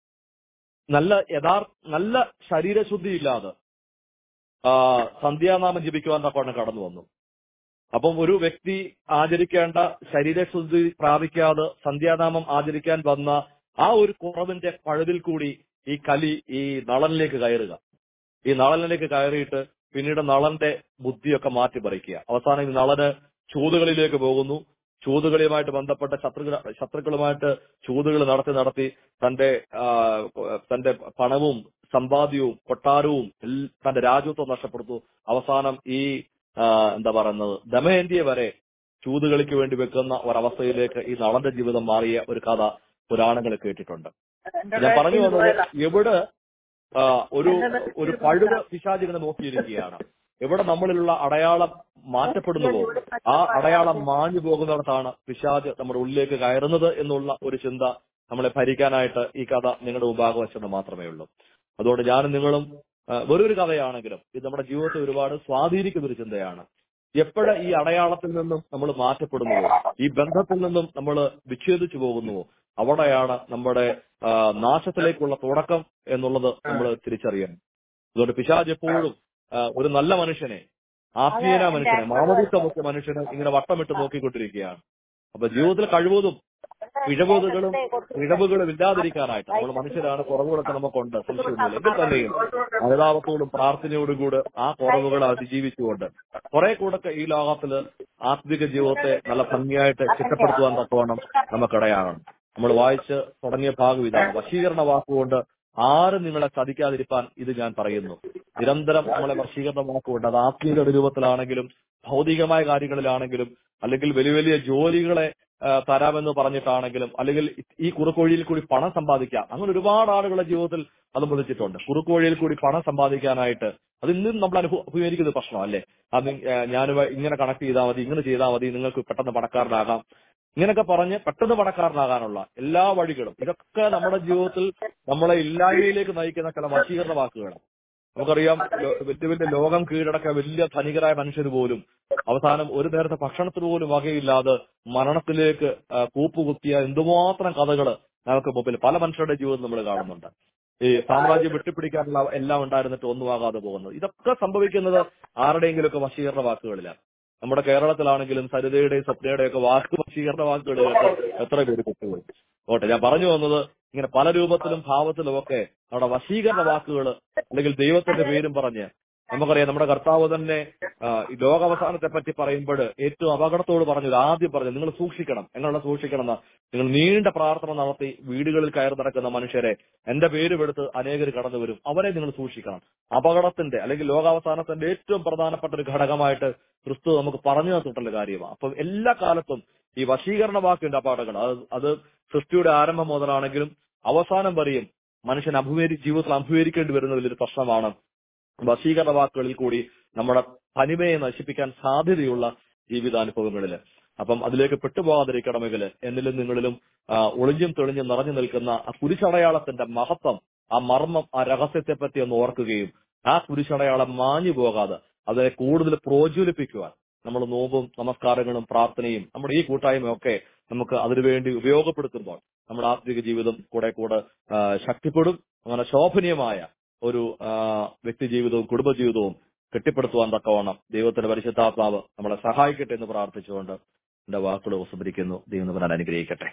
നല്ല യഥാർത്ഥ നല്ല ശരീരശുദ്ധി ഇല്ലാതെ ആ സന്ധ്യാനാമം ജപിക്കുവാൻ തക്കവണ്ണം കടന്നു വന്നു. അപ്പം ഒരു വ്യക്തി ആചരിക്കേണ്ട ശരീരശുദ്ധി പ്രാപിക്കാതെ സന്ധ്യാനാമം ആചരിക്കാൻ വന്ന ആ ഒരു കുറവിന്റെ പഴുതിൽ കൂടി ഈ കലി ഈ നളനിലേക്ക് കയറുക. ഈ നളനിലേക്ക് കയറിയിട്ട് പിന്നീട് നളന്റെ ബുദ്ധിയൊക്കെ മാറ്റിപ്പറിക്കുക. അവസാനം ഈ നളന് ചൂതുകളിലേക്ക് പോകുന്നു. ചൂതുകളിയുമായിട്ട് ബന്ധപ്പെട്ട ശത്രുക്കൾ ശത്രുക്കളുമായിട്ട് ചൂതുകൾ നടത്തി നടത്തി തന്റെ തന്റെ പണവും സമ്പാദ്യവും കൊട്ടാരവും തന്റെ രാജ്യത്വം നഷ്ടപ്പെടുത്തു. അവസാനം ഈ എന്താ പറയുന്നത് ദമയന്തിയെ വരെ ചൂതുകളിക്ക് വേണ്ടി വെക്കുന്ന ഒരവസ്ഥയിലേക്ക് ഈ നളന്റെ ജീവിതം മാറിയ ഒരു കഥ പുരാണങ്ങൾ കേട്ടിട്ടുണ്ട്. ഞാൻ പറഞ്ഞു വന്നത് എവിടെ ഒരു ഒരു പഴുത് പിശാചിനെ നോക്കിയിരിക്കുകയാണ്. എവിടെ നമ്മളിലുള്ള അടയാളം മാറ്റപ്പെടുന്നുവോ ആ അടയാളം മാഞ്ഞു പോകുന്നിടത്താണ് പിശാച് നമ്മുടെ ഉള്ളിലേക്ക് കയറുന്നത് എന്നുള്ള ഒരു ചിന്ത നമ്മളെ ഭരിക്കാനായിട്ട് ഈ കഥ നിങ്ങളുടെ മുമ്പാകെ വെച്ചെന്ന് മാത്രമേ ഉള്ളൂ. അതുകൊണ്ട് ഞാനും നിങ്ങളും വെറൊരു കഥയാണെങ്കിലും ഇത് നമ്മുടെ ജീവിതത്തെ ഒരുപാട് സ്വാധീനിക്കുന്ന ഒരു ചിന്തയാണ്. എപ്പോഴ ഈ അടയാളത്തിൽ നിന്നും നമ്മൾ മാറ്റപ്പെടുന്നുവോ, ഈ ബന്ധത്തിൽ നിന്നും നമ്മൾ വിച്ഛേദിച്ചു പോകുന്നുവോ, അവിടെയാണ് നമ്മുടെ നാശത്തിലേക്കുള്ള തുടക്കം എന്നുള്ളത് നമ്മൾ തിരിച്ചറിയണം. അതുകൊണ്ട് പിശാച് എപ്പോഴും ഒരു നല്ല മനുഷ്യനെ, ആത്മീയന മനുഷ്യനെ, മാനവികമുഖ്യ മനുഷ്യനെ ഇങ്ങനെ വട്ടമിട്ട് നോക്കിക്കൊണ്ടിരിക്കുകയാണ്. അപ്പൊ ജീവിതത്തിൽ കഴിവതും പിഴവുകളും പിഴവുകളും ഇല്ലാതിരിക്കാനായിട്ട് നമ്മൾ മനുഷ്യരാണ്, കുറവുകളൊക്കെ നമുക്കുണ്ട്, സംശയമൊന്നുമില്ല. എങ്കിൽ തന്നെയും അനുതാപത്തോടും പ്രാർത്ഥനയോടും കൂടെ ആ കുറവുകൾ അതിജീവിച്ചുകൊണ്ട് കുറെ കൂടെ ഈ ലോകത്തില് ആത്മിക ജീവിതത്തെ നല്ല ഭംഗിയായിട്ട് ചിട്ടപ്പെടുത്തുവാൻ തക്കവണ്ണം നമുക്കിടയാകണം. നമ്മൾ വായിച്ച് തുടങ്ങിയ ഭാഗം ഇതാണ്. വശീകരണ വാക്കുകൊണ്ട് ആരും നിങ്ങളെ ചതിക്കാതിരിക്കാൻ ഇത് ഞാൻ പറയുന്നു. നിരന്തരം നമ്മളെ വശീകരണ വാക്കുകൊണ്ട് അത് ആത്മീയ രൂപത്തിലാണെങ്കിലും ഭൗതികമായ കാര്യങ്ങളിലാണെങ്കിലും അല്ലെങ്കിൽ വലിയ വലിയ ജോലികളെ തരാമെന്ന് പറഞ്ഞിട്ടാണെങ്കിലും, അല്ലെങ്കിൽ ഈ കുറുക്കോഴിയിൽ കൂടി പണം സമ്പാദിക്കാം, അങ്ങനെ ഒരുപാട് ആളുകളുടെ ജീവിതത്തിൽ അത് മുതിച്ചിട്ടുണ്ട്. കുറുക്കോഴിയിൽ കൂടി പണം സമ്പാദിക്കാനായിട്ട് അത് ഇന്നും നമ്മൾ അനുഭവ അഭിമുഖീകരിക്കുന്ന പ്രശ്നം അല്ലേ. അത് ഞാൻ ഇങ്ങനെ കണക്ട് ചെയ്താൽ മതി, ഇങ്ങനെ ചെയ്താൽ മതി, നിങ്ങൾക്ക് പെട്ടെന്ന് പണക്കാരനാകാം, ഇങ്ങനെയൊക്കെ പറഞ്ഞ് പെട്ടെന്ന് പണക്കാരനാകാനുള്ള എല്ലാ വഴികളും, ഇതൊക്കെ നമ്മുടെ ജീവിതത്തിൽ നമ്മളെ ഇല്ലായ്മയിലേക്ക് നയിക്കുന്ന ചില വശീകരണ വാക്കുകളാണ്. നമുക്കറിയാം, വലിയ വലിയ ലോകം കീഴടക്കിയ വലിയ ധനികരായ മനുഷ്യർ പോലും അവസാനം ഒരു നേരത്തെ ഭക്ഷണത്തിന് പോലും വകയില്ലാതെ മരണത്തിലേക്ക് കൂപ്പുകുത്തിയ എന്തുമാത്രം കഥകൾ നമുക്ക് മുമ്പിൽ പല മനുഷ്യരുടെ ജീവിതം നമ്മൾ കാണുന്നുണ്ട്. ഈ സാമ്രാജ്യം വെട്ടിപ്പിടിക്കാനുള്ള എല്ലാം ഉണ്ടായിരുന്നിട്ട് ഒന്നും ആകാതെ പോകുന്നത്, ഇതൊക്കെ സംഭവിക്കുന്നത് ആരുടെയെങ്കിലുമൊക്കെ വശീകരണ വാക്കുകളിലാണ്. നമ്മുടെ കേരളത്തിലാണെങ്കിലും സരിതയുടെയും സ്വപ്നയുടെയും ഒക്കെ വാക്ക് വശീകരണ വാക്കുകൾ കേട്ട് എത്ര പേര് കുത്തുപോയി. ഓട്ടെ, ഞാൻ പറഞ്ഞു വന്നത് ഇങ്ങനെ പല രൂപത്തിലും ഭാവത്തിലും ഒക്കെ നമ്മുടെ വശീകരണ വാക്കുകൾ അല്ലെങ്കിൽ ദൈവത്തിന്റെ പേരും പറഞ്ഞ്, നമുക്കറിയാം നമ്മുടെ കർത്താവ് തന്നെ ഈ ലോകാവസാനത്തെ പറ്റി പറയുമ്പോൾ ഏറ്റവും അപകടത്തോട് പറഞ്ഞത് ആദ്യം പറഞ്ഞു, നിങ്ങൾ സൂക്ഷിക്കണം. എങ്ങനെ സൂക്ഷിക്കണം എന്നാ, നിങ്ങൾ നീണ്ട പ്രാർത്ഥന നടത്തി വീടുകളിൽ കയറി നടക്കുന്ന മനുഷ്യരെ എന്റെ പേര് എടുത്ത് അനേകർ കടന്നു വരും, അവരെ നിങ്ങൾ സൂക്ഷിക്കണം. അപകടത്തിന്റെ അല്ലെങ്കിൽ ലോകാവസാനത്തിന്റെ ഏറ്റവും പ്രധാനപ്പെട്ട ഒരു ഘടകമായിട്ട് ക്രിസ്തു നമുക്ക് പറഞ്ഞു തന്നിട്ടുള്ള കാര്യമാണ്. അപ്പം എല്ലാ കാലത്തും ഈ വശീകരണ വാക്കിന്റെ അപകടങ്ങൾ അത് അത് സൃഷ്ടിയുടെ ആരംഭം മുതലാണെങ്കിലും അവസാനം വരെയും മനുഷ്യൻ അഭിമുഖീ ജീവിതത്തിൽ അഭിമുഖീകരിക്കേണ്ടി വരുന്ന വലിയൊരു പ്രശ്നമാണ് വശീകരണ വാക്കുകളിൽ കൂടി നമ്മുടെ തനിമയെ നശിപ്പിക്കാൻ സാധ്യതയുള്ള ജീവിതാനുഭവങ്ങളിൽ. അപ്പം അതിലേക്ക് പെട്ടുപോകാതിരിക്കണമെങ്കിൽ എന്നിലും നിങ്ങളിലും ഒളിഞ്ഞും തെളിഞ്ഞും നിറഞ്ഞു നിൽക്കുന്ന ആ കുരിശടയാളത്തിന്റെ മഹത്വം, ആ മർമ്മം, ആ രഹസ്യത്തെ പറ്റി ഒന്ന് ഓർക്കുകയും ആ കുരിശടയാളം മാഞ്ഞു പോകാതെ അതിനെ കൂടുതൽ പ്രോജ്വലിപ്പിക്കുവാൻ നമ്മൾ നോമ്പും നമസ്കാരങ്ങളും പ്രാർത്ഥനയും നമ്മുടെ ഈ കൂട്ടായ്മയും ഒക്കെ നമുക്ക് അതിനുവേണ്ടി ഉപയോഗപ്പെടുത്തുമ്പോൾ നമ്മുടെ ആത്മീക ജീവിതം കൂടെ കൂടെ ശക്തിപ്പെടും. അങ്ങനെ ശോഭനീയമായ ഒരു വ്യക്തി ജീവിതവും കുടുംബജീവിതവും കെട്ടിപ്പടുത്തുവാൻ തക്കവണ്ണം ദൈവത്തിന്റെ പരിശുദ്ധാത്മാവ് നമ്മളെ സഹായിക്കട്ടെ എന്ന് പ്രാർത്ഥിച്ചുകൊണ്ട് എന്റെ വാക്കുകൾ ഉപസംഹരിക്കുന്നു. ദൈവം നമ്മളെ അനുഗ്രഹിക്കട്ടെ.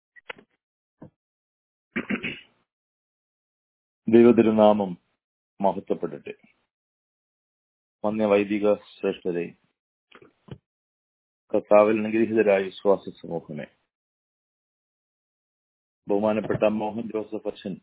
ദൈവതിരുനാമം മഹത്വപ്പെടട്ടെ. വന്യ വൈദിക ശ്രേഷ്ഠരെ, കർത്താവിൽ അനുഗ്രഹീതരായ വിശ്വാസ സമൂഹമേ, ബഹുമാനപ്പെട്ട മോഹൻ ജോസഫ് അച്ഛൻ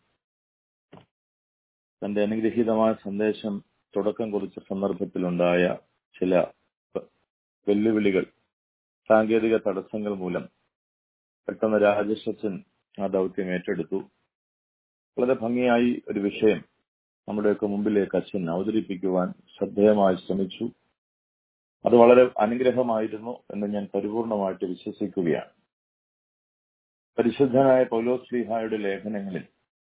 തന്റെ അനുഗ്രഹീതമായ സന്ദേശം തുടക്കം കുറിച്ച സന്ദർഭത്തിലുണ്ടായ ചില വെല്ലുവിളികൾ, സാങ്കേതിക തടസ്സങ്ങൾ മൂലം പെട്ടെന്ന് രാജേഷ് അച്ഛൻ ആ ദൗത്യം ഏറ്റെടുത്തു. വളരെ ഭംഗിയായി ഒരു വിഷയം നമ്മുടെയൊക്കെ മുമ്പിലേക്ക് അച്ഛൻ അവതരിപ്പിക്കുവാൻ ശ്രദ്ധേയമായി ശ്രമിച്ചു. അത് വളരെ അനുഗ്രഹമായിരുന്നു എന്ന് ഞാൻ പരിപൂർണമായിട്ട് വിശ്വസിക്കുകയാണ്. പരിശുദ്ധനായ പൗലോസ് ശ്ലീഹായുടെ ലേഖനങ്ങളിൽ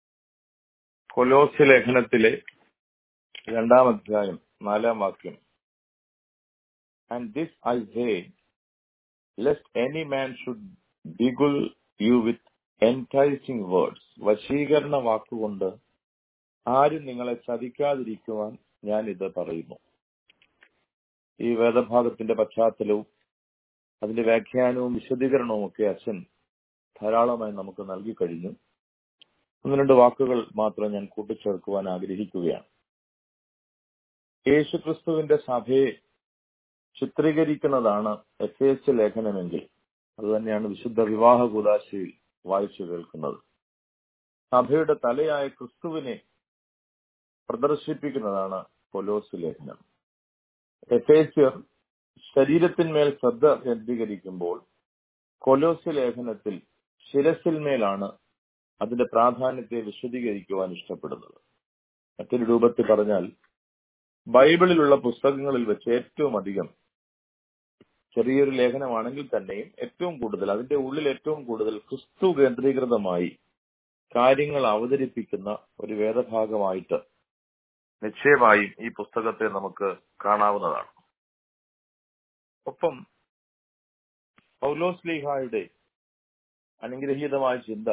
കൊലോസ്യ ലേഖനത്തിലെ രണ്ടാം അധ്യായം നാലാം വാക്യം, and this I say lest any man should beguile you with enticing words. വശീകരണ വാക്കുകൊണ്ട് ആരും നിങ്ങളെ ചതിക്കാതിരിക്കുവാൻ ഞാൻ ഇത് പറയുന്നു. ഈ വേദഭാഗത്തിന്റെ പശ്ചാത്തലവും അതിന്റെ വ്യാഖ്യാനവും വിശദീകരണവും ഒക്കെ അച്ഛൻ ധാരാളമായി നമുക്ക് നൽകി കഴിഞ്ഞു. ഒന്ന് രണ്ട് വാക്കുകൾ മാത്രം ഞാൻ കൂട്ടിച്ചേർക്കുവാൻ ആഗ്രഹിക്കുകയാണ്. യേശുക്രിസ്തുവിന്റെ സഭയെ ചിത്രീകരിക്കുന്നതാണ് എഫ് എസ് ലേഖനമെങ്കിൽ അത് തന്നെയാണ് വിശുദ്ധ വിവാഹ കൂദാശയിൽ വായിച്ചു കേൾക്കുന്നത്. സഭയുടെ തലയായ ക്രിസ്തുവിനെ പ്രദർശിപ്പിക്കുന്നതാണ് കൊലോസ് ലേഖനം. എഫേസ്യർ ശരീരത്തിന്മേൽ ശ്രദ്ധ കേന്ദ്രീകരിക്കുമ്പോൾ കൊലോസ് ലേഖനത്തിൽ ശിരസിന്മേലാണ് അതിന്റെ പ്രാധാന്യത്തെ വിശദീകരിക്കുവാൻ ഇഷ്ടപ്പെടുന്നത്. മറ്റൊരു രൂപത്തിൽ പറഞ്ഞാൽ, ബൈബിളിലുള്ള പുസ്തകങ്ങളിൽ വെച്ച് ഏറ്റവും അധികം, ചെറിയൊരു ലേഖനമാണെങ്കിൽ തന്നെയും ഏറ്റവും കൂടുതൽ, അതിന്റെ ഉള്ളിൽ ഏറ്റവും കൂടുതൽ ക്രിസ്തു കേന്ദ്രീകൃതമായി കാര്യങ്ങൾ അവതരിപ്പിക്കുന്ന ഒരു വേദഭാഗമായിട്ട് നിശ്ചയമായും ഈ പുസ്തകത്തെ നമുക്ക് കാണാവുന്നതാണ്. ഒപ്പം പൗലോസ് ശ്ലീഹായുടെ അനുഗ്രഹീതമായ ചിന്ത,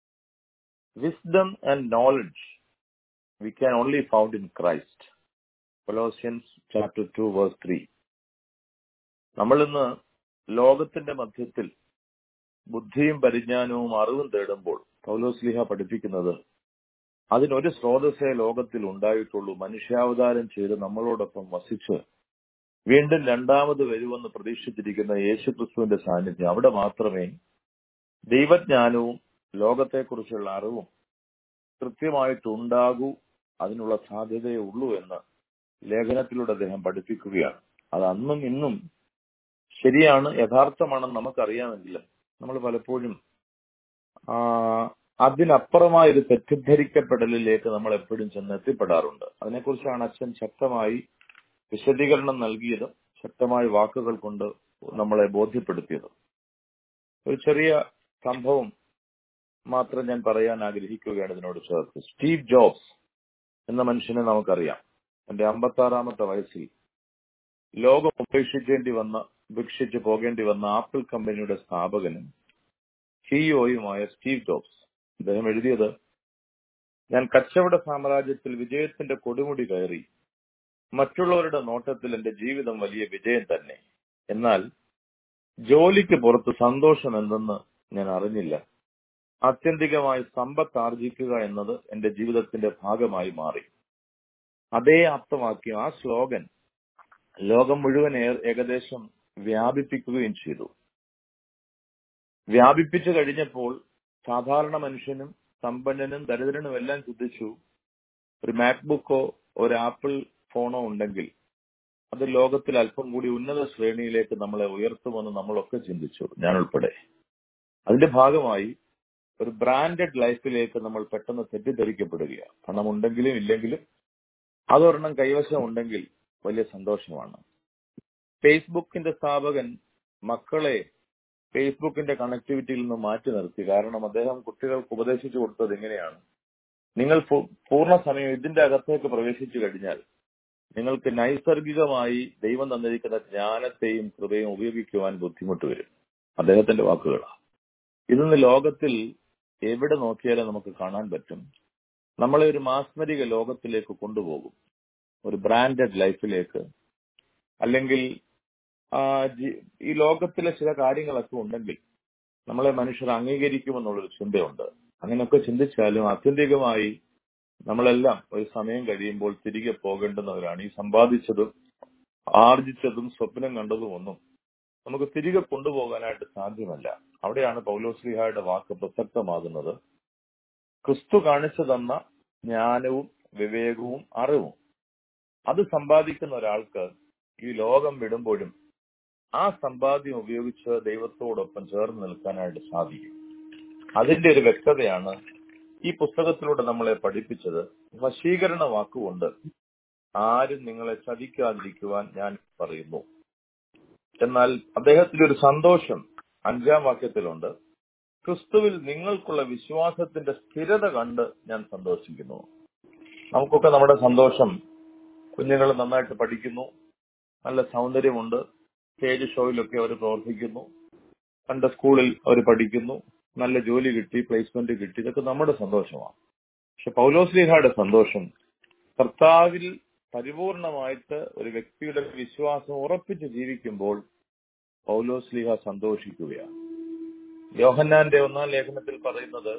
wisdom and knowledge we can only found in Christ. Colossians chapter two verse three. നമ്മൾ ഇന്ന് ലോകത്തിന്റെ മധ്യത്തിൽ ബുദ്ധിയും പരിജ്ഞാനവും അറിവും തേടുമ്പോൾ പൗലോസ് ശ്ലീഹ പഠിപ്പിക്കുന്നത് അതിനൊരു സ്രോതസ്സേ ലോകത്തിൽ ഉണ്ടായിട്ടുള്ളൂ. മനുഷ്യാവതാരം ചെയ്ത് നമ്മളോടൊപ്പം വസിച്ച് വീണ്ടും രണ്ടാമത് വരുമെന്ന് പ്രതീക്ഷിച്ചിരിക്കുന്ന യേശുക്രിസ്തുവിന്റെ സാന്നിധ്യം, അവിടെ മാത്രമേ ദൈവജ്ഞാനവും ലോകത്തെക്കുറിച്ചുള്ള അറിവും കൃത്യമായിട്ടുണ്ടാകൂ, അതിനുള്ള സാധ്യതയേ ഉള്ളൂ എന്ന് ലേഖനത്തിലൂടെ അദ്ദേഹം പഠിപ്പിക്കുകയാണ്. അത് അന്നും ഇന്നും ശരിയാണ്, യഥാർത്ഥമാണെന്ന് നമുക്കറിയാമെങ്കിലും നമ്മൾ പലപ്പോഴും ആ അതിനപ്പുറമായ ഒരു തെറ്റിദ്ധരിക്കപ്പെടലിലേക്ക് നമ്മൾ എപ്പോഴും ചെന്ന് എത്തിപ്പെടാറുണ്ട്. അതിനെക്കുറിച്ചാണ് അച്ഛൻ ശക്തമായി വിശദീകരണം നൽകിയതും ശക്തമായ വാക്കുകൾ കൊണ്ട് നമ്മളെ ബോധ്യപ്പെടുത്തിയതും. ഒരു ചെറിയ സംഭവം മാത്രം ഞാൻ പറയാൻ ആഗ്രഹിക്കുകയാണ് ഇതിനോട് ചേർത്ത്. സ്റ്റീവ് ജോബ്സ് എന്ന മനുഷ്യനെ നമുക്കറിയാം. എന്റെ അമ്പത്തി ആറാമത്തെ വയസ്സിൽ ലോകം ഉപേക്ഷിക്കേണ്ടി വന്ന ഉപേക്ഷിച്ച് പോകേണ്ടി വന്ന ആപ്പിൾ കമ്പനിയുടെ സ്ഥാപകനും സിഇഒയുമായ സ്റ്റീവ് ജോബ്സ്. അദ്ദേഹം എഴുതിയത്, ഞാൻ കച്ചവട സാമ്രാജ്യത്തിൽ വിജയത്തിന്റെ കൊടുമുടി കയറി. മറ്റുള്ളവരുടെ നോട്ടത്തിൽ എന്റെ ജീവിതം വലിയ വിജയം തന്നെ. എന്നാൽ ജോലിക്ക് പുറത്ത് സന്തോഷം എന്തെന്ന് ഞാൻ അറിഞ്ഞില്ല. ആത്യന്തികമായി സമ്പത്ത് ആർജിക്കുക എന്നത് എന്റെ ജീവിതത്തിന്റെ ഭാഗമായി മാറി. അതേ ആപ്തവാക്യം, ആ സ്ലോഗൻ ലോകം മുഴുവൻ ഏകദേശം വ്യാപിപ്പിക്കുകയും ചെയ്തു. വ്യാപിപ്പിച്ചു കഴിഞ്ഞപ്പോൾ സാധാരണ മനുഷ്യനും സമ്പന്നനും ദരിദ്രനും എല്ലാം ചിന്തിച്ചു, ഒരു മാക്ബുക്കോ ഒരു ആപ്പിൾ ഫോണോ ഉണ്ടെങ്കിൽ അത് ലോകത്തിൽ അല്പം കൂടി ഉന്നത ശ്രേണിയിലേക്ക് നമ്മളെ ഉയർത്തുമെന്ന് നമ്മളൊക്കെ ചിന്തിച്ചു, ഞാൻ ഉൾപ്പെടെ. അതിന്റെ ഭാഗമായി ഒരു ബ്രാൻഡഡ് ലൈഫിലേക്ക് നമ്മൾ പെട്ടെന്ന് തെറ്റിദ്ധരിക്കപ്പെടുകയാണ്. പണം ഉണ്ടെങ്കിലും ഇല്ലെങ്കിലും അതൊരെണ്ണം കൈവശം ഉണ്ടെങ്കിൽ വലിയ സന്തോഷമാണ്. ഫേസ്ബുക്കിന്റെ സ്ഥാപകൻ മക്കളെ ഫേസ്ബുക്കിന്റെ കണക്ടിവിറ്റിയിൽ നിന്ന് മാറ്റി നിർത്തി. കാരണം അദ്ദേഹം കുട്ടികൾക്ക് ഉപദേശിച്ചു കൊടുത്തത് എങ്ങനെയാണ്, നിങ്ങൾ പൂർണ്ണ സമയം ഇതിന്റെ അകത്തേക്ക് പ്രവേശിച്ചു കഴിഞ്ഞാൽ നിങ്ങൾക്ക് നൈസർഗികമായി ദൈവം തന്നിരിക്കുന്ന ജ്ഞാനത്തെയും കൃപയും ഉപയോഗിക്കുവാൻ ബുദ്ധിമുട്ട് വരും. അദ്ദേഹത്തിന്റെ വാക്കുകളാണ്. ഇന്ന് ലോകത്തിൽ എവിടെ നോക്കിയാലും നമുക്ക് കാണാൻ പറ്റും, നമ്മളെ ഒരു മാസ്മരിക ലോകത്തിലേക്ക് കൊണ്ടുപോകും, ഒരു ബ്രാൻഡഡ് ലൈഫിലേക്ക്. അല്ലെങ്കിൽ ഈ ലോകത്തിലെ ചില കാര്യങ്ങളൊക്കെ ഉണ്ടെങ്കിൽ നമ്മളെ മനുഷ്യർ അംഗീകരിക്കുമെന്നുള്ളൊരു ചിന്തയുണ്ട്. അങ്ങനെയൊക്കെ ചിന്തിച്ചാലും ആത്യന്തികമായി നമ്മളെല്ലാം ഒരു സമയം കഴിയുമ്പോൾ തിരികെ പോകേണ്ടുന്നവരാണ്. ഈ സമ്പാദിച്ചതും ആർജിച്ചതും സ്വപ്നം കണ്ടതും ഒന്നും നമുക്ക് തിരികെ കൊണ്ടുപോകാനായിട്ട് സാധ്യമല്ല. അവിടെയാണ് പൗലോസ്ലീഹായുടെ വാക്ക് പ്രസക്തമാകുന്നത്. ക്രിസ്തു കാണിച്ചു തന്ന ജ്ഞാനവും വിവേകവും അറിവും അത് സമ്പാദിക്കുന്ന ഒരാൾക്ക് ഈ ലോകം വിടുമ്പോഴും ആ സമ്പാദ്യം ഉപയോഗിച്ച് ദൈവത്തോടൊപ്പം ചേർന്ന് നിൽക്കാനായിട്ട് സാധിക്കും. അതിന്റെ ഒരു വ്യക്തതയാണ് ഈ പുസ്തകത്തിലൂടെ നമ്മളെ പഠിപ്പിച്ചത്. വശീകരണ വാക്കുകൊണ്ട് ആരും നിങ്ങളെ ചതിക്കാതിരിക്കുവാൻ ഞാൻ പറയുന്നു. എന്നാൽ അദ്ദേഹത്തിന്റെ ഒരു സന്തോഷം അഞ്ചാം വാക്യത്തിലുണ്ട്. ക്രിസ്തുവിൽ നിങ്ങൾക്കുള്ള വിശ്വാസത്തിന്റെ സ്ഥിരത കണ്ട് ഞാൻ സന്തോഷിക്കുന്നു. നമുക്കൊക്കെ നമ്മുടെ സന്തോഷം, കുഞ്ഞുങ്ങൾ നന്നായിട്ട് പഠിക്കുന്നു, നല്ല സൗന്ദര്യമുണ്ട്, സ്റ്റേജ് ഷോയിലൊക്കെ അവർ പ്രവർത്തിക്കുന്നു, കണ്ട സ്കൂളിൽ അവർ പഠിക്കുന്നു, നല്ല ജോലി കിട്ടി, പ്ലേസ്മെന്റ് കിട്ടി, ഇതൊക്കെ നമ്മുടെ സന്തോഷമാണ്. പക്ഷെ പൗലോസ്ലീഹായുടെ സന്തോഷം കർത്താവിൽ പരിപൂർണമായിട്ട് ഒരു വ്യക്തിയുടെ വിശ്വാസം ഉറപ്പിച്ച് ജീവിക്കുമ്പോൾ പൗലോസ്ലീഹ സന്തോഷിക്കുകയാണ്. യോഹന്നാന്റെ ഒന്നാം ലേഖനത്തിൽ പറയുന്നത്,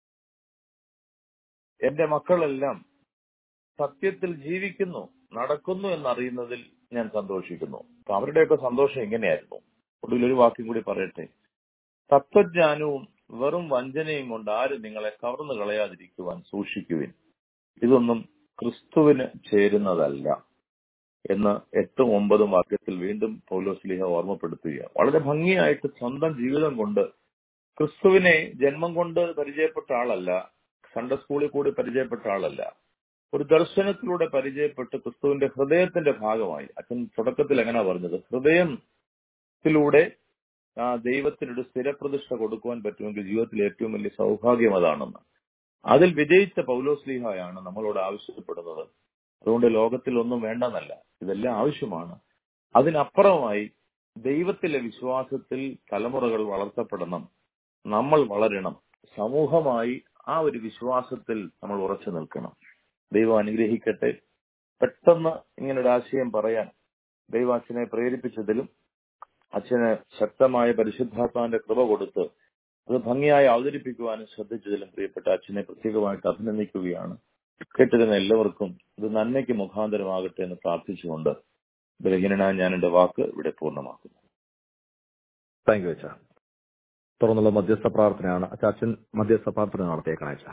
എന്റെ മക്കളെല്ലാം സത്യത്തിൽ ജീവിക്കുന്നു, നടക്കുന്നു എന്നറിയുന്നതിൽ ഞാൻ സന്തോഷിക്കുന്നു. അപ്പൊ അവരുടെയൊക്കെ സന്തോഷം എങ്ങനെയായിരുന്നു? ഒടുവിൽ ഒരു വാക്യം കൂടി പറയട്ടെ. തത്വജ്ഞാനവും വെറും വഞ്ചനയും കൊണ്ട് ആരും നിങ്ങളെ കവർന്നു കളയാതിരിക്കുവാൻ സൂക്ഷിക്കുവിൻ. ഇതൊന്നും ക്രിസ്തുവിന് ചേരുന്നതല്ല എന്ന് എട്ടും ഒമ്പതും വാക്യത്തിൽ വീണ്ടും പൗലോസ്ലീഹ ഓർമ്മപ്പെടുത്തുകയാണ്. വളരെ ഭംഗിയായിട്ട് സ്വന്തം ജീവിതം കൊണ്ട് ക്രിസ്തുവിനെ ജന്മം കൊണ്ട് പരിചയപ്പെട്ട ആളല്ല, സൺഡേ സ്കൂളിൽ കൂടി പരിചയപ്പെട്ട ആളല്ല, ഒരു ദർശനത്തിലൂടെ പരിചയപ്പെട്ട് ക്രിസ്തുവിന്റെ ഹൃദയത്തിന്റെ ഭാഗമായി. അച്ഛൻ തുടക്കത്തിൽ എങ്ങനെയാ പറഞ്ഞത്, ഹൃദയത്തിലൂടെ ആ ദൈവത്തിനൊരു സ്ഥിരപ്രതിഷ്ഠ കൊടുക്കുവാൻ പറ്റുമെങ്കിൽ ജീവിതത്തിൽ ഏറ്റവും വലിയ സൗഭാഗ്യം അതാണെന്ന്. അതിൽ വിജയിച്ച പൗലോസ്ലീഹയാണ് നമ്മളോട് ആവശ്യപ്പെടുന്നത്. അതുകൊണ്ട് ലോകത്തിൽ ഒന്നും വേണ്ടെന്നല്ല, ഇതെല്ലാം ആവശ്യമാണ്. അതിനപ്പുറമായി ദൈവത്തിലെ വിശ്വാസത്തിൽ തലമുറകൾ വളർത്തപ്പെടണം, നമ്മൾ വളരണം, സമൂഹമായി ആ ഒരു വിശ്വാസത്തിൽ നമ്മൾ ഉറച്ചു നിൽക്കണം. ദൈവം അനുഗ്രഹിക്കട്ടെ. പെട്ടെന്ന് ഇങ്ങനൊരു ആശയം പറയാൻ ദൈവം അച്ഛനെ പ്രേരിപ്പിച്ചതിലും അച്ഛന് ശക്തമായ പരിശുദ്ധാത്മാവിന്റെ കൃപ കൊടുത്ത് അത് ഭംഗിയായി അവതരിപ്പിക്കുവാനും ശ്രദ്ധിച്ചതിലും പ്രിയപ്പെട്ട അച്ഛനെ പ്രത്യേകമായിട്ട് അഭിനന്ദിക്കുകയാണ്. കേട്ടിരുന്ന എല്ലാവർക്കും ഇത് നന്മയ്ക്ക് മുഖാന്തരമാകട്ടെ എന്ന് പ്രാർത്ഥിച്ചുകൊണ്ട് ബലഹീനനായ ഞാൻ എന്റെ വാക്ക് ഇവിടെ പൂർണ്ണമാക്കുന്നു. താങ്ക് യു അച്ഛാ. തുറന്നുള്ള മധ്യസ്ഥ പ്രാർത്ഥനയാണ്. അച്ഛൻ മധ്യസ്ഥ പ്രാർത്ഥന നടത്തിയേക്കണം അച്ഛാ.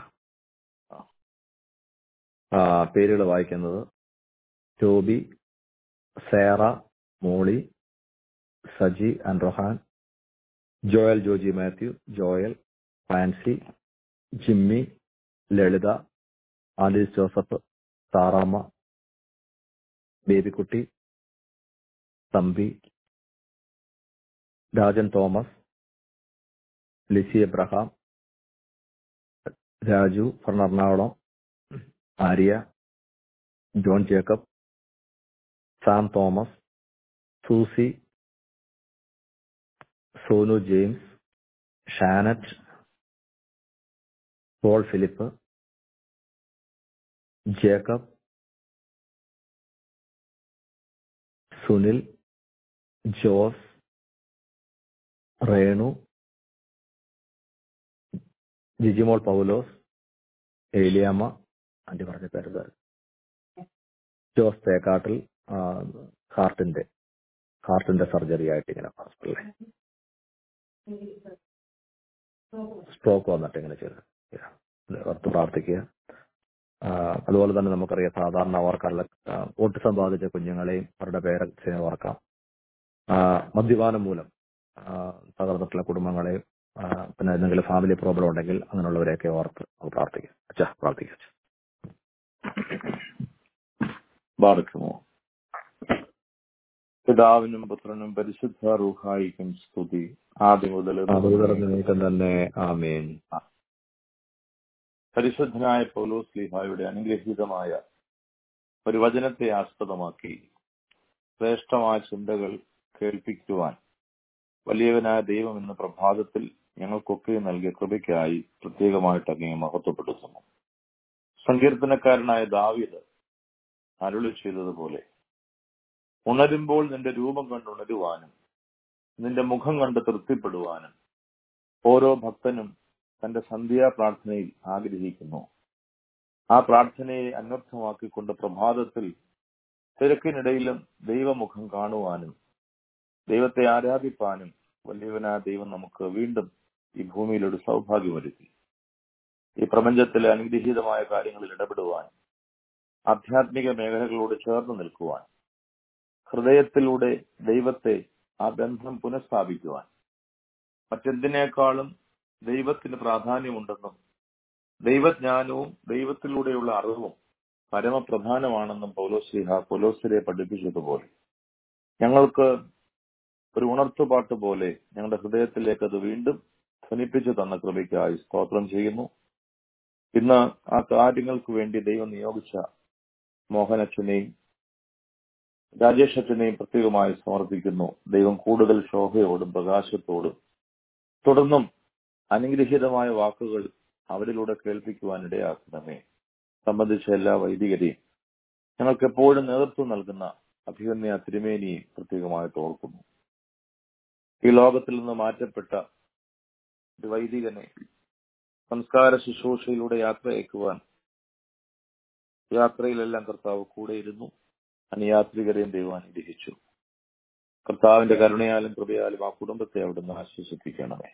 പേരുകൾ വായിക്കുന്നത് Toby, Sera, Molly, Saji and Rohan, Joel Joji Mathew, Joel, Fancy, Jimmy, Lalitha, Alice Joseph, Saramma, Babykutty, Thampi, Rajan Thomas, Lissy Abraham, Raju from Ernakulam, Arya, John Jacob, Sam Thomas, Susie, Sonu James, Shanet, Paul Philip, Jacob, Sunil, Jose, Renu, Jijimol Paulose, Eliyamma, aunty പറഞ്ഞ പേര് ജോസ് തേക്കാട്ടിൽ, ഹാർട്ടിന്റെ ഹാർട്ടിന്റെ സർജറി ആയിട്ട് ഇങ്ങനെ ഹോസ്പിറ്റലിൽ സ്ട്രോക്ക് വന്നിട്ട് ഇങ്ങനെ ചെയ്ത് ഓർത്ത് പ്രാർത്ഥിക്കുക. അതുപോലെ തന്നെ നമുക്കറിയാം, സാധാരണ ഓർക്കാനുള്ള ഓട്ടിസം ബാധിച്ച കുഞ്ഞുങ്ങളെയും അവരുടെ പേരൻസിനെ ഓർക്കാം. മദ്യപാനം മൂലം തകർന്നിട്ടുള്ള കുടുംബങ്ങളെയും പിന്നെ എന്തെങ്കിലും ഫാമിലി പ്രോബ്ലം ഉണ്ടെങ്കിൽ അങ്ങനെയുള്ളവരെയൊക്കെ ഓർത്ത് പ്രാർത്ഥിക്കാം. അച്ഛാ പ്രാർത്ഥിക്കാം. ബാറക്കുമോ. പിതാവിനും പുത്രനും പരിശുദ്ധ റൂഹായിക്കും സ്തുതി, ആദ്യം മുതൽ തന്നെ ആമേൻ. പരിശുദ്ധനായ പൗലോസ് ശ്ലീഹായുടെ അനുഗ്രഹീതമായ ഒരു വചനത്തെ ആസ്പദമാക്കി ശ്രേഷ്ഠമായ ചിന്തകൾ കേൾപ്പിക്കുവാൻ വലിയവനായ ദൈവം എന്ന പ്രഭാതത്തിൽ ഞങ്ങൾക്കൊക്കെ നൽകിയ കൃപയ്ക്കായി പ്രത്യേകമായിട്ട് അങ്ങേ മഹത്വപ്പെടുത്തുന്നു. സങ്കീർത്തനക്കാരനായ ദാവീദ് അരുളി ചെയ്തതുപോലെ, ഉണരുമ്പോൾ നിന്റെ രൂപം കണ്ട് ഉണരുവാനും നിന്റെ മുഖം കണ്ട് തൃപ്തിപ്പെടുവാനും ഓരോ ഭക്തനും തന്റെ സന്ധ്യാ പ്രാർത്ഥനയിൽ ആഗ്രഹിക്കുന്നു. ആ പ്രാർത്ഥനയെ അന്വർത്ഥമാക്കിക്കൊണ്ട് പ്രഭാതത്തിൽ തിരക്കിനിടയിലും ദൈവമുഖം കാണുവാനും ദൈവത്തെ ആരാധിപ്പാനും വലിയവനായ ദൈവം നമുക്ക് വീണ്ടും ഈ ഭൂമിയിൽ ഒരു സൗഭാഗ്യമൊരുക്കി. ഈ പ്രപഞ്ചത്തിലെ അനുഗ്രഹീതമായ കാര്യങ്ങളിൽ ഇടപെടുവാൻ, ആധ്യാത്മിക മേഖലകളോട് ചേർന്ന് നിൽക്കുവാൻ, ഹൃദയത്തിലൂടെ ദൈവത്തെ ആ ബന്ധം പുനഃസ്ഥാപിക്കുവാൻ, മറ്റെന്തിനേക്കാളും ദൈവത്തിന് പ്രാധാന്യമുണ്ടെന്നും ദൈവജ്ഞാനവും ദൈവത്തിലൂടെയുള്ള അറിവും പരമപ്രധാനമാണെന്നും പൗലോസ് ശ്ലീഹാ കൊലോസ്യരെ പഠിപ്പിച്ചതുപോലെ ഞങ്ങൾക്ക് ഒരു ഉണർത്തുപാട്ട് പോലെ ഞങ്ങളുടെ ഹൃദയത്തിലേക്ക് അത് വീണ്ടും ധ്വനിപ്പിച്ചു തന്ന കൃപയ്ക്കായി സ്തോത്രം ചെയ്യുന്നു. ഇന്ന് ആ കാര്യങ്ങൾക്ക് വേണ്ടി ദൈവം നിയോഗിച്ച മോഹനച്ഛനെയും രാജേഷ് അച്ഛനെയും പ്രത്യേകമായി സമർപ്പിക്കുന്നു. ദൈവം കൂടുതൽ ശോഭയോടും പ്രകാശത്തോടും തുടർന്നും അനുഗ്രഹീതമായ വാക്കുകൾ അവരിലൂടെ കേൾപ്പിക്കുവാൻ ഇടയാക്കണമേ. സംബന്ധിച്ച എല്ലാ വൈദികരെയും ഞങ്ങൾക്ക് എപ്പോഴും നേതൃത്വം നൽകുന്ന അഭിമന്യ തിരുമേനിയെ പ്രത്യേകമായിട്ട് ഓർക്കുന്നു. ഈ ലോകത്തിൽ നിന്ന് മാറ്റപ്പെട്ട ഒരു വൈദികനെ സംസ്കാര ശുശ്രൂഷയിലൂടെ യാത്ര അയക്കുവാൻ യാത്രയിലെല്ലാം കർത്താവ് കൂടെയിരുന്നു. അനുയാത്രികരെയും ദൈവം അനുഗ്രഹിച്ചു. കർത്താവിന്റെ കരുണയാലും കൃപയാലും ആ കുടുംബത്തെ അവിടുന്ന് ആശ്വസിപ്പിക്കണമേ.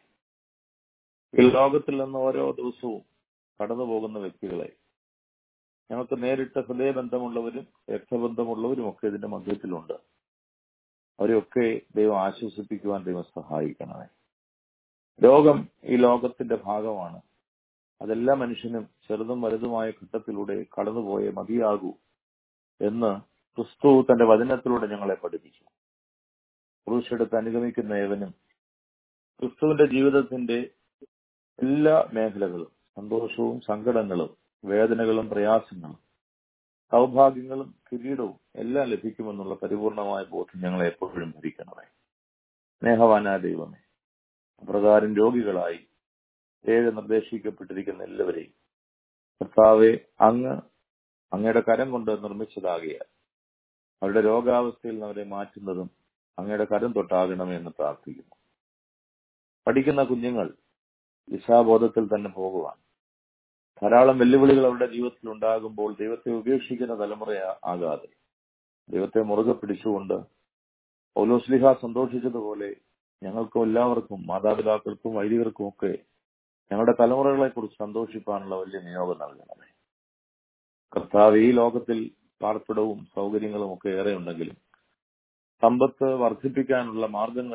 ഈ ലോകത്തിൽ നിന്ന് ഓരോ ദിവസവും കടന്നു പോകുന്ന വ്യക്തികളെ ഞങ്ങൾക്ക് നേരിട്ട് ഹൃദയബന്ധമുള്ളവരും രക്തബന്ധമുള്ളവരും ഒക്കെ ഇതിന്റെ മധ്യത്തിലുണ്ട്. അവരെയൊക്കെ ദൈവം ആശ്വസിപ്പിക്കുവാൻ ദൈവം സഹായിക്കണമേ. രോഗം ഈ ലോകത്തിന്റെ ഭാഗമാണ്. അതെല്ലാ മനുഷ്യനും ചെറുതും വലുതുമായ ഘട്ടത്തിലൂടെ കടന്നുപോയേ മതിയാകൂ എന്ന് ക്രിസ്തു തന്റെ വചനത്തിലൂടെ ഞങ്ങളെ പഠിപ്പിച്ചു. ക്രൂശെടുത്ത് അനുഗമിക്കുന്ന ഏവനും ക്രിസ്തുവിന്റെ ജീവിതത്തിന്റെ എല്ലാ മേഖലകളും, സന്തോഷവും സങ്കടങ്ങളും വേദനകളും പ്രയാസങ്ങളും സൗഭാഗ്യങ്ങളും കിരീടവും എല്ലാം ലഭിക്കുമെന്നുള്ള പരിപൂർണമായ ബോധ്യം ഞങ്ങളെ എപ്പോഴും ഭരിക്കണമേ. സ്നേഹവാനായ ദൈവമേ, അപ്രകാരം രോഗികളായി ഏഴ് നിർദ്ദേശിക്കപ്പെട്ടിരിക്കുന്ന എല്ലാവരെയും കർത്താവെ അങ്ങ് അങ്ങയുടെ കരം കൊണ്ട് നിർമ്മിച്ചതാകിയാൽ അവരുടെ രോഗാവസ്ഥയിൽ നിന്ന് അവരെ മാറ്റുന്നതും അങ്ങയുടെ കരം തൊട്ടാകണമേ എന്ന് പ്രാർത്ഥിക്കുന്നു. പഠിക്കുന്ന കുഞ്ഞുങ്ങൾ ദിശാബോധത്തിൽ തന്നെ പോകുവാൻ, ധാരാളം വെല്ലുവിളികൾ അവരുടെ ജീവിതത്തിൽ ഉണ്ടാകുമ്പോൾ ദൈവത്തെ ഉപേക്ഷിക്കുന്ന തലമുറ ആകാതെ ദൈവത്തെ മുറുകെ പിടിച്ചുകൊണ്ട് പൗലോസ് ശ്ലീഹാ സന്തോഷിച്ചതുപോലെ ഞങ്ങൾക്കും എല്ലാവർക്കും, മാതാപിതാക്കൾക്കും വൈദികർക്കും ഒക്കെ ഞങ്ങളുടെ തലമുറകളെ കുറിച്ച് സന്തോഷിപ്പാനുള്ള വലിയ നിയോഗം നൽകണമേ. കർത്താവ്, ഈ ലോകത്തിൽ പാർപ്പിടവും സൗകര്യങ്ങളും ഒക്കെ ഏറെ ഉണ്ടെങ്കിലും സമ്പത്ത് വർദ്ധിപ്പിക്കാനുള്ള മാർഗങ്ങൾ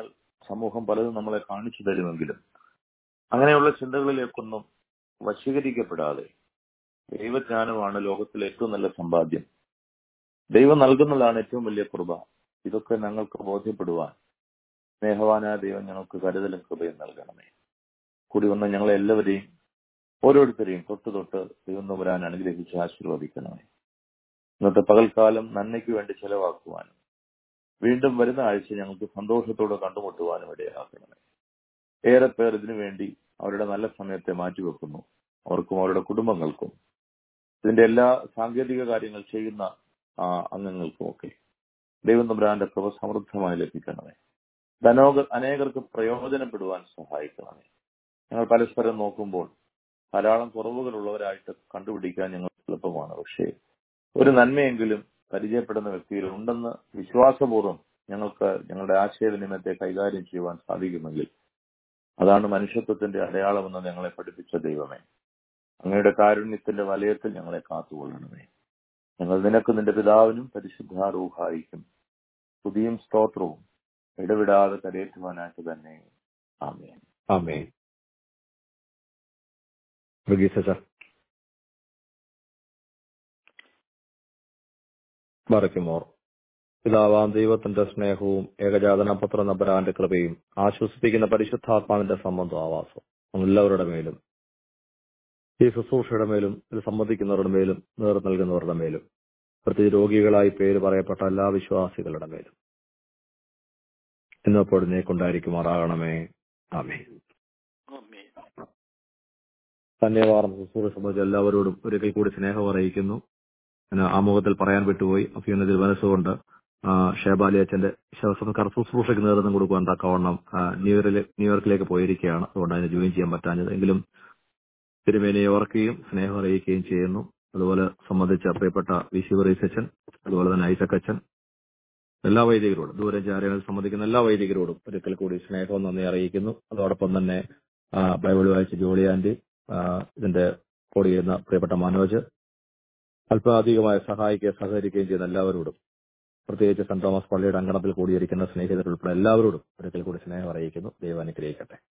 സമൂഹം പലതും നമ്മളെ കാണിച്ചു തരുമെങ്കിലും അങ്ങനെയുള്ള ചിന്തകളിലേക്കൊന്നും വശീകരിക്കപ്പെടാതെ ദൈവജ്ഞാനമാണ് ലോകത്തിലെ ഏറ്റവും നല്ല സമ്പാദ്യം. ദൈവം നൽകുന്നതാണ് ഏറ്റവും വലിയ കൃപ. ഇതൊക്കെ ഞങ്ങൾക്ക് ബോധ്യപ്പെടുവാൻ സ്നേഹവാനായ ദൈവം ഞങ്ങൾക്ക് കരുതലും കൃപയും നൽകണമേ. കൂടി വന്ന ഞങ്ങളെ എല്ലാവരെയും ഓരോരുത്തരെയും തൊട്ട് തൊട്ട് ദൈവം വരാൻ അനുഗ്രഹിച്ച് ആശീർവദിക്കണമേ. ഇന്നത്തെ പകൽക്കാലം നന്മയ്ക്ക് വേണ്ടി ചെലവാക്കുവാനും വീണ്ടും വരുന്ന ആഴ്ച ഞങ്ങൾക്ക് സന്തോഷത്തോടെ കണ്ടുമുട്ടുവാനും ഇടയാക്കണമേ. ഏറെ പേർ ഇതിനു വേണ്ടി അവരുടെ നല്ല സമയത്തെ മാറ്റിവെക്കുന്നു. അവർക്കും അവരുടെ കുടുംബങ്ങൾക്കും ഇതിന്റെ എല്ലാ സാങ്കേതിക കാര്യങ്ങൾ ചെയ്യുന്ന ആ അംഗങ്ങൾക്കും ഒക്കെ ദൈവം തമ്പുരാന്റെ കൃപ സമൃദ്ധമായി ലഭിക്കണമേ. ധനോക അനേകർക്ക് പ്രയോജനപ്പെടുവാൻ സഹായിക്കണമേ. ഞങ്ങൾ പരസ്പരം നോക്കുമ്പോൾ ധാരാളം കുറവുകളുള്ളവരായിട്ട് കണ്ടുപിടിക്കാൻ ഞങ്ങൾ എളുപ്പമാണ്. പക്ഷേ ഒരു നന്മയെങ്കിലും പരിചയപ്പെടുന്ന വ്യക്തിയിൽ ഉണ്ടെന്ന് വിശ്വാസപൂർവ്വം ഞങ്ങൾക്ക് ഞങ്ങളുടെ ആശയവിനിമയത്തെ കൈകാര്യം ചെയ്യുവാൻ സാധിക്കുമെങ്കിൽ അതാണ് മനുഷ്യത്വത്തിന്റെ അടയാളമെന്ന് ഞങ്ങളെ പഠിപ്പിച്ച ദൈവമേ. അങ്ങയുടെ കാരുണ്യത്തിന്റെ വലയത്തിൽ ഞങ്ങളെ കാത്തുകൊള്ളണമേ. ഞങ്ങൾ നിനക്ക് നിന്റെ പിതാവിനും പരിശുദ്ധ റൂഹായിക്കും സ്തുതിയും സ്തോത്രവും ഇടവിടാതെ കരയേറ്റുവാനായിട്ട് തന്നെ. ആമേൻ. ആമേൻ. വർഗീസ് മറയ്ക്കുമോർ പിതാവാം ദൈവത്തിന്റെ സ്നേഹവും ഏകജാതന പുത്ര നബരാന്റെ കൃപയും ആശ്വസിപ്പിക്കുന്ന പരിശുദ്ധാത്മാവിന്റെ സംബന്ധം ആവാസം എല്ലാവരുടെ മേലും ഈ ശുശ്രൂഷയുടെ മേലും ഇത് സംബന്ധിക്കുന്നവരുടെ മേലും നേർ നൽകുന്നവരുടെ മേലും പ്രതി രോഗികളായി പേര് പറയപ്പെട്ട എല്ലാ വിശ്വാസികളുടെ മേലും ഇന്നെപ്പോഴും നീക്കുണ്ടായിരിക്കുമാറാകണമേ. ആമേൻ. ധന്യവാദം ശുശ്രൂഷ സംബന്ധിച്ച എല്ലാവരോടും ഒരിക്കൽ കൂടി സ്നേഹം അറിയിക്കുന്നു. ആമുഖത്തിൽ പറയാൻ വിട്ടുപോയി. അഭിനന്ദത്തിൽ മനസ്സുകൊണ്ട് ഷേബാലി അച്ഛന്റെ ശവസംസ്കാര ശുശ്രൂഷയ്ക്ക് നേതൃത്വം കൊടുക്കുവാൻ തക്കവണ്ണം ന്യൂയോർക്കിലെ ന്യൂയോർക്കിലേക്ക് പോയിരിക്കുകയാണ്. അതുകൊണ്ട് അതിന് ജോയിൻ ചെയ്യാൻ പറ്റാഞ്ഞത് എങ്കിലും തിരുമേനിയെ ഓർക്കുകയും സ്നേഹം അറിയിക്കുകയും ചെയ്യുന്നു. അതുപോലെ സംബന്ധിച്ച പ്രിയപ്പെട്ട വി സി വറീസ് അച്ഛൻ, അതുപോലെ തന്നെ ഐസക് അച്ഛൻ, എല്ലാ വൈദികരോടും ദൂരെ ചാരങ്ങളിൽ സംബന്ധിക്കുന്ന എല്ലാ വൈദികരോടും ഒരിക്കൽ കൂടി സ്നേഹവും നന്ദി അറിയിക്കുന്നു. അതോടൊപ്പം തന്നെ ബൈബിൾ വായിച്ച ജോളി ആന്റി, ഇതിന്റെ കൂടി ചെയ്യുന്ന പ്രിയപ്പെട്ട മനോജ്, അല്പാധികമായി സഹായിക്കുകയും സഹകരിക്കുകയും ചെയ്യുന്ന എല്ലാവരോടും, പ്രത്യേകിച്ച് സെന്റ് തോമസ് പള്ളിയുടെ അങ്കണത്തിൽ കൂടിയിരിക്കുന്ന സ്നേഹിതരുൾപ്പെടെ എല്ലാവരോടും ഒരിക്കൽ കൂടി സ്നേഹം അറിയിക്കുന്നു. ദൈവം അനുഗ്രഹിക്കട്ടെ.